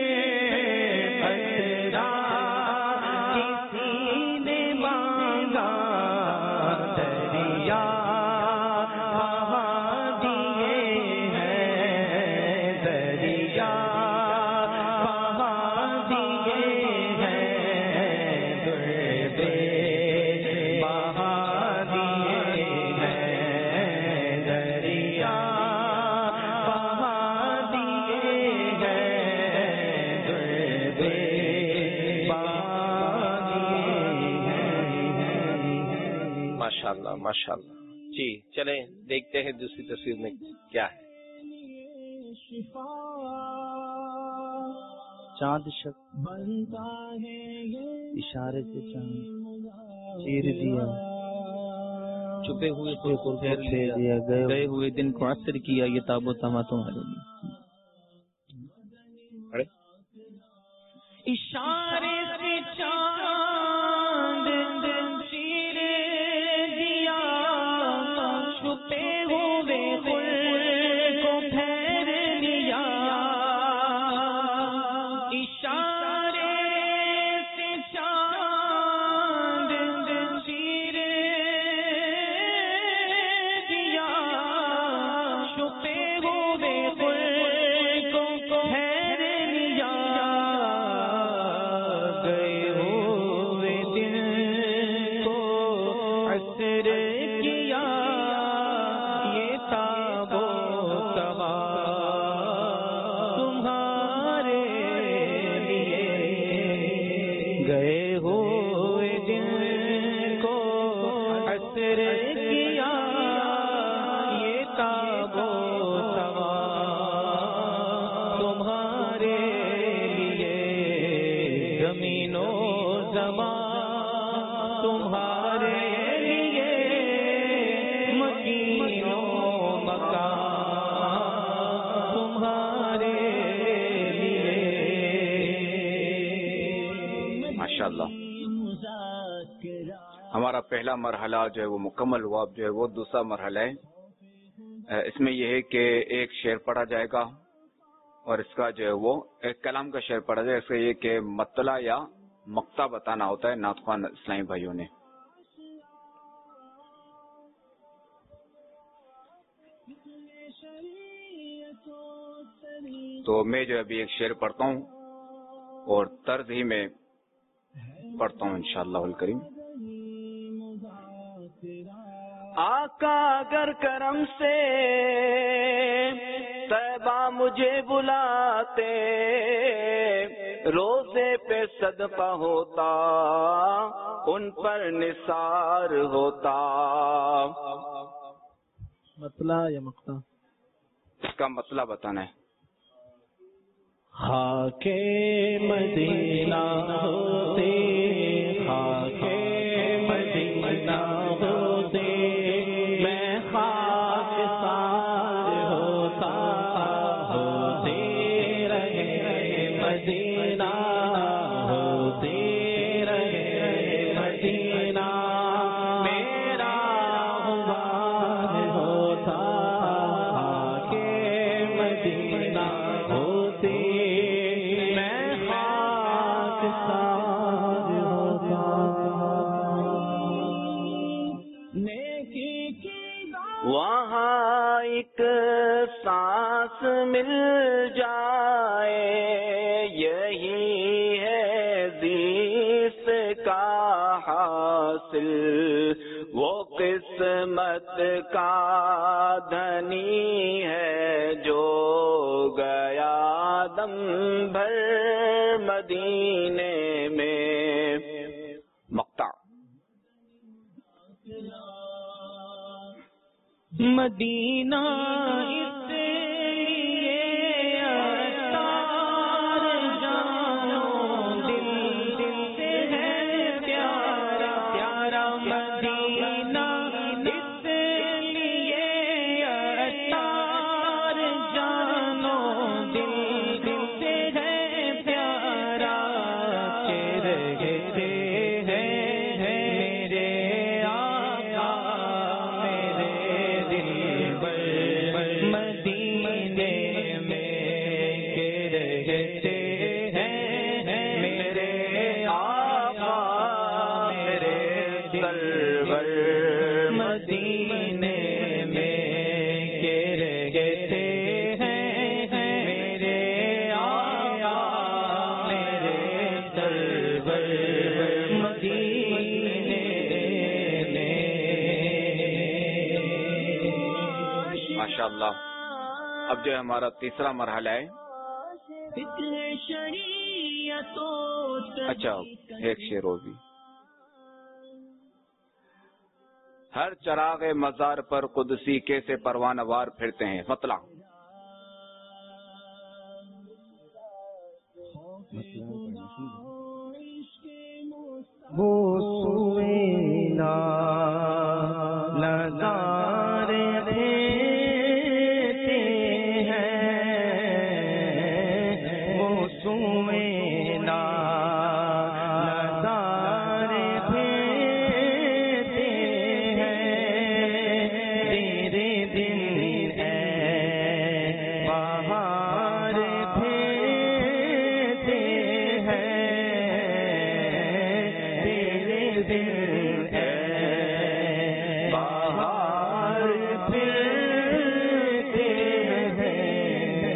कतरा किसी ने मांगा, दरिया बहा दिए हैं, दरिया बहा दिए हैं, दुर्बे बहा दिए हैं, दरिया बहा दिए हैं, दुर्बे बहा दिए हैं। माशाल्लाह माशाल्लाह। जी चलें देखते हैं दूसरी तस्वीर में क्या है। चांद शक इशारे से चांद चीर दिया, छुपे हुए को घेर लिया, गए हुए दिन को असर किया, ये ताबो तमा तुम्हारे लिए। इशारे से चांद चीर दिया, छुपे हुए गुल को फेर लिया, इशारे से चांद चीर दिया, छुपे हुए गुल को फेर लिया, गए हुए दिन को असर किया, ये ताबो तमा तुम्हारे लिए, गए हुए दिन को असर किया, ये ताबो तमा तुम्हारे लिए, जमीनो जमा तुम्हारे लिए, मकीनो मकान तुम्हारे लिए। माशाल्लाह, हमारा पहला मरहला जो है वो मुकम्मल हुआ। अब जो है वो दूसरा मरहला है। इसमें यह है कि एक शेर पढ़ा जाएगा اور اس کا جو ہے وہ ایک کلام کا شعر پڑھا جائے. اس کا یہ کہ مطلع یا مقطع بتانا ہوتا ہے نعت خوان اسلامی بھائیوں نے. تو میں جو ابھی ایک شعر پڑھتا ہوں اور طرز ہی میں پڑھتا ہوں انشاءاللہ الکریم. آقا اگر کرم سے طیبہ مجھے بلاتے روزے پہ صدقہ ہوتا ان پر نثار ہوتا. مطلع یا مقطع؟ اس کا مطلع بتانا ہے. خاک مدینہ ہوتے خاک مدینہ ہوتے میں خاک سار ہوتا ہوتے رہے مدینہ ہوتے رہے مدینہ میرا غبار ہوتا خاک مدینہ ہوتے وہاں ایک سانس مل جائے یہی ہے زیست کا حاصل وہ قسمت کا دھنی ہے جو گیا دم بھر مدینے میں. مقطع مدینہ اس لیے عطار جانو دل دل سے ہے پیارا پیارا مدینہ اس لیے عطار جانو دل دل سے ہے پیارا چہرے گہرے ہیں میرے آقا ماشاءاللہ. اب جو ہے ہمارا تیسرا مرحلہ ہے. اچھا ایک شعر اور بھی. ہر چراغ مزار پر قدسی کیسے پروانہ وار پھرتے ہیں. مطلع وہ سوینا نظارے پھیرتے ہیں وہ سوینا نظارے پھیرتے ہیں تیرے دن اے بہار پھیرتے ہیں تیرے دن اے بہار پھیرتے ہیں.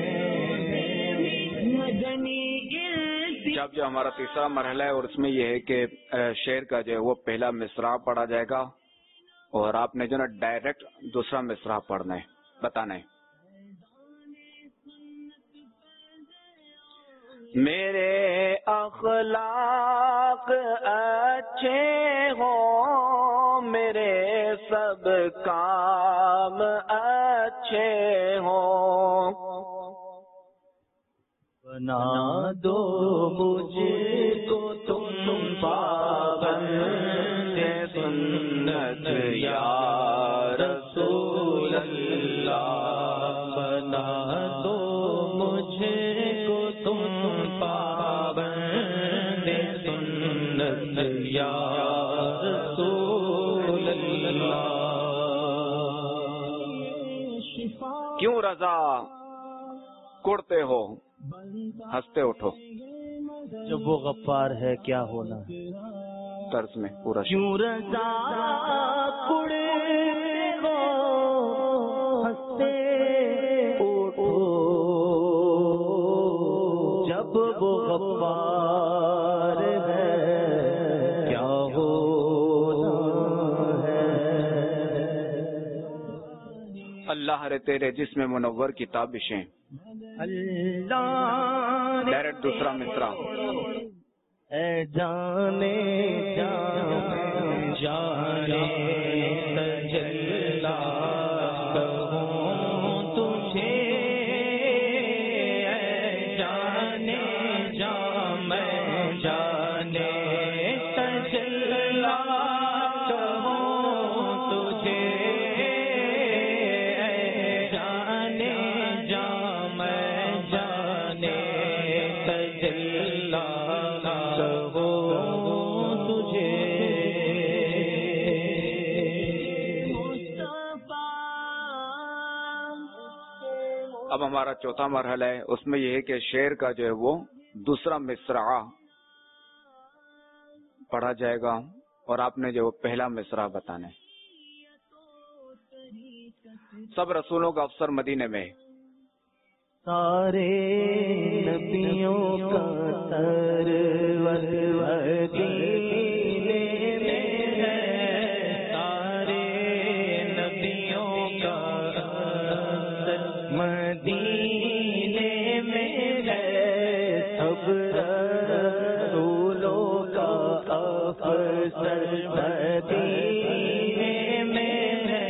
جب جو ہمارا تیسرا مرحلہ ہے اور اس میں یہ ہے کہ شعر کا جو ہے وہ پہلا مصرع پڑھا جائے گا اور آپ نے جو نا ڈائریکٹ دوسرا مصرع پڑھنا ہے بتانا ہے. میرے اخلاق اچھے ہوں میرے سب کام اچھے ہوں بنا دو مجھ کو تم پابند سنت یا رسول اللہ بنا دو مجھ کو تم پابند سنت یا رسول اللہ. کیوں رضا مسکڑتے ہو ہنستے اٹھو. جب وہ غفار ہے کیا ہونا طرز میں پورا کیوں رضا کڑے ہو ہنستے اٹھو جب وہ غفار ہے کیا ہونا ہے. اللہ رے تیرے جسم منور کی تابشیں. اللہ ڈائریکٹ دوسرا مصرع. اے جانے جانے جانے تجلا کہوں تجھے اے جانے جا میں جانے تجلا کہوں تجھے اے جانے جا میں جانے تجلا اب ہمارا چوتھا مرحلہ ہے، اس میں یہ ہے کہ شعر کا جو ہے وہ دوسرا مصرع پڑھا جائے گا اور آپ نے جو پہلا مصرع بتانا ہے. سب رسولوں کا افسر مدینے میں. سارے نبیوں کا سرور مدینے میں ہے. سارے نبیوں کا مدینے میں ہے. سب رسولوں کا افسر مدینے میں ہے.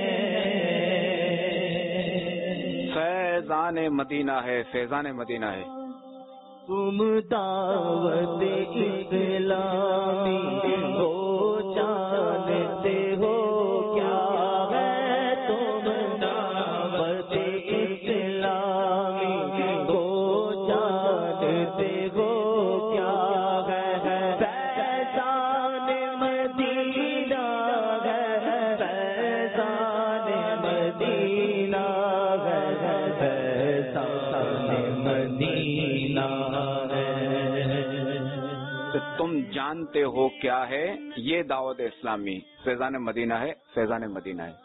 فیضان مدینہ ہے، فیضان مدینہ ہے. تم دعوت اسلامی ہو جانتے ہو کیا ہے. تم دعوت اسلامی ہو جانتے ہو کیا ہے. فیضان مدینہ ہے، فیضان مدینہ ہے، فیضان مدینہ ہے. تم جانتے ہو کیا ہے یہ دعوت اسلامی. فیضان مدینہ ہے، فیضان مدینہ ہے.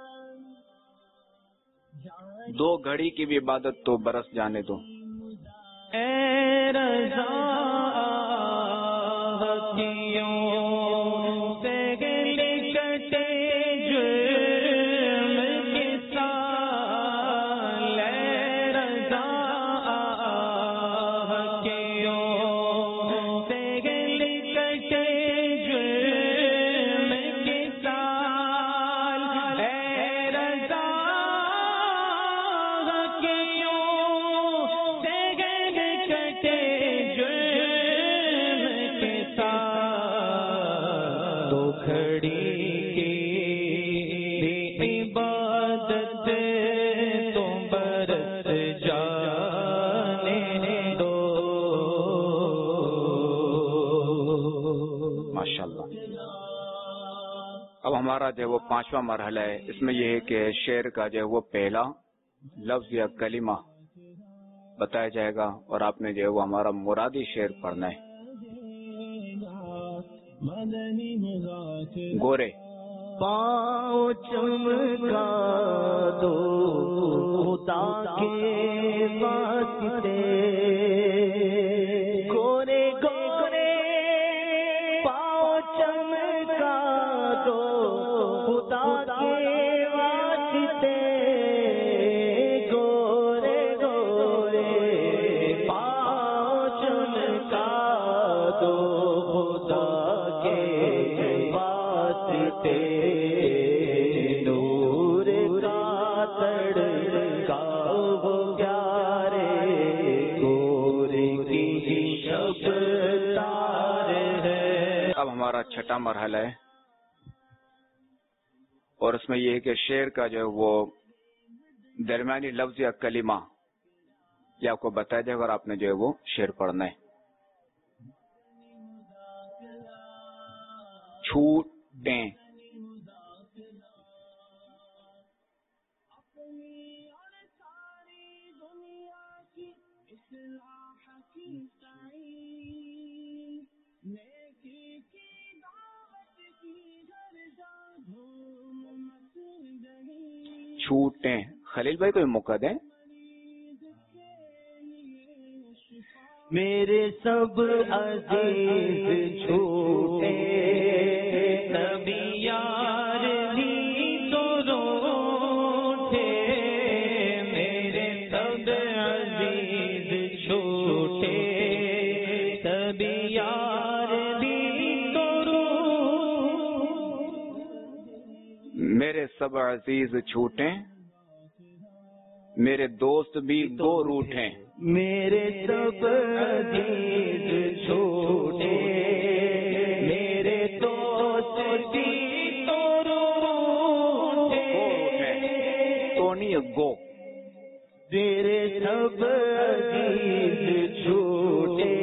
دو گھڑی کی بھی عبادت تو برس جانے دو. اے رضا ہتھیوں سے لکھتے جرم کے سال. اے رضا ہتھیوں سے لکھتے جرم کے سال. اے رضا ہتھیوں سے لکھتے جرم کے سال. تو کھڑی کی عبادت تو برس جانے دو. ماشاءاللہ. اب ہمارا جو ہے وہ پانچواں مرحلہ ہے، اس میں یہ ہے کہ شعر کا جو ہے وہ پہلا لفظ یا کلمہ بتایا جائے گا اور آپ نے جو ہے وہ ہمارا مرادی شعر پڑھنا ہے. گورے پاؤں چمکا دو خدا کے واسطے. گورے گورے پاؤں چمکا دو خدا کے واسطے. گورے گورے پاؤں چمکا دو خدا کے واسطے. نور کا تڑکا وہ پیارے گورے کی شب تار ہے. اب ہمارا چھٹا مرحلہ ہے اور اس میں یہ ہے کہ شعر کا جو ہے وہ درمیانی لفظ یا کلمہ یہ آپ کو بتایا جائے گا اور آپ نے جو ہے وہ شعر پڑھنا ہے. چھوٹیں چھوٹیں خلیل بھائی کوئی موقع دیں. میرے سب عزیز چھوٹے نبی یار بھی تو روٹھے. میرے سب عزیز چھوٹے نبی یار بھی تو روٹھے. میرے سب عزیز چھوٹیں میرے دوست بھی دو روٹھیں. میرے سب عزیز چھوٹے میرے دوست بھی تو روٹھے. تو نہیں گو. میرے سب عزیز چھوٹے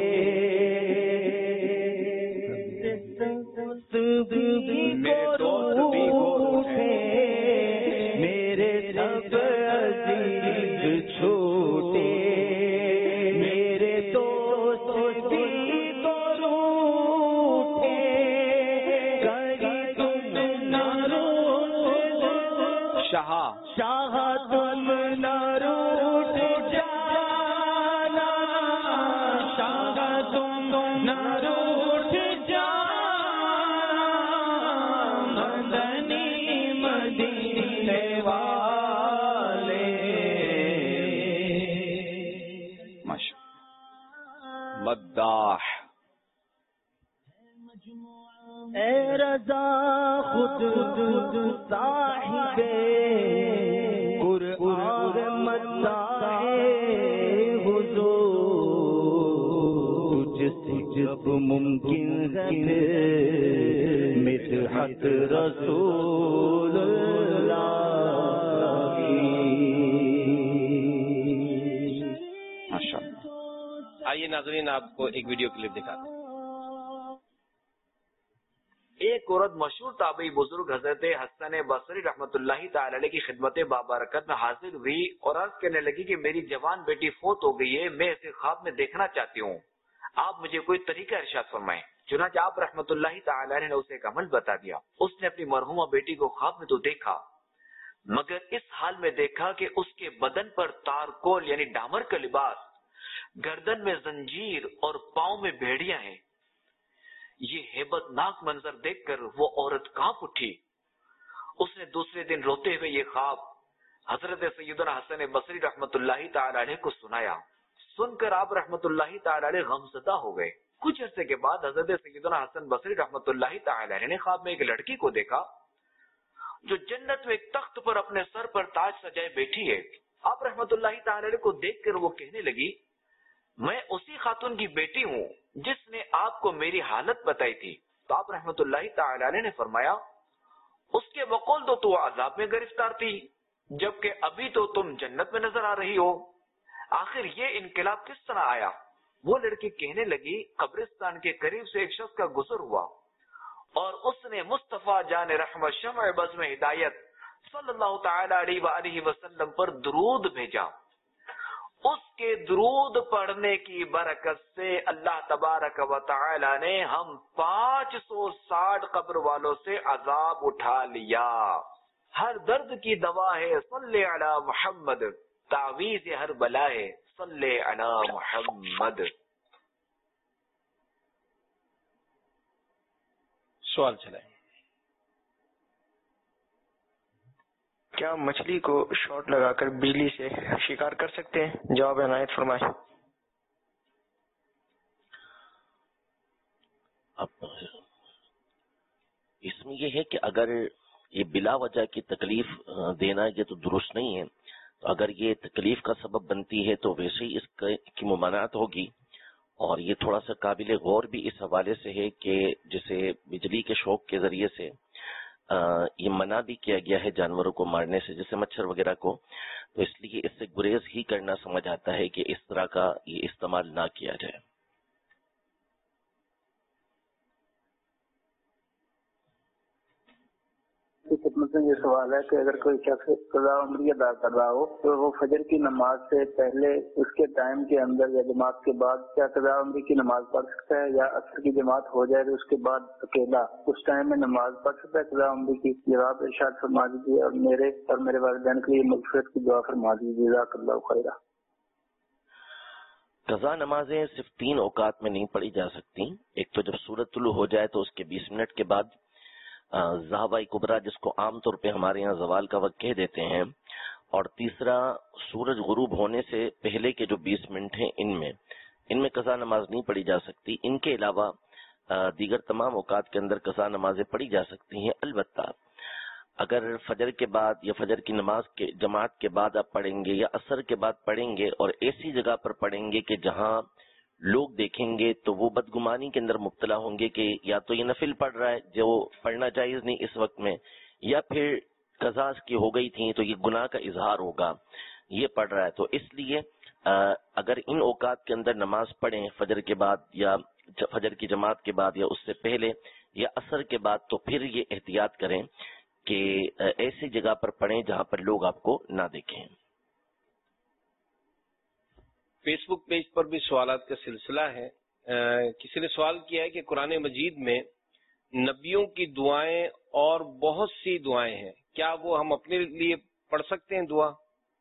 میرے دوست بھی روٹھے. میرے سب عزیز چھوٹے شاہ تم نہ روٹ جانا. شاہ تم نہ روٹ جانا. مدنی مدینے والے مداح. اے رضا خود صاحب قرآن مداح حضور. جس جب ممکن ہے مدحت رسول اللہ کی. آئیے ناظرین آپ کو ایک ویڈیو کلپ دکھاتے ہیں. ایک عورت مشہور تابعی بزرگ حضرت حسن بصری رحمت اللہ تعالی علیہ کی خدمت بابرکت میں حاضر ہوئی اور عرض کرنے لگی کہ میری جوان بیٹی فوت ہو گئی ہے, میں اسے خواب میں دیکھنا چاہتی ہوں, آپ مجھے کوئی طریقہ ارشاد فرمائیں. چنانچہ آپ رحمت اللہ تعالی علیہ نے اسے ایک عمل بتا دیا. اس نے اپنی مرحومہ بیٹی کو خواب میں تو دیکھا, مگر اس حال میں دیکھا کہ اس کے بدن پر تارکول یعنی ڈامر کا لباس, گردن میں زنجیر اور پاؤں میں بھیڑیاں ہیں. یہ ہیبت ناک منظر دیکھ کر وہ عورت کانپ اٹھی. اس نے دوسرے دن روتے ہوئے یہ خواب حضرت سیدنا حسن بصری رحمت اللہ تعالی علیہ کو سنایا. سن کر آپ رحمت اللہ تعالی علیہ غمزدہ ہو گئے. کچھ عرصے کے بعد حضرت سیدنا حسن بصری رحمت اللہ تعالی علیہ نے خواب میں ایک لڑکی کو دیکھا جو جنت میں ایک تخت پر اپنے سر پر تاج سجائے بیٹھی ہے. آپ رحمت اللہ تعالی علیہ کو دیکھ کر وہ کہنے لگی, میں اسی خاتون کی بیٹی ہوں جس نے آپ کو میری حالت بتائی تھی. تو آپ رحمت اللہ تعالی علیہ نے فرمایا, اس کے بقول تو تو عذاب میں گرفتار تھی جبکہ ابھی تو تم جنت میں نظر آ رہی ہو, آخر یہ انقلاب کس طرح آیا؟ وہ لڑکی کہنے لگی, قبرستان کے قریب سے ایک شخص کا گزر ہوا اور اس نے مصطفیٰ جان رحمت شمع بزم ہدایت صلی اللہ تعالی علیہ وآلہ وسلم پر درود بھیجا. اس کے درود پڑھنے کی برکت سے اللہ تبارک و تعالی نے ہم پانچ سو ساٹھ قبر والوں سے عذاب اٹھا لیا. ہر درد کی دوا ہے صلی علی محمد, تعویذ ہر بلا ہے صلی علی محمد. سوال چلائیں. کیا مچھلی کو شاٹ لگا کر بجلی سے شکار کر سکتے ہیں؟ جواب عنایت فرمائیں. اب اس میں یہ ہے کہ اگر یہ بلا وجہ کی تکلیف دینا یہ تو درست نہیں ہے, تو اگر یہ تکلیف کا سبب بنتی ہے تو ویسے ہی اس کی ممانعت ہوگی. اور یہ تھوڑا سا قابل غور بھی اس حوالے سے ہے کہ جسے بجلی کے شوق کے ذریعے سے یہ منع بھی کیا گیا ہے جانوروں کو مارنے سے, جیسے مچھر وغیرہ کو, تو اس لیے اس سے گریز ہی کرنا سمجھ آتا ہے کہ اس طرح کا یہ استعمال نہ کیا جائے. خدمت سے یہ سوال ہے کہ اگر کوئی شخص قضا عمری ادا کر رہا ہو تو وہ فجر کی نماز سے پہلے اس کے ٹائم کے اندر یا جماعت کے بعد کیا قضا عمری کی نماز پڑھ سکتا ہے، یا عصر کی جماعت ہو جائے تو اس کے بعد اکیلا اس ٹائم میں نماز پڑھ سکتا ہے قضا عمری کی؟ جواب ارشاد فرما دیجیے اور میرے اور میرے والدین کے لیے مغفرت کی دعا فرما دیجیے، جزاک اللہ خیرہ۔ قضا نمازیں صرف تین اوقات میں نہیں پڑھی جا سکتی۔ ایک تو جب سورج طلوع ہو جائے تو اس کے بیس منٹ کے بعد ذہبۂ کبریٰ، جس کو عام طور پہ ہمارے یہاں زوال کا وقت کہہ دیتے ہیں، اور تیسرا سورج غروب ہونے سے پہلے کے جو بیس منٹ ہیں ان میں ان میں قضا نماز نہیں پڑھی جا سکتی۔ ان کے علاوہ دیگر تمام اوقات کے اندر قضا نمازیں پڑھی جا سکتی ہیں۔ البتہ اگر فجر کے بعد یا فجر کی نماز کے جماعت کے بعد آپ پڑھیں گے یا عصر کے بعد پڑھیں گے اور ایسی جگہ پر پڑھیں گے کہ جہاں لوگ دیکھیں گے تو وہ بدگمانی کے اندر مبتلا ہوں گے کہ یا تو یہ نفل پڑھ رہا ہے جو پڑھنا جائز نہیں اس وقت میں، یا پھر قضا کی ہو گئی تھی تو یہ گناہ کا اظہار ہوگا، یہ پڑھ رہا ہے۔ تو اس لیے اگر ان اوقات کے اندر نماز پڑھیں فجر کے بعد یا فجر کی جماعت کے بعد یا اس سے پہلے یا عصر کے بعد، تو پھر یہ احتیاط کریں کہ ایسی جگہ پر پڑھیں جہاں پر لوگ آپ کو نہ دیکھیں۔ فیس بک پیج پر بھی سوالات کا سلسلہ ہے۔ کسی نے سوال کیا ہے کہ قرآن مجید میں نبیوں کی دعائیں اور بہت سی دعائیں ہیں، کیا وہ ہم اپنے لیے پڑھ سکتے ہیں دعا؟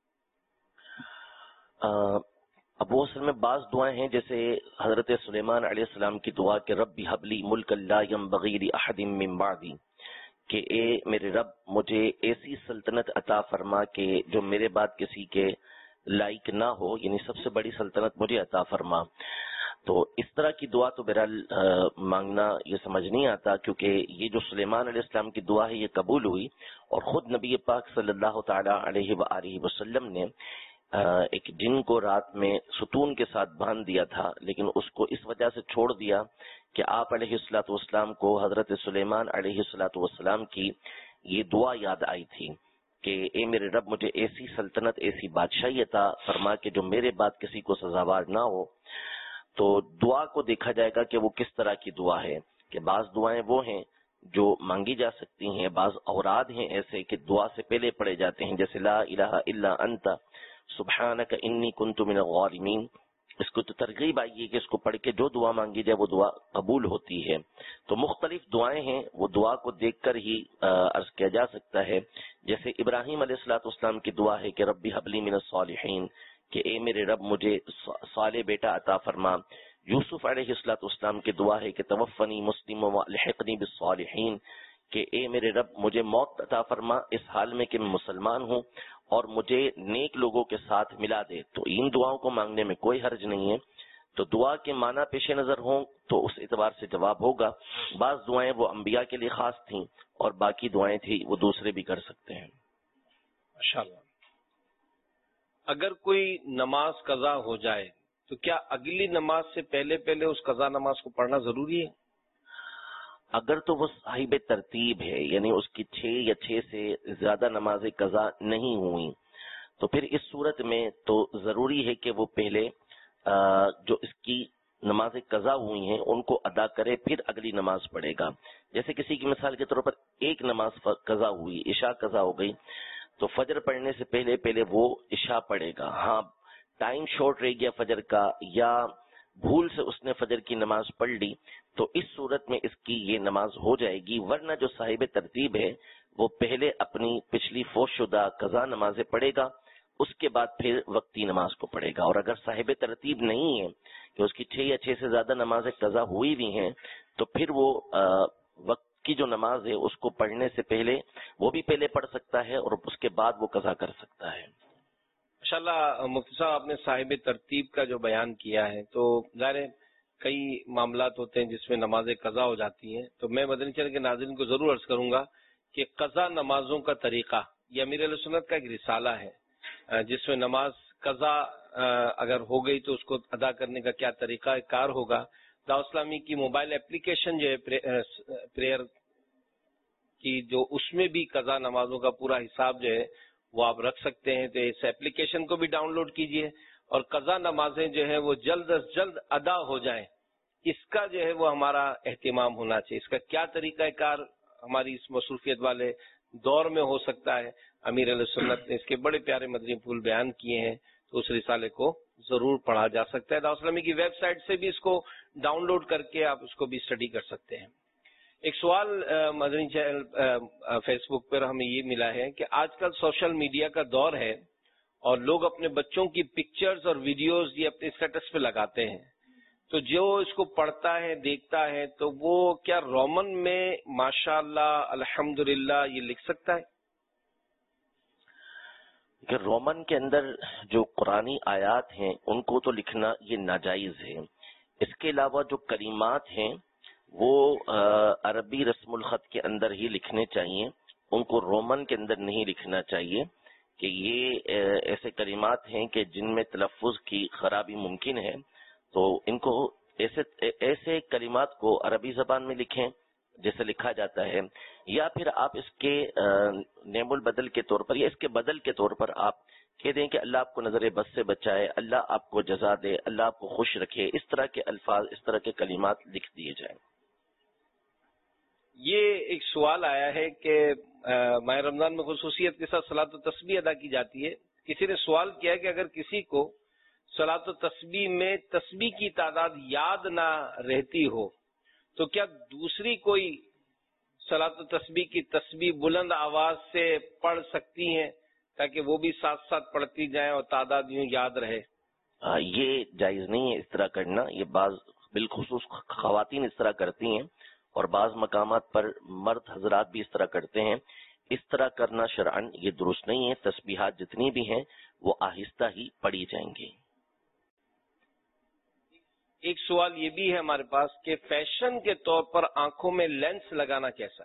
ابو اصل میں بعض دعائیں ہیں، جیسے حضرت سلیمان علیہ السلام کی دعا کہ رب هب لی ملک لا ينبغی لأحد من بعدی، کہ اے میرے رب مجھے ایسی سلطنت عطا فرما کہ جو میرے بعد کسی کے لائق نہ ہو، یعنی سب سے بڑی سلطنت مجھے عطا فرما۔ تو اس طرح کی دعا تو بہرحال مانگنا یہ سمجھ نہیں آتا، کیونکہ یہ جو سلیمان علیہ السلام کی دعا ہے یہ قبول ہوئی، اور خود نبی پاک صلی اللہ تعالی علیہ وآلہ وسلم نے ایک جن کو رات میں ستون کے ساتھ باندھ دیا تھا، لیکن اس کو اس وجہ سے چھوڑ دیا کہ آپ علیہ الصلوۃ والسلام کو حضرت سلیمان علیہ الصلوۃ والسلام کی یہ دعا یاد آئی تھی کہ اے میرے رب مجھے ایسی سلطنت، ایسی بادشاہی عطا فرما کہ جو میرے بعد کسی کو سزاوار نہ ہو۔ تو دعا کو دیکھا جائے گا کہ وہ کس طرح کی دعا ہے، کہ بعض دعائیں وہ ہیں جو مانگی جا سکتی ہیں، بعض اوراد ہیں ایسے کہ دعا سے پہلے پڑھے جاتے ہیں، جیسے لا الہ الا انت سبحانک انی کنت من الظالمین۔ اس کو تو ترغیب آئی ہے کہ اس کو پڑھ کے جو دعا مانگی جائے وہ دعا قبول ہوتی ہے۔ تو مختلف دعائیں ہیں، وہ دعا کو دیکھ کر ہی عرض کیا جا سکتا ہے۔ جیسے ابراہیم علیہ الصلوۃ والسلام کی دعا ہے کہ ربی حب لی من الصالحین، کہ اے میرے رب مجھے صالح بیٹا عطا فرما۔ یوسف علیہ الصلوۃ والسلام کی دعا ہے کہ توفنی مسلم والحقنی بالصالحین، کہ اے میرے رب مجھے موت عطا فرما اس حال میں کہ میں مسلمان ہوں اور مجھے نیک لوگوں کے ساتھ ملا دے۔ تو ان دعاؤں کو مانگنے میں کوئی حرج نہیں ہے۔ تو دعا کے معنی پیش نظر ہوں تو اس اعتبار سے جواب ہوگا۔ بعض دعائیں وہ انبیاء کے لیے خاص تھیں اور باقی دعائیں تھیں وہ دوسرے بھی کر سکتے ہیں۔ ماشاءاللہ۔ اگر کوئی نماز قضا ہو جائے تو کیا اگلی نماز سے پہلے پہلے اس قضا نماز کو پڑھنا ضروری ہے؟ اگر تو وہ صاحب ترتیب ہے، یعنی اس کی چھ یا چھ سے زیادہ نمازیں قضا نہیں ہوئیں، تو پھر اس صورت میں تو ضروری ہے کہ وہ پہلے جو اس کی نمازیں قضا ہوئی ہیں ان کو ادا کرے، پھر اگلی نماز پڑھے گا۔ جیسے کسی کی مثال کے طور پر ایک نماز قضا ہوئی، عشاء قضا ہو گئی، تو فجر پڑھنے سے پہلے پہلے وہ عشاء پڑھے گا۔ ہاں ٹائم شارٹ رہ گیا فجر کا، یا بھول سے اس نے فجر کی نماز پڑھ لی، تو اس صورت میں اس کی یہ نماز ہو جائے گی۔ ورنہ جو صاحب ترتیب ہے وہ پہلے اپنی پچھلی فوت شدہ قضا نمازیں پڑھے گا، اس کے بعد پھر وقتی نماز کو پڑھے گا۔ اور اگر صاحب ترتیب نہیں ہے کہ اس کی چھ یا چھ سے زیادہ نمازیں قضا ہوئی بھی ہیں، تو پھر وہ وقت کی جو نماز ہے اس کو پڑھنے سے پہلے وہ بھی پہلے پڑھ سکتا ہے اور اس کے بعد وہ قضا کر سکتا ہے۔ ماشاءاللہ مفتی صاحب، آپ نے صاحب ترتیب کا جو بیان کیا ہے، تو ظاہر ہے کئی معاملات ہوتے ہیں جس میں نمازیں قضا ہو جاتی ہیں، تو میں مدنی چینل کے ناظرین کو ضرور عرض کروں گا کہ قضا نمازوں کا طریقہ یہ امیر علیہ سنت کا ایک رسالہ ہے جس میں نماز قضا اگر ہو گئی تو اس کو ادا کرنے کا کیا طریقہ کار ہوگا۔ دعوت اسلامی کی موبائل اپلیکیشن جو ہے پریئر کی، جو اس میں بھی قضا نمازوں کا پورا حساب جو ہے وہ آپ رکھ سکتے ہیں، تو اس اپلیکیشن کو بھی ڈاؤن لوڈ کیجئے اور قضا نمازیں جو ہیں وہ جلد از جلد ادا ہو جائیں، اس کا جو ہے وہ ہمارا اہتمام ہونا چاہیے۔ اس کا کیا طریقہ کار ہماری اس مصروفیت والے دور میں ہو سکتا ہے. امیر علیہ سنت نے اس کے بڑے پیارے مدنی پھول بیان کیے ہیں, تو اس رسالے کو ضرور پڑھا جا سکتا ہے. دعوت اسلامی کی ویب سائٹ سے بھی اس کو ڈاؤن لوڈ کر کے آپ اس کو بھی اسٹڈی کر سکتے ہیں. ایک سوال مدنی چینل فیس بک پر ہمیں یہ ملا ہے کہ آج کل سوشل میڈیا کا دور ہے اور لوگ اپنے بچوں کی پکچرز اور ویڈیوز یہ اپنے اسٹیٹس پہ لگاتے ہیں, تو جو اس کو پڑھتا ہے دیکھتا ہے تو وہ کیا رومن میں ماشاءاللہ الحمدللہ یہ لکھ سکتا ہے؟ کہ رومن کے اندر جو قرآنی آیات ہیں ان کو تو لکھنا یہ ناجائز ہے. اس کے علاوہ جو کلمات ہیں وہ عربی رسم الخط کے اندر ہی لکھنے چاہیے, ان کو رومن کے اندر نہیں لکھنا چاہیے, کہ یہ ایسے کلمات ہیں کہ جن میں تلفظ کی خرابی ممکن ہے, تو ان کو ایسے ایسے کلمات کو عربی زبان میں لکھیں جیسے لکھا جاتا ہے, یا پھر آپ اس کے نعم البدل کے طور پر یا اس کے بدل کے طور پر آپ کہہ دیں کہ اللہ آپ کو نظر بد سے بچائے, اللہ آپ کو جزا دے, اللہ آپ کو خوش رکھے. اس طرح کے الفاظ, اس طرح کے کلمات لکھ دیے جائیں. یہ ایک سوال آیا ہے کہ ماہ رمضان میں خصوصیت کے ساتھ صلاۃ و تسبیح ادا کی جاتی ہے. کسی نے سوال کیا کہ اگر کسی کو صلاۃ و تسبیح میں تسبیح کی تعداد یاد نہ رہتی ہو تو کیا دوسری کوئی صلاۃ و تسبیح کی تسبیح بلند آواز سے پڑھ سکتی ہیں تاکہ وہ بھی ساتھ ساتھ پڑھتی جائیں اور تعداد یوں یاد رہے؟ آ, یہ جائز نہیں ہے اس طرح کرنا. یہ بعض بالخصوص خواتین اس طرح کرتی ہیں اور بعض مقامات پر مرد حضرات بھی اس طرح کرتے ہیں. اس طرح کرنا شرعن یہ درست نہیں ہے. تسبیحات جتنی بھی ہیں وہ آہستہ ہی پڑھی جائیں گی. ایک سوال یہ بھی ہے ہمارے پاس کہ فیشن کے طور پر آنکھوں میں لینس لگانا کیسا؟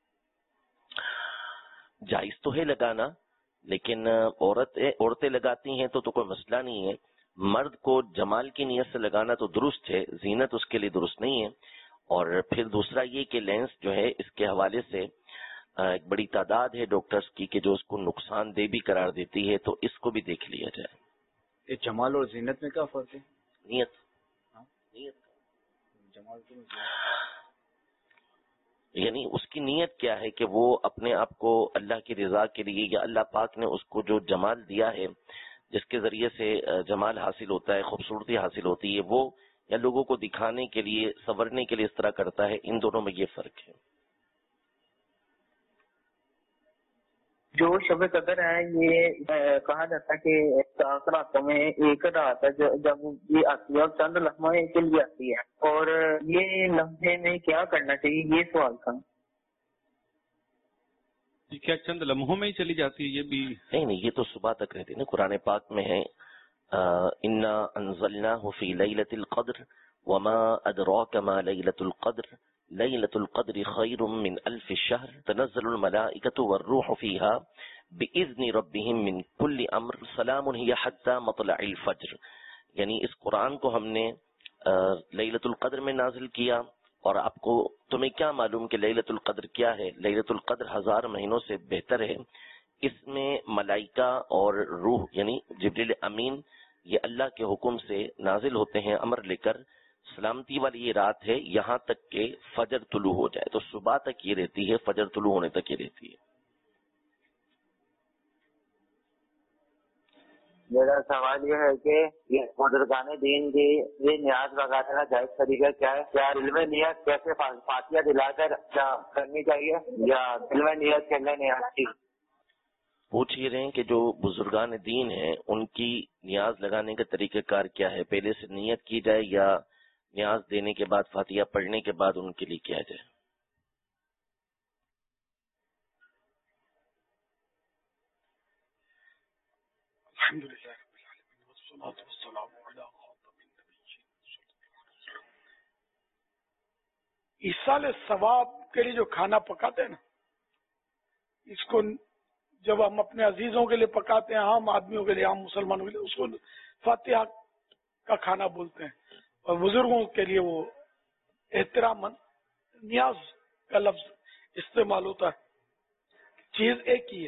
جائز تو ہے لگانا, لیکن عورت عورتیں لگاتی ہیں تو تو کوئی مسئلہ نہیں ہے. مرد کو جمال کی نیت سے لگانا تو درست ہے, زینت اس کے لیے درست نہیں ہے. اور پھر دوسرا یہ کہ لینس جو ہے اس کے حوالے سے ایک بڑی تعداد ہے ڈاکٹرز کی کہ جو اس کو نقصان دہ بھی قرار دیتی ہے, تو اس کو بھی دیکھ لیا جائے. یہ جمال اور زینت میں کیا فرق ہے؟ نیت. جمال یعنی اس کی نیت کیا ہے کہ وہ اپنے آپ کو اللہ کی رضا کے لیے, یا اللہ پاک نے اس کو جو جمال دیا ہے جس کے ذریعے سے جمال حاصل ہوتا ہے, خوبصورتی حاصل ہوتی ہے, وہ یا لوگوں کو دکھانے کے لیے, سنورنے کے لیے اس طرح کرتا ہے. ان دونوں میں یہ فرق ہے. جو شب قدر ہے یہ کہا جاتا ہے کہ سات راتوں میں ایک رات ہے جب یہ آتی ہے اور چند لمحے کے لیے آتی ہے, اور یہ لمحے میں کیا کرنا چاہیے, یہ سوال تھا. کیا چند لمحوں میں ہی چلی جاتی ہے؟ یہ بھی نہیں نہیں, یہ تو صبح تک رہتی ہے نا. قرآن پاک میں ہے انا انزلناہ فی لیلۃ القدر وما ادراک ما لیلۃ القدر لیلۃ القدر خیر من الف شہر تنزل الملائکۃ والروح فیہا باذن ربہم من کل امر سلام ہی حتی مطلع الفجر. یعنی اس قرآن کو ہم نے لیلۃ القدر میں نازل کیا, اور آپ کو تمہیں کیا معلوم کہ لیلۃ القدر کیا ہے؟ لیلۃ القدر ہزار مہینوں سے بہتر ہے. اس میں ملائکہ اور روح یعنی جبریل امین یہ اللہ کے حکم سے نازل ہوتے ہیں امر لے کر. سلامتی والی یہ رات ہے یہاں تک کہ فجر طلوع ہو جائے, تو صبح تک یہ رہتی ہے, فجر طلوع ہونے تک یہ رہتی ہے. میرا سوال یہ ہے کہ یہ بزرگان دین کی یہ نیاز وغیرہ کا جائز طریقہ کیا ہے؟ کیا علم نیت کیسے فاتحہ دلا کر کرنی چاہیے یا علم نیت کرنے نیاز کی؟ پوچھ یہ رہے ہیں کہ جو بزرگان دین ہیں ان کی نیاز لگانے کا طریقہ کار کیا ہے؟ پہلے سے نیت کی جائے یا نیاز دینے کے بعد فاتحہ پڑھنے کے بعد ان کے لیے کیا جائے؟ ایصال ثواب کے لیے جو کھانا پکاتے ہیں نا, اس کو جب ہم اپنے عزیزوں کے لیے پکاتے ہیں, عام آدمیوں کے لیے, عام مسلمانوں کے لیے, اس کو فاتحہ کا کھانا بولتے ہیں. اور بزرگوں کے لیے وہ احترام نیاز کا لفظ استعمال ہوتا ہے. چیز ایک ہی ہے.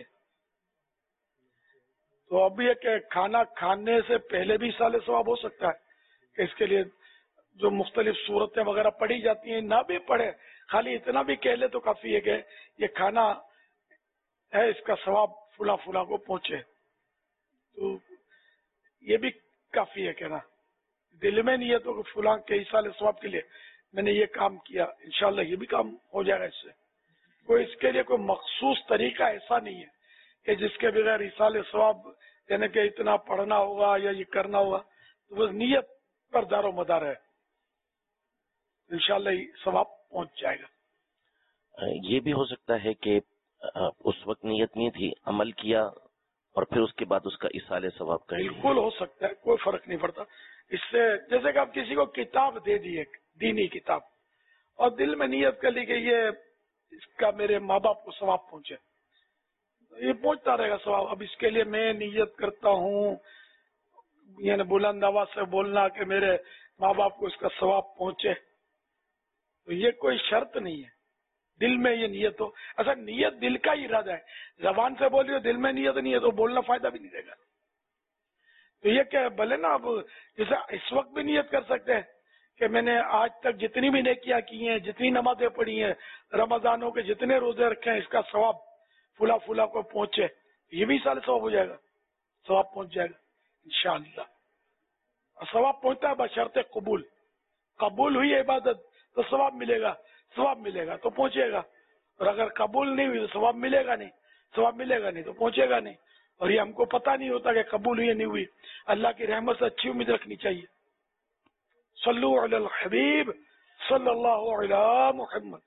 تو اب یہ کہ کھانا کھانے سے پہلے بھی ایصال ثواب ہو سکتا ہے کہ اس کے لیے جو مختلف صورتیں وغیرہ پڑھی جاتی ہیں نہ بھی پڑھے, خالی اتنا بھی کہہ لے تو کافی ہے کہ یہ کھانا ہے اس کا ثواب فلا فلا کو پہنچے، تو یہ بھی کافی ہے کہنا. دل میں نیت ہو کہ فلاں کے ایصال ثواب کے لیے میں نے یہ کام کیا، انشاءاللہ یہ بھی کام ہو جائے گا. اس سے کوئی اس کے لیے کوئی مخصوص طریقہ ایسا نہیں ہے کہ جس کے بغیر ایصال ثواب یعنی کہ اتنا پڑھنا ہوگا یا یہ کرنا ہوگا. تو بس نیت پر دار و مدار ہے، انشاءاللہ ثواب پہنچ جائے گا. یہ بھی ہو سکتا ہے کہ اس وقت نیت نہیں تھی، عمل کیا اور پھر اس کے بعد اس کا ایصال ثواب کر لیا. بالکل ہو سکتا ہے، کوئی فرق نہیں پڑتا اس سے. جیسے کہ آپ کسی کو کتاب دے دی ایک دینی کتاب اور دل میں نیت کر لی کہ یہ اس کا میرے ماں باپ کو ثواب پہنچے، یہ پہنچتا رہے گا ثواب. اب اس کے لیے میں نیت کرتا ہوں یعنی بلند آواز سے بولنا کہ میرے ماں باپ کو اس کا ثواب پہنچے، تو یہ کوئی شرط نہیں ہے. دل میں یہ نیت ہو، اصل نیت دل کا ہی ارادہ ہے. زبان سے بول رہی ہو دل میں نیت نہیں ہے تو بولنا فائدہ بھی نہیں دے گا. تو یہ کہ بھلے نا اب جیسے اس وقت بھی نیت کر سکتے ہیں کہ میں نے آج تک جتنی بھی نیکیاں کی ہیں، جتنی نمازیں پڑھی ہیں، رمضانوں کے جتنے روزے رکھے ہیں، اس کا ثواب فلا فلا کو پہنچے، یہ بھی سارے ثواب ہو جائے گا، ثواب پہنچ جائے گا انشاءاللہ. ثواب پہنچتا ہے بشرط قبول. قبول ہوئی عبادت تو ثواب ملے گا، ثواب ملے گا تو پہنچے گا. اور اگر قبول نہیں ہوئی تو ثواب ملے گا نہیں، ثواب ملے گا نہیں تو پہنچے گا نہیں. اور یہ ہم کو پتہ نہیں ہوتا کہ قبول ہوئی نہیں ہوئی. اللہ کی رحمت سے اچھی امید رکھنی چاہیے. صلو علی الحبیب صلی اللہ علی محمد.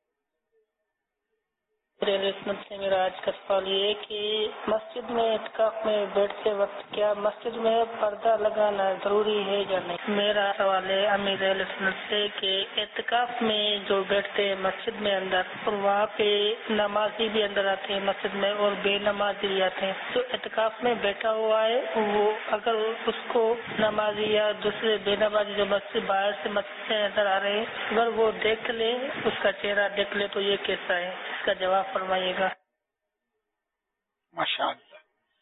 قسمت سے میرا آج کا سوال یہ ہے کہ مسجد میں اعتکاف میں بیٹھتے وقت کیا مسجد میں پردہ لگانا ضروری ہے یا نہیں؟ میرا سوال ہے امیر اہل سنت سے کہ اعتکاف میں جو بیٹھتے ہیں مسجد میں اندر اور وہاں پہ نمازی بھی اندر آتے ہیں مسجد میں اور بے نمازی بھی آتے ہیں، تو اعتکاف میں بیٹھا ہوا ہے وہ اگر اس کو نمازی یا دوسرے بے نمازی جو مسجد باہر سے مسجد سے اندر آ رہے ہیں اگر وہ دیکھ لے، اس کا چہرہ دیکھ لے تو یہ کیسا ہے؟ اس کا جواب فرمائیے گا. ماشاءاللہ.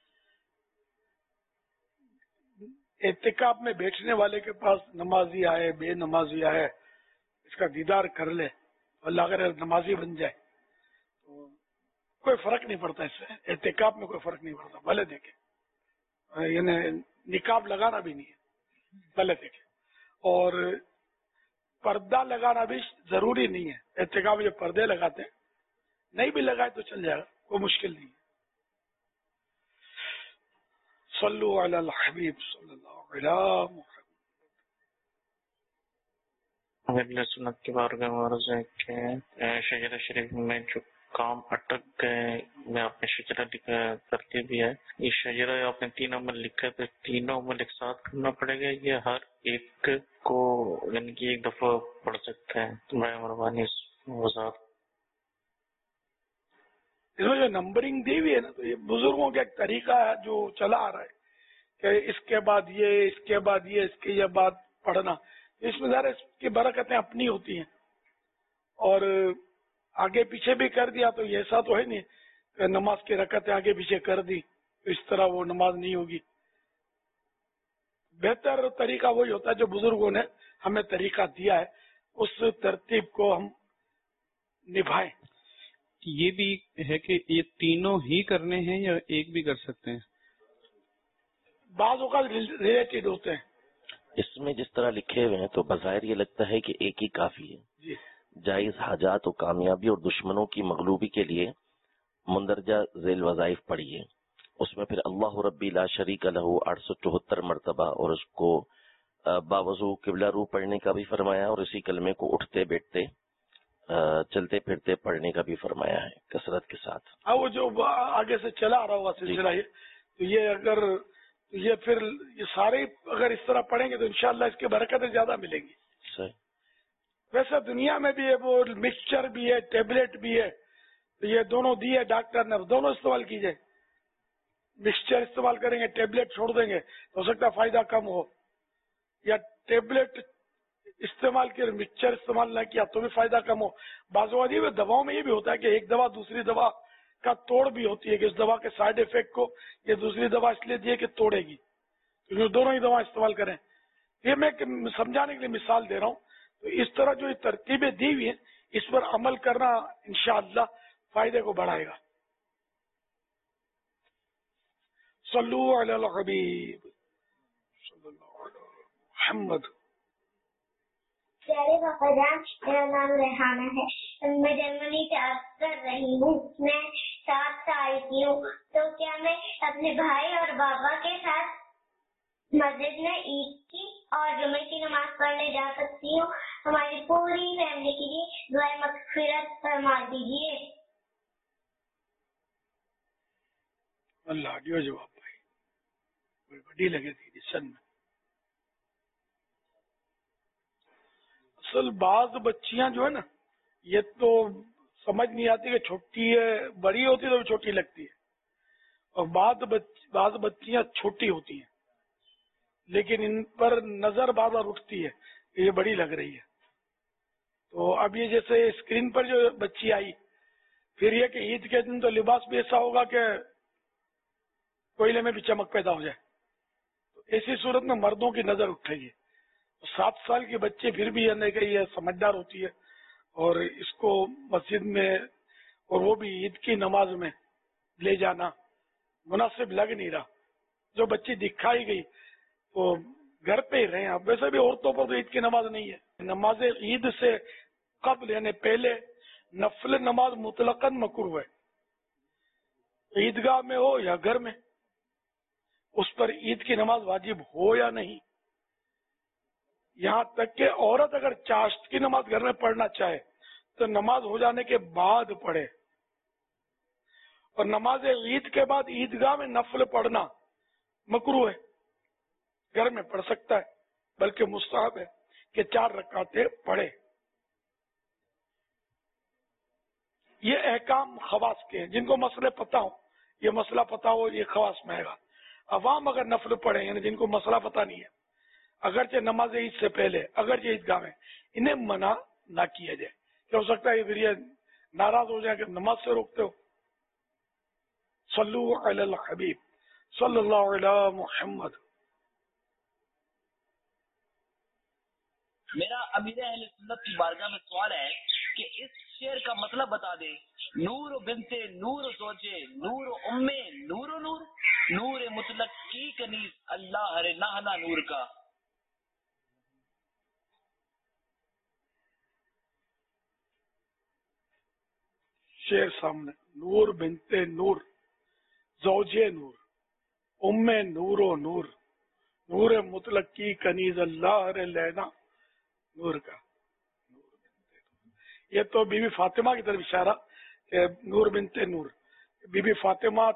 اعتکاف میں بیٹھنے والے کے پاس نمازی آئے بے نمازی آئے اس کا دیدار کر لے، اللہ اگر نمازی بن جائے تو کوئی فرق نہیں پڑتا. اس سے اعتکاف میں کوئی فرق نہیں پڑتا، بھلے دیکھے، یعنی نقاب لگانا بھی نہیں ہے، بھلے دیکھے. اور پردہ لگانا بھی ضروری نہیں ہے. اعتکاف میں جو پردے لگاتے ہیں نہیں بھی لگائے تو چل جائے گا، کوئی مشکل نہیں ہے. صلو علی الحبیب صلی اللہ علیہ محمد. سنت کی بارگاہ میں عرض ہے کہ شجرہ شریف میں جو کام اٹک گئے میں آپ نے شجرہ کرتے بھی ہے، یہ شجرہ آپ نے تین عمل لکھا ہے تو تینوں عمل ایک ساتھ کرنا پڑے گا، یہ ہر ایک کو یعنی کہ ایک دفعہ پڑھ سکتا ہے؟ تمہاری مہربانی وضاحت. اس میں جو نمبرنگ دی ہوئی ہے نا تو یہ بزرگوں کا ایک طریقہ ہے جو چلا آ رہا ہے کہ اس کے بعد یہ، اس کے بعد یہ، اس کے یہ بات پڑھنا. اس میں ذرا اس کی برکتیں اپنی ہوتی ہیں اور آگے پیچھے بھی کر دیا تو یہ ایسا تو ہے نہیں کہ نماز کی رکعتیں آگے پیچھے کر دی تو اس طرح وہ نماز نہیں ہوگی. بہتر طریقہ وہی ہوتا ہے جو بزرگوں نے ہمیں طریقہ دیا ہے، اس ترتیب کو ہم نبھائیں. یہ بھی ہے کہ یہ تینوں ہی کرنے ہیں یا ایک بھی کر سکتے ہیں؟ بعض اوقات ریلیٹڈ ہوتے ہیں. اس میں جس طرح لکھے ہوئے ہیں تو بظاہر یہ لگتا ہے کہ ایک ہی کافی ہے. جی. جائز حاجات و کامیابی اور دشمنوں کی مغلوبی کے لیے مندرجہ ذیل وظائف پڑھیے. اس میں پھر اللہ ربی لا شریک لہ آٹھ سو چوہتر مرتبہ اور اس کو باوضو قبلہ رو پڑھنے کا بھی فرمایا اور اسی کلمے کو اٹھتے بیٹھتے چلتے پھرتے پڑھنے کا بھی فرمایا ہے کثرت کے ساتھ. ہاں وہ جو آگے سے چلا آ رہا ہوگا سلسلہ یہ تو یہ اگر یہ پھر یہ سارے اگر اس طرح پڑھیں گے تو انشاءاللہ اس کی برکتیں زیادہ ملیں گی. صحیح. ویسے دنیا میں بھی ہے وہ مکسچر بھی ہے ٹیبلٹ بھی ہے تو یہ دونوں دیے ڈاکٹر نے دونوں استعمال کیجئے. مکسچر استعمال کریں گے ٹیبلٹ چھوڑ دیں گے تو ہو سکتا ہے فائدہ کم ہو، یا ٹیبلٹ استعمال کیا مکسچر استعمال نہ کیا تو بھی فائدہ کم ہو. بعض اوقات دواؤں میں یہ بھی ہوتا ہے کہ ایک دوا دوسری دوا کا توڑ بھی ہوتی ہے کہ اس دوا کے سائڈ افیکٹ کو یہ دوسری دوا اس لیے دی کہ توڑے گی، تو دونوں ہی دوا استعمال کریں. یہ میں سمجھانے کے لیے مثال دے رہا ہوں. تو اس طرح جو ترتیبیں دی ہوئی ہیں اس پر عمل کرنا انشاءاللہ فائدے کو بڑھائے گا. صلو علی الحبیب صلی اللہ علیہ محمد. پیارے پاپا جان، میرا نام ریحانہ ہے، میں جرمنی سے عرض کر رہی ہوں. میں سات سال کی ہوں. تو کیا میں اپنے بھائی اور بابا کے ساتھ مسجد میں عید کی اور جمعے کی نماز پڑھنے جا سکتی ہوں؟ ہماری پوری فیملی کے لیے دعائے مغفرت فرما دیجیے. اللہ ڈیو جواب بھائی کوئی بڑی لگے تھی سن میں. اصل بعض بچیاں جو ہے نا یہ تو سمجھ نہیں آتی کہ چھوٹی ہے، بڑی ہوتی تو چھوٹی لگتی ہے، اور بعض بچ بعض بچیاں چھوٹی ہوتی ہیں لیکن ان پر نظر بار بار اٹھتی ہے کہ یہ بڑی لگ رہی ہے. تو اب یہ جیسے اسکرین پر جو بچی آئی، پھر یہ کہ عید کے دن تو لباس بھی ایسا ہوگا کہ کوئلے میں بھی چمک پیدا ہو جائے، تو ایسی صورت میں مردوں کی نظر اٹھے گی. سات سال کی بچے پھر بھی یہ کہ یہ سمجھدار ہوتی ہے اور اس کو مسجد میں اور وہ بھی عید کی نماز میں لے جانا مناسب لگ نہیں رہا. جو بچی دکھائی گئی تو گھر پہ ہی رہے. اب ویسے بھی عورتوں پر تو عید کی نماز نہیں ہے. نماز عید سے قبل یعنی پہلے نفل نماز مطلقاً مکروہ ہے، عیدگاہ میں ہو یا گھر میں، اس پر عید کی نماز واجب ہو یا نہیں. یہاں تک کہ عورت اگر چاشت کی نماز گھر میں پڑھنا چاہے تو نماز ہو جانے کے بعد پڑھے، اور نماز عید کے بعد عیدگاہ میں نفل پڑھنا مکروہ ہے. گھر میں پڑھ سکتا ہے بلکہ مستحب ہے کہ چار رکعتیں پڑھے. یہ احکام خواص کے ہیں، جن کو مسئلے پتہ ہو یہ مسئلہ پتہ ہو یہ خواص میں آئے گا. عوام اگر نفل پڑھیں یعنی جن کو مسئلہ پتہ نہیں ہے، اگرچہ نماز عید سے پہلے اگرچہ عیدگاہ میں، انہیں منع نہ کیا جائے. کہ ہو سکتا ہے پھر یہ ناراض ہو جائے کہ نماز سے روکتے ہو. صلو علی الحبیب صلی اللہ علی محمد. میرا امیر اہل سنت کی بارگاہ میں سوال ہے کہ اس شعر کا مطلب بتا دے. نور بنت نور زوجے نور ام نور نور نور مطلق کی کنیز اللہ ہر نہنا نور کا. شعر سامنے. نور بنت نور زوجے نور ام نور و نور نور مطلق کی کنیز اللہ ہر لینا نور کا. یہ تو بی بی فاطمہ کی طرف اشارہ کہ نور بنت نور. بی بی فاطمہ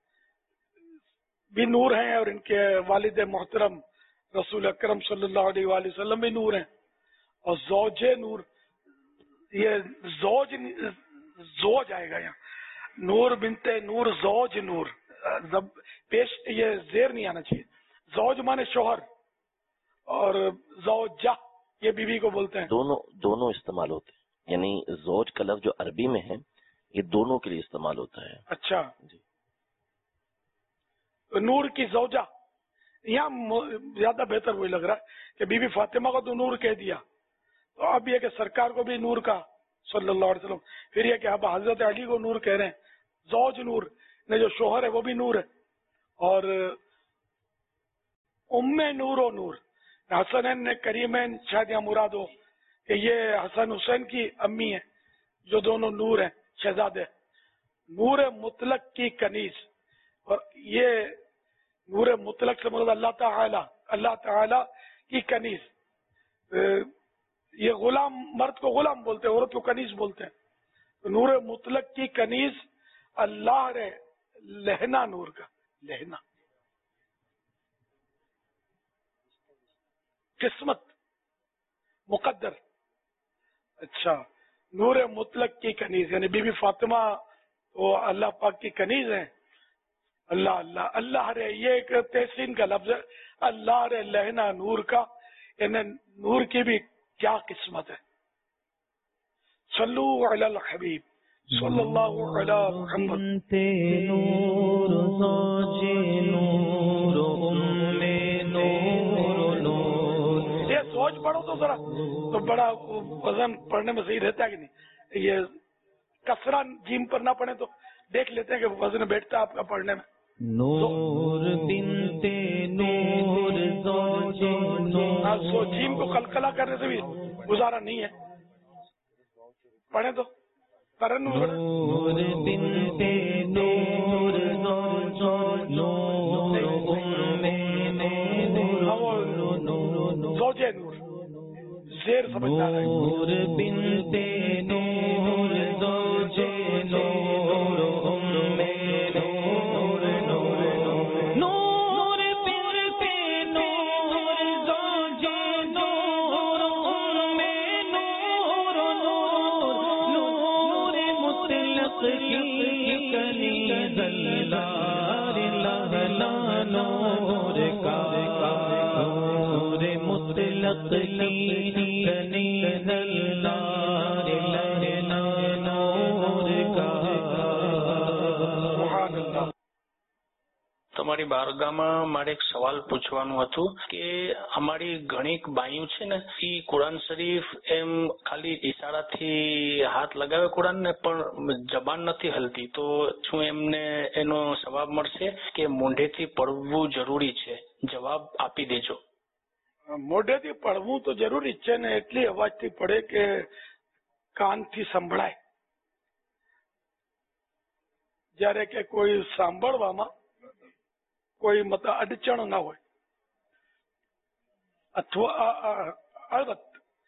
بھی نور ہیں اور ان کے والد محترم رسول اکرم صلی اللہ علیہ وآلہ وسلم بھی نور ہیں. اور زوج نور یہ زوج زوج آئے گا یہاں. نور بنت نور زوج نور پیش یہ زیر نہیں آنا چاہیے. زوج مانے شوہر اور زوجہ یہ بیوی کو بولتے ہیں. دونوں دونوں استعمال ہوتے ہیں، یعنی زوج کا لفظ جو عربی میں ہے یہ دونوں کے لیے استعمال ہوتا ہے. اچھا جی. نور کی زوجہ یہاں زیادہ بہتر وہی لگ رہا ہے کہ بی بی فاطمہ کو تو نور کہہ دیا، تو اب یہ کہ سرکار کو بھی نور کا صلی اللہ علیہ وسلم. پھر یہ کہ اب حضرت علی کو نور کہہ رہے ہیں. زوج نور نے جو شوہر ہے وہ بھی نور ہے. اور ام نور و نور حسنین نے کریمین شاید یہاں مراد ہو کہ یہ حسن حسین کی امی ہیں جو دونوں نور ہیں شہزادے. نور مطلق کی کنیز، اور یہ نور مطلق سے مراد اللہ تعالی اللہ تعالی کی کنیز. یہ غلام مرد کو غلام بولتے ہیں، عورت کو کنیز بولتے ہیں. نور مطلق کی کنیز اللہ رے لہنا نور کا. لہنا قسمت مقدر. اچھا نور مطلق کی کنیز یعنی بی بی فاطمہ وہ اللہ پاک کی کنیز ہیں. اللہ اللہ اللہ رے یہ ایک تحسین کا لفظ ہے. اللہ رے لہنا نور کا یعنی نور کی بھی کیا قسمت ہے. صلو علی الحبیب صلی اللہ علی محمد. نور زوج نور ام نور نور. یہ سوچ پڑھو تو ذرا تو بڑا وزن پڑھنے میں صحیح رہتا ہے کہ نہیں. یہ کسرہ جیم پر نہ پڑھیں تو دیکھ لیتے ہیں کہ وزن بیٹھتا ہے آپ کا پڑھنے میں. نور بنتے نور زوج نور. سو جیم کو کلکلا کرنے سے بھی گزارا نہیں ہے. پڑھیں تو ترنم. نور بنتے نور زوج نور نور زوجے نور زیر سمجھنا ہے. نور بنتے نور زوجے نور તમારી બારગામાં મારે એક સવાલ પૂછવાનું હતું કે અમારી ઘણી બાઈઓ છે ને એ કુરાન શરીફ એમ ખાલી ઈશારાથી હાથ લગાવે કુરાન ને પણ જબાન નથી હલતી, તો શું એમને એનો જવાબ મળશે કે મોઢેથી પડવું જરૂરી છે? જવાબ આપી દેજો. મોઢેથી પડવું તો જરૂરી છે ને એટલી અવાજથી પડે કે કાનથી સંભળાય. જ્યારે કે કોઈ સાંભળવામાં કોઈ મત અડચણ ના હોય અથવા અલબત્ત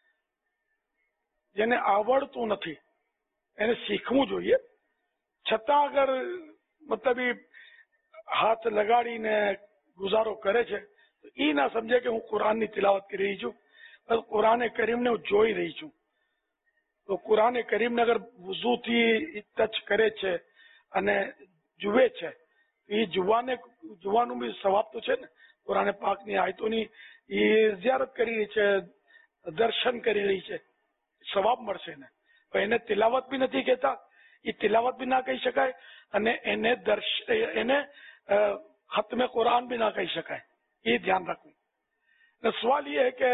જેને આવડતું નથી એને શીખવું જોઈએ. છતાં અગર મતલબ હાથ લગાડીને ગુજારો કરે છે તો એ ના સમજે કે હું કુરાનની તિલાવત કરી રહી છું, બસ કુરાને કરીમને હું જોઈ રહી છું. તો કુરાને કરીમને અગર વુઝુથી ટચ કરે છે અને જુએ છે એ જોવાને જોવાનું બી સવાબ તો છે ને. કુરાન પાકની આયતોની એ ઝિયારત કરી રહી છે, દર્શન કરી રહી છે, સવાબ મળશે ને. એને તિલાવત બી નથી કહેતા, એ તિલાવત બી ના કહી શકાય અને એને દર્શ એને ખત્મે કુરાન બી ના કહી શકાય. ये ध्यान रखूं. सवाल ये है कि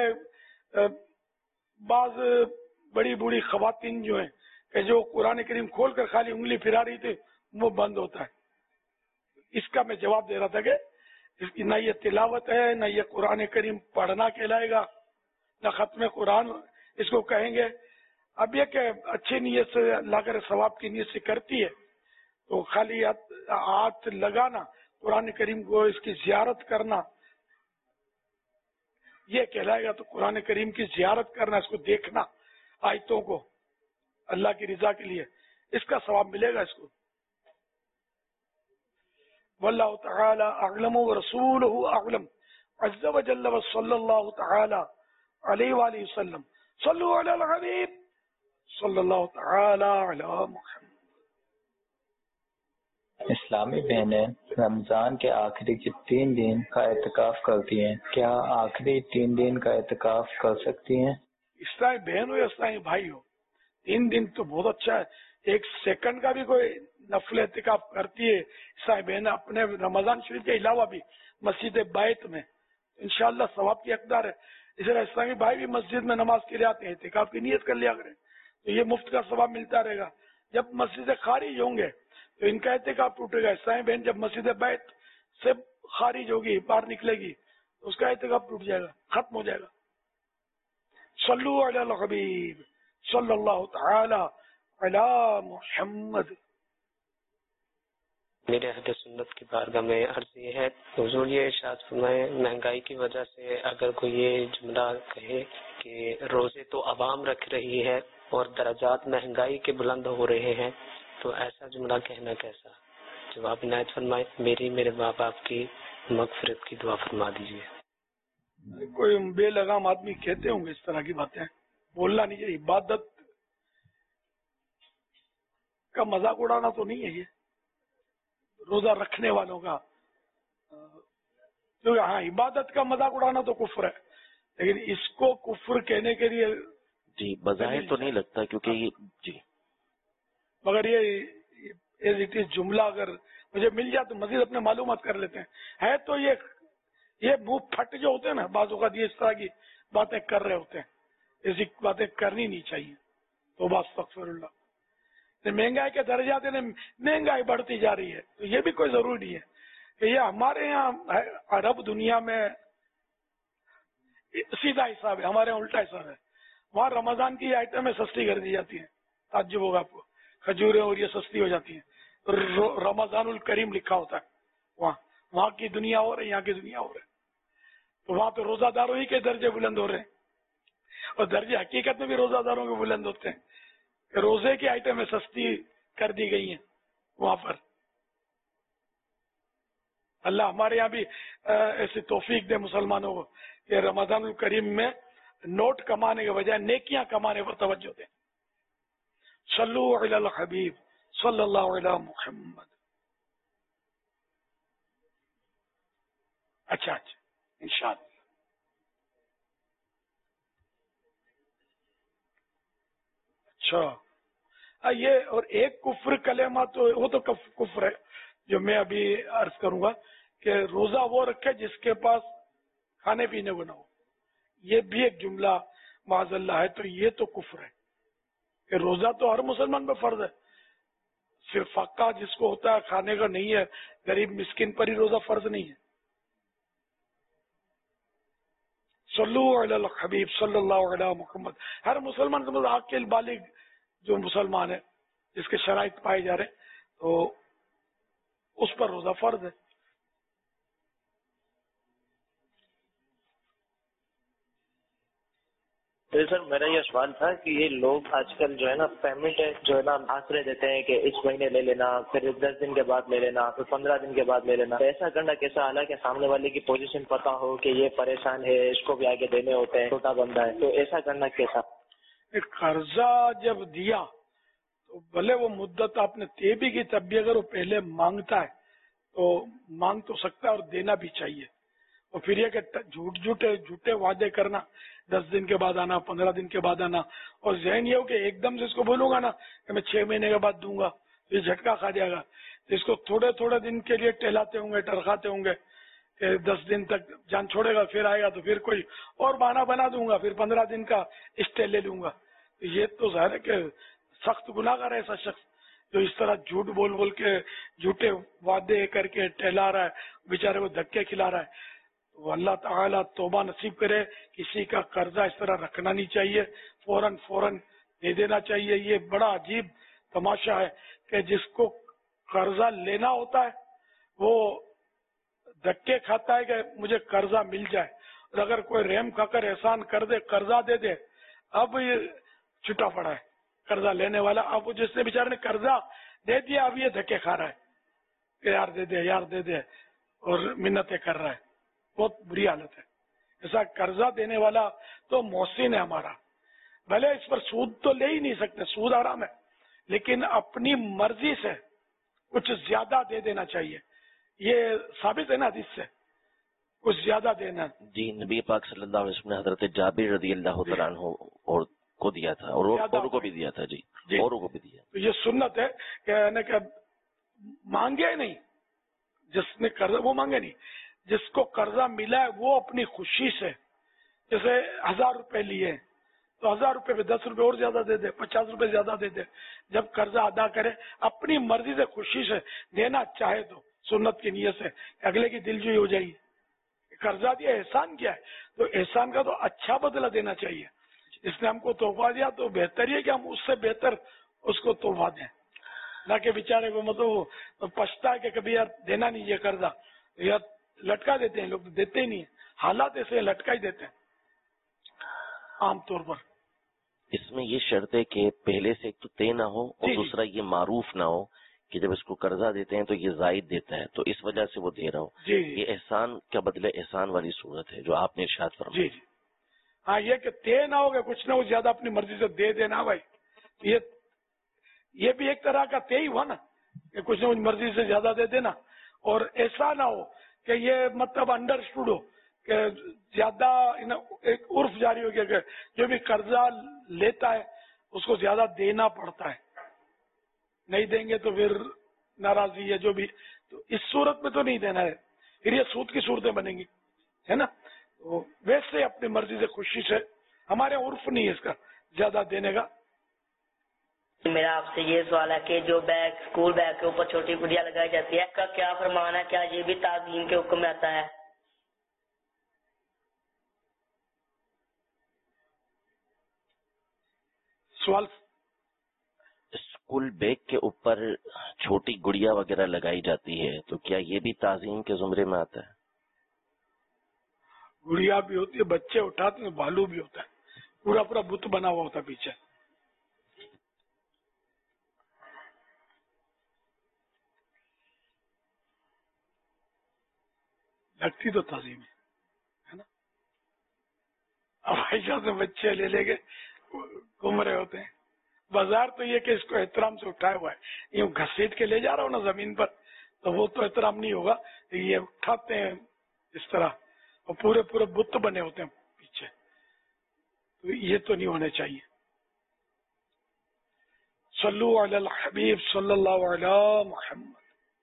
बाज बड़ी बूढ़ी खवातीन जो हैं कि जो कुरान करीम खोल कर खाली उंगली फिरा रही थी वो बंद होता है. इसका मैं जवाब दे रहा था कि इसकी ना ये तिलावत है, ना ये कुरान करीम पढ़ना कहलाएगा, ना खत्म कुरान इसको कहेंगे. अब ये कि अच्छी नीयत से अल्लाह करे सवाब की नीयत से करती है तो खाली हाथ लगाना, कुरान करीम को इसकी जियारत करना ये कहलाएगा. तो कुरान करीम की जियारत करना, इसको देखना, आयतों को अल्लाह की रजा के लिए, इसका सवाब मिलेगा इसको. वल्लाहु तआला अअलम व रसूलुहु अअलम अज़्ज़ व जल्ल व सल्लल्लाहु तआला अलैहि व आलिहि वसल्लम. सल्लु अलल हबीब सल्लल्लाहु तआला अला मुहम्मद. इस्लामी बहनें रमजान के आखिरी के तीन दिन का एहतिकाफ करती हैं, क्या आखिरी तीन दिन का एहतिकाफ कर सकती हैं? इस्लामी बहन हो या इस्लामी भाई हो, तीन दिन तो बहुत अच्छा है. एक सेकंड का भी कोई नफल एहतिकाफ करती है इस्लामी बहन अपने रमजान शरीफ के अलावा भी मस्जिद बैत में, इंशाअल्लाह सवाब की हकदार है. इसलिए इस्लामी भाई भी मस्जिद में नमाज के लिए आते हैं, एहतिकाफ की नियत कर लिया करें तो ये मुफ्त का सवाब मिलता रहेगा. जब मस्जिद खारिज होंगे तो इनका एहतिकाफ टूटेगा. इस्लामी बहन जब मस्जिद बैत से खारिज होगी, बाहर निकलेगी, तो उसका एहतिकाफ टूट जाएगा, खत्म हो जाएगा. सल्लु अलल हबीब सल्लल्लाहु तआला अला मुहम्मद. मेरे अहले सुन्नत की बारगाह में अर्ज ये है, हुजूर ये इरशाद फरमाए महंगाई की वजह से अगर कोई ये जुमला कहे कि रोजे तो अवाम रख रही है और दर्जात महंगाई के बुलंद हो रहे हैं, तो ऐसा जुमला कहना कैसा? जवाब इनायत फरमाए. मेरी मेरे माँ बाप की मगफिरत की दुआ फरमा दीजिए. कोई बेलगाम आदमी कहते होंगे इस तरह की बातें, बोलना नहीं चाहिए. इबादत का मजाक उड़ाना तो नहीं है ये रोजा रखने वालों का. क्योंकि हाँ, इबादत का मजाक उड़ाना तो कुफ्र है, लेकिन इसको कुफ्र कहने के लिए जी बज़ाहिर तो नहीं लगता, क्योंकि जी मगर ये एज इट इज जुमला अगर मुझे मिल जाए तो मजीद अपने मालूमात कर लेते हैं. है तो ये ये मुंह फट जो होते हैं ना, बाजू का ये इस तरह की बातें कर रहे होते हैं, ऐसी बातें करनी नहीं चाहिए. तो बस अस्तगफिरुल्लाह. महंगाई के दर्जात ने महंगाई बढ़ती जा रही है तो ये भी कोई जरूरी नहीं है کہ یہ ہمارے یہاں عرب دنیا میں سیدھا حساب ہے، ہمارے یہاں الٹا حساب ہے. وہاں رمضان کی آئٹمیں سستی کر دی جاتی ہیں، تعجب ہوگا آپ کو، کھجوریں اور یہ سستی ہو جاتی ہیں، رمضان الکریم لکھا ہوتا ہے وہاں. وہاں کی دنیا اور ہے، یہاں کی دنیا اور ہے. تو وہاں پہ روزہ داروں ہی کے درجے بلند ہو رہے ہیں، اور درجے حقیقت میں بھی روزہ داروں کے بلند ہوتے ہیں کہ روزے کی آئٹمیں سستی کر دی گئی ہیں وہاں پر. اللہ ہمارے یہاں بھی ایسی توفیق دے مسلمانوں کو کہ رمضان الکریم میں نوٹ کمانے کے بجائے نیکیاں کمانے پر توجہ دیں. صلو علی الحبیب صلی اللہ علیہ محمد. اچھا اچھا انشاءاللہ. اچھا یہ اور ایک کفر کلمہ تو وہ تو کفر ہے جو میں ابھی عرض کروں گا کہ روزہ وہ رکھے جس کے پاس کھانے پینے کو نہ ہو. یہ بھی ایک جملہ معاذ اللہ ہے، تو یہ تو کفر ہے کہ روزہ تو ہر مسلمان پہ فرض ہے، صرف فقہ جس کو ہوتا ہے کھانے کا نہیں ہے، غریب مسکین پر ہی روزہ فرض نہیں ہے. صلو علی الحبیب صلی اللہ علیہ محمد. ہر مسلمان کے مطلب عاقل بالغ جو مسلمان ہے جس کے شرائط پائے جا رہے ہیں تو اس پر روزہ فرض ہے. سر میرا یہ سوال تھا کہ یہ لوگ آج کل جو ہے نا پیمنٹ جو ہے نا آسرے دیتے ہیں کہ اس مہینے لے لینا، پھر دس دن کے بعد لے لینا، پھر پندرہ دن کے بعد لے لینا. تو ایسا کرنا کیسا، حالانکہ سامنے والے کی پوزیشن پتا ہو کہ یہ پریشان ہے، اس کو بھی آگے دینے ہوتے ہیں، چھوٹا بندہ ہے، تو ایسا کرنا کیسا؟ قرضہ جب دیا تو بھلے وہ مدت آپ نے طے بھی کی، تب بھی اگر وہ پہلے مانگتا ہے تو مانگ تو سکتا ہے اور دینا بھی چاہیے. اور پھر یہ کہ جھوٹ جھوٹے جھوٹے وعدے کرنا، دس دن کے بعد آنا، پندرہ دن کے بعد آنا، اور ذہن یہ ہو کہ ایک دم سے اس کو بولوں گا نا کہ میں چھ مہینے کے بعد دوں گا، یہ جھٹکا کھا جائے گا. اس کو تھوڑے تھوڑے دن کے لیے ٹہلاتے ہوں گے، ٹرخاتے ہوں گے کہ دس دن تک جان چھوڑے گا، پھر آئے گا تو پھر کوئی اور بہانہ بنا دوں گا، پھر پندرہ دن کا اسٹے لے لوں گا. یہ تو ظاہر ہے کہ سخت گناہ گار ہے ایسا شخص جو اس طرح جھوٹ بول بول کے جھوٹے وعدے کر کے ٹہلا رہا ہے، بیچارے کو دھکے کھلا رہا ہے. تو اللہ تعالیٰ توبہ نصیب کرے. کسی کا قرضہ اس طرح رکھنا نہیں چاہیے، فوراً فوراً دے دینا چاہیے. یہ بڑا عجیب تماشا ہے کہ جس کو قرضہ لینا ہوتا ہے وہ دھکے کھاتا ہے کہ مجھے قرضہ مل جائے، اور اگر کوئی رحم کھا کر احسان کر دے، قرضہ دے دے، اب یہ چھٹا پڑا ہے قرضہ لینے والا. اب وہ جس نے بیچارے نے قرضہ دے دیا اب یہ دھکے کھا رہا ہے کہ یار دے دے یار دے دے اور منتیں کر رہا ہے. بہت بری حالت ہے. ایسا قرضہ دینے والا تو محسن ہے ہمارا، بھلے اس پر سود تو لے ہی نہیں سکتے، سود حرام ہے، لیکن اپنی مرضی سے کچھ زیادہ دے دینا چاہیے. یہ ثابت ہے نا حدیث سے، کچھ زیادہ دینا. جی نبی پاک صلی اللہ علیہ وسلم نے حضرت جابر رضی اللہ تعالیٰ عنہ اور کو دیا تھا اور اوروں کو بھی دیا تھا. جی اوروں کو بھی دیا. تو یہ سنت ہے کہ مانگے نہیں، جس نے قرضہ وہ مانگے نہیں، جس کو قرضہ ملا ہے وہ اپنی خوشی سے، جیسے ہزار روپے لیے تو ہزار روپے پہ دس روپے اور زیادہ دے دے، پچاس روپے زیادہ دے دے. جب قرضہ ادا کرے اپنی مرضی سے خوشی سے دینا چاہے تو سنت کی نیت سے اگلے کی دل جوئی ہو جائے گی. قرضہ دیا احسان کیا ہے تو احسان کا تو اچھا بدلہ دینا چاہیے. اس نے ہم کو تحفہ دیا تو بہتر ہی ہے کہ ہم اس سے بہتر اس کو تحفہ دیں، نہ کہ بیچارے کو مطلب پچھتا ہے کہ کبھی یار دینا نہیں یہ قرضہ، یا لٹکا دیتے ہیں لوگ، دیتے ہی نہیں ہیں. حالات ایسے لٹکا ہی دیتے ہیں عام طور پر. اس میں یہ شرط ہے کہ پہلے سے ایک تو طے نہ ہو اور دوسرا یہ معروف نہ ہو کہ جب اس کو قرضہ دیتے ہیں تو یہ زائد دیتا ہے تو اس وجہ سے وہ دے رہا ہو. یہ احسان کا بدلے احسان والی صورت ہے جو آپ نے ارشاد فرمایا. جی جی ہاں، یہ کہ طے نہ ہوگا کچھ نہ کچھ زیادہ اپنی مرضی سے دے دینا بھائی، یہ یہ بھی ایک طرح کا طے ہی ہوا نا کہ کچھ نہ کچھ مرضی سے زیادہ دے دینا. اور ایسا نہ ہو کہ یہ مطلب انڈرسٹوڈ ہو کہ زیادہ ایک عرف جاری ہو گیا کہ جو بھی قرضہ لیتا ہے اس کو زیادہ دینا پڑتا ہے، نہیں دیں گے تو پھر ناراضی ہے جو بھی. تو اس صورت میں تو نہیں دینا ہے، پھر یہ سود کی صورتیں بنیں گی ہے نا. تو ویسے اپنی مرضی سے خوشی سے، ہمارے عرف نہیں ہے اس کا زیادہ دینے کا. میرا آپ سے یہ سوال ہے کہ جو بیگ اسکول بیگ کے اوپر چھوٹی گڑیا لگائی جاتی ہے اس کا کیا فرمان ہے؟ کیا یہ بھی تعظیم کے حکم میں آتا ہے؟ سوال اسکول بیگ کے اوپر چھوٹی گڑیا وغیرہ لگائی جاتی ہے تو کیا یہ بھی تعظیم کے زمرے میں آتا ہے؟ گڑیا بھی ہوتی ہے، بچے اٹھاتے ہیں، بالو بھی ہوتا ہے، پورا پورا بت بنا ہوا ہوتا ہے پیچھے. لگتی تو تعظیم ہے نا. اب ایسا سے بچے لے لے کے گھوم رہے ہوتے ہیں. بازار تو یہ کہ اس کو احترام سے اٹھایا ہوا ہے، یوں گھسیٹ کے لے جا رہا ہوں نا زمین پر تو وہ تو احترام نہیں ہوگا. یہ اٹھاتے ہیں اس طرح اور پورے پورے بت بنے ہوتے ہیں پیچھے، تو یہ تو نہیں ہونے چاہیے. صلو علی الحبیب صلی اللہ علیہ محمد.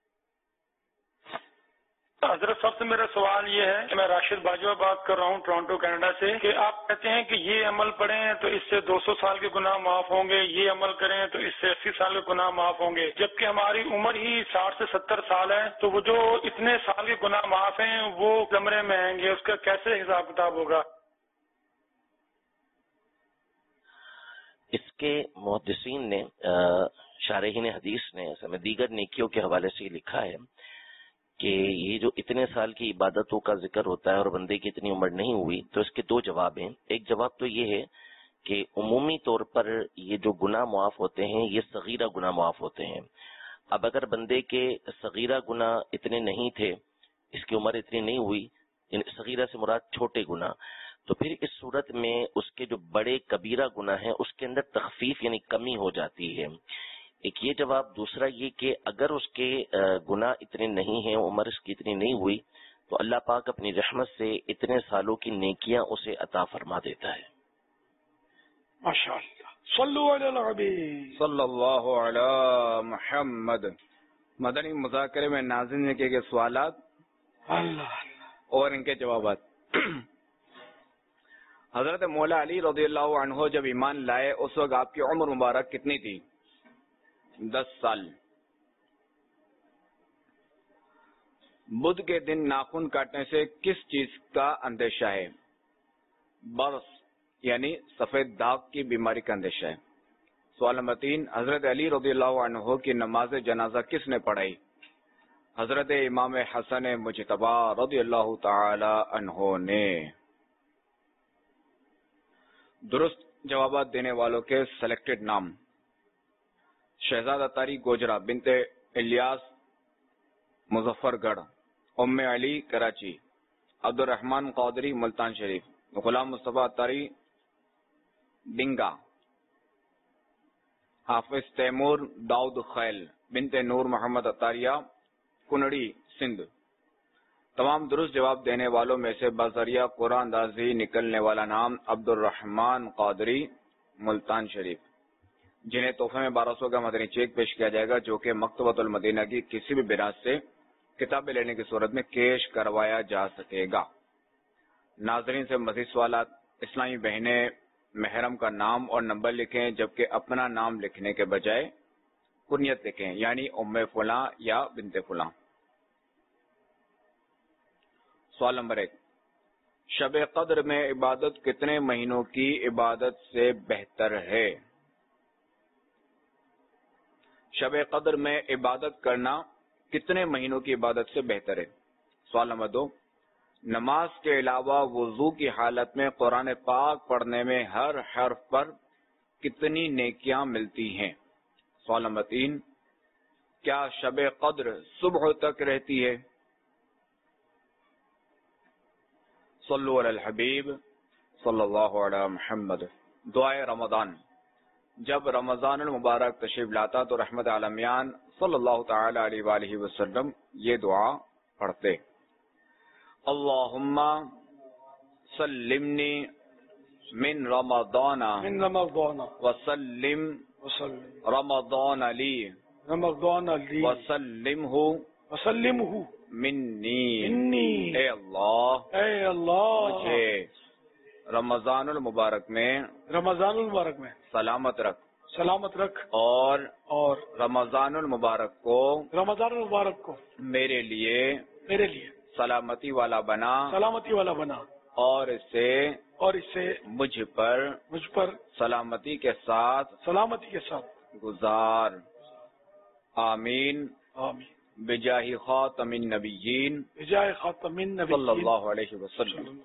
حضرت صاحب سے میرا سوال یہ ہے کہ میں راشد باجوہ بات کر رہا ہوں ٹورانٹو کینیڈا سے، کہ آپ کہتے ہیں کہ یہ عمل پڑھیں تو اس سے دو سو سال کے گناہ معاف ہوں گے، یہ عمل کریں تو اس سے اسی سال کے گناہ معاف ہوں گے، جبکہ ہماری عمر ہی ساٹھ سے ستر سال ہے. تو وہ جو اتنے سال کے گناہ معاف ہیں وہ کمرے میں آئیں گے، اس کا کیسے حساب کتاب ہوگا؟ اس کے محدثین نے شارحین حدیث نے دیگر نیکیوں کے حوالے سے لکھا ہے کہ یہ جو اتنے سال کی عبادتوں کا ذکر ہوتا ہے اور بندے کی اتنی عمر نہیں ہوئی، تو اس کے دو جواب ہیں. ایک جواب تو یہ ہے کہ عمومی طور پر یہ جو گناہ معاف ہوتے ہیں یہ صغیرہ گناہ معاف ہوتے ہیں. اب اگر بندے کے صغیرہ گناہ اتنے نہیں تھے، اس کی عمر اتنی نہیں ہوئی، صغیرہ سے مراد چھوٹے گناہ، تو پھر اس صورت میں اس کے جو بڑے کبیرہ گناہ ہیں اس کے اندر تخفیف یعنی کمی ہو جاتی ہے. ایک یہ جواب. دوسرا یہ کہ اگر اس کے گناہ اتنے نہیں ہیں، عمر اس کی اتنی نہیں ہوئی، تو اللہ پاک اپنی رحمت سے اتنے سالوں کی نیکیاں اسے عطا فرما دیتا ہے. ماشاءاللہ. صلو علی الحبیب صلی اللہ علی محمد. مدنی مذاکرے میں ناظرین نے کیے گئے سوالات اللہ اور ان کے جوابات. حضرت مولا علی رضی اللہ عنہ جب ایمان لائے اس وقت آپ کی عمر مبارک کتنی تھی؟ دس سال. بدھ کے دن ناخن کاٹنے سے کس چیز کا اندیشہ ہے؟ برس یعنی سفید داغ کی بیماری کا اندیشہ ہے. سوال نمبر تین، حضرت علی رضی اللہ عنہ کی نماز جنازہ کس نے پڑھائی؟ حضرت امام حسن مجتبی رضی اللہ تعالی عنہ نے. درست جوابات دینے والوں کے سلیکٹڈ نام: شہزادہ تاری گوجرا بنت الیاس مظفر گڑھ، ام علی کراچی، عبد الرحمن قادری ملتان شریف، غلام مصطفیٰ تاری ڈنگا، حافظ تیمور داؤد خیل بنت نور محمد اطاریہ کنڑی سندھ. تمام درست جواب دینے والوں میں سے بذریعہ قرآن اندازی نکلنے والا نام عبد الرحمن قادری ملتان شریف، جنہیں تحفے میں بارہ سو کا مدنی چیک پیش کیا جائے گا، جو کہ مکتبۃ المدینہ کی کسی بھی برانچ سے کتابیں لینے کی صورت میں کیش کروایا جا سکے گا. ناظرین سے مزید سوالات: اسلامی بہنیں محرم کا نام اور نمبر لکھیں، جبکہ اپنا نام لکھنے کے بجائے کنیت لکھیں، یعنی ام فلاں یا بنت فلاں. سوال نمبر ایک، شب قدر میں عبادت کتنے مہینوں کی عبادت سے بہتر ہے؟ شب قدر میں عبادت کرنا کتنے مہینوں کی عبادت سے بہتر ہے؟ سوال نمبر دو، نماز کے علاوہ وضو کی حالت میں قرآن پاک پڑھنے میں ہر حرف پر کتنی نیکیاں ملتی ہیں؟ سوال نمبر تین، کیا شب قدر صبح تک رہتی ہے؟ صلو علی الحبیب صلی اللہ علی محمد. دعائے رمضان: جب رمضان المبارک تشریف لاتا تو رحمت عالمیان صلی اللہ تعالی علیہ وآلہ وسلم یہ دعا پڑھتے: اللہم سلمنی من رمضان من رمضان وسلم رمضان لی رمضان لی وسلمہ وسلمہ منی. منی. اے اللہ اے اللہ مجھے رمضان المبارک میں رمضان المبارک میں سلامت رکھ سلامت رکھ اور اور رمضان المبارک کو رمضان المبارک کو میرے لیے میرے لیے سلامتی والا بنا سلامتی والا بنا اور اسے اور اس سے مجھ پر مجھ پر سلامتی کے ساتھ سلامتی کے ساتھ گزار. آمین آمین بجاہ خاتم النبیین بجائے خاتم النبیین صلی اللہ علیہ وسلم.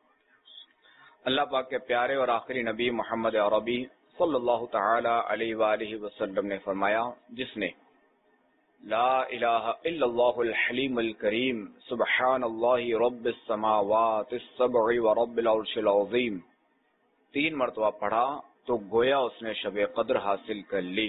اللہ پاک کے پیارے اور آخری نبی محمد عربی صلی اللہ تعالی علیہ وآلہ وسلم نے فرمایا، جس نے لا الہ الا اللہ الحلیم الکریم سبحان اللہ رب السماوات السبع ورب العرش العظیم تین مرتبہ پڑھا تو گویا اس نے شب قدر حاصل کر لی.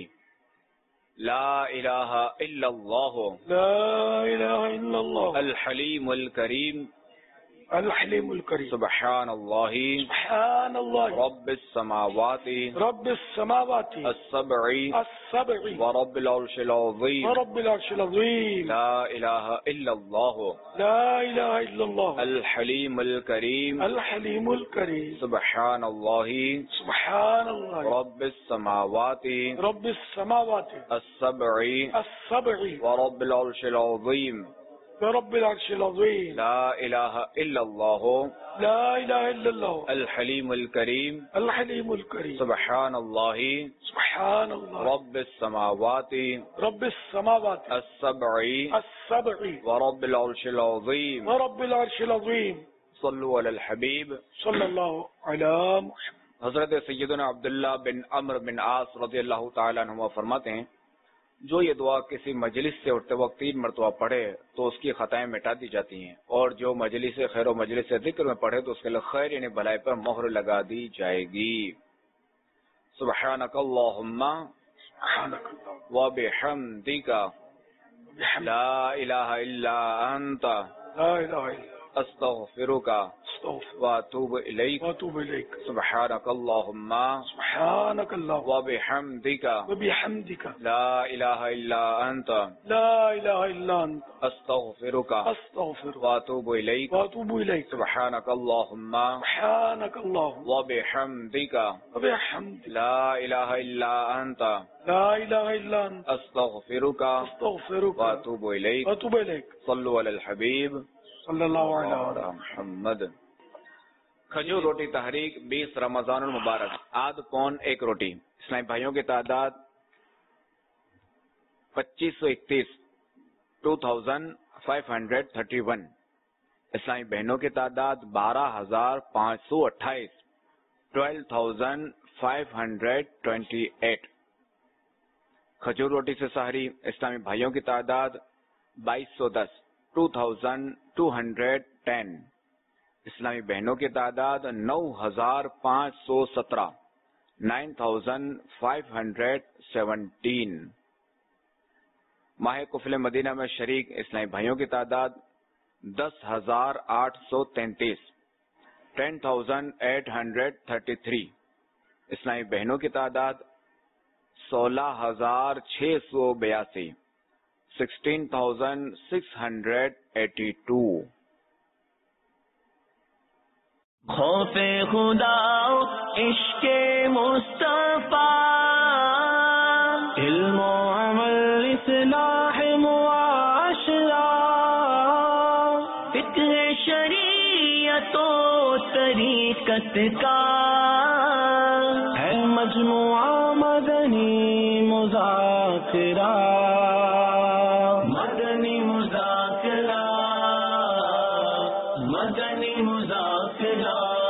لا الہ الا اللہ لا الہ الا اللہ الحلیم الکریم الحلیم الکریم سبحان اللہ سبحان اللہ رب السماوات رب السماوات السبع السبع ورب العرش العظیم ورب العرش العظیم لا الہ الا اللہ لا الہ الا اللہ الحلیم الکریم الحلیم الکریم سبحان اللہ سبحان اللہ رب السماوات رب السماوات السبع السبع ورب العرش العظیم ورب العرش العظیم لا الہ الا اللہ لا الہ الا اللہ الحلیم الکریم الحلیم الکریم سبحان اللہ سبحان اللہ رب السماوات رب السماوات السبع السبع ورب العرش العظیم ورب العرش العظیم صلو علی الحبیب صلی اللہ علی محمد. حضرت سیدنا عبداللہ بن عمرو بن عاص رضی اللہ تعالیٰ عنہ فرماتے ہیں، جو یہ دعا کسی مجلس سے اٹھتے وقت تین مرتبہ پڑھے تو اس کی خطائیں مٹا دی جاتی ہیں، اور جو مجلس خیر و مجلس ذکر میں پڑھے تو اس کے لیے خیر یعنی بھلائی پر مہر لگا دی جائے گی. سبحانک اللہم و بحمدک لا الہ الا انت لا الہ الا استغفرک واتوب الیک واتوب الیک سبحانک اللہم سبحانک اللہ و بحمدک وبحمدک لا الہ الا انت لا الہ الا انت استغفرک استغفرک واتوب الیک واتوب الیک سبحانک اللہم سبحانک اللہ و بحمدک وبحمدک لا الہ الا انت لا الہ الا انت استغفرک استغفرک واتوب الیک واتوب الیک صلو علی الحبیب صلی اللہ علیہ علی محمد. کھجور روٹی تحریک بیس رمضان المبارک آدھ پون ایک روٹی. اسلامی بھائیوں کی تعداد پچیس سو اکتیس two thousand five hundred thirty one. اسلامی بہنوں کی تعداد بارہ ہزار پانچ سو اٹھائیس twelve thousand five hundred twenty eight. کھجور روٹی سے سحری اسلامی بھائیوں کی تعداد بائیس سو دس two thousand two hundred ten. اسلامی بہنوں کی تعداد نو ہزار پانچ سو سترہ nine thousand five hundred seventeen. ماہ کفل مدینہ میں شریک اسلامی بھائیوں کی تعداد دس ہزار آٹھ سو تینتیس ten thousand eight hundred thirty three. اسلامی بہنوں کی تعداد سولہ ہزار چھ سو بیاسی sixteen thousand six hundred eighty two. خوف خدا عشق مصطفیٰ علم و عمل اصلاح معاشرہ فقہ شریعت و طریقت کا ہے مجموعہ مدنی مذاکرہ مدنی مذاکرہ مدنی مذاکرہ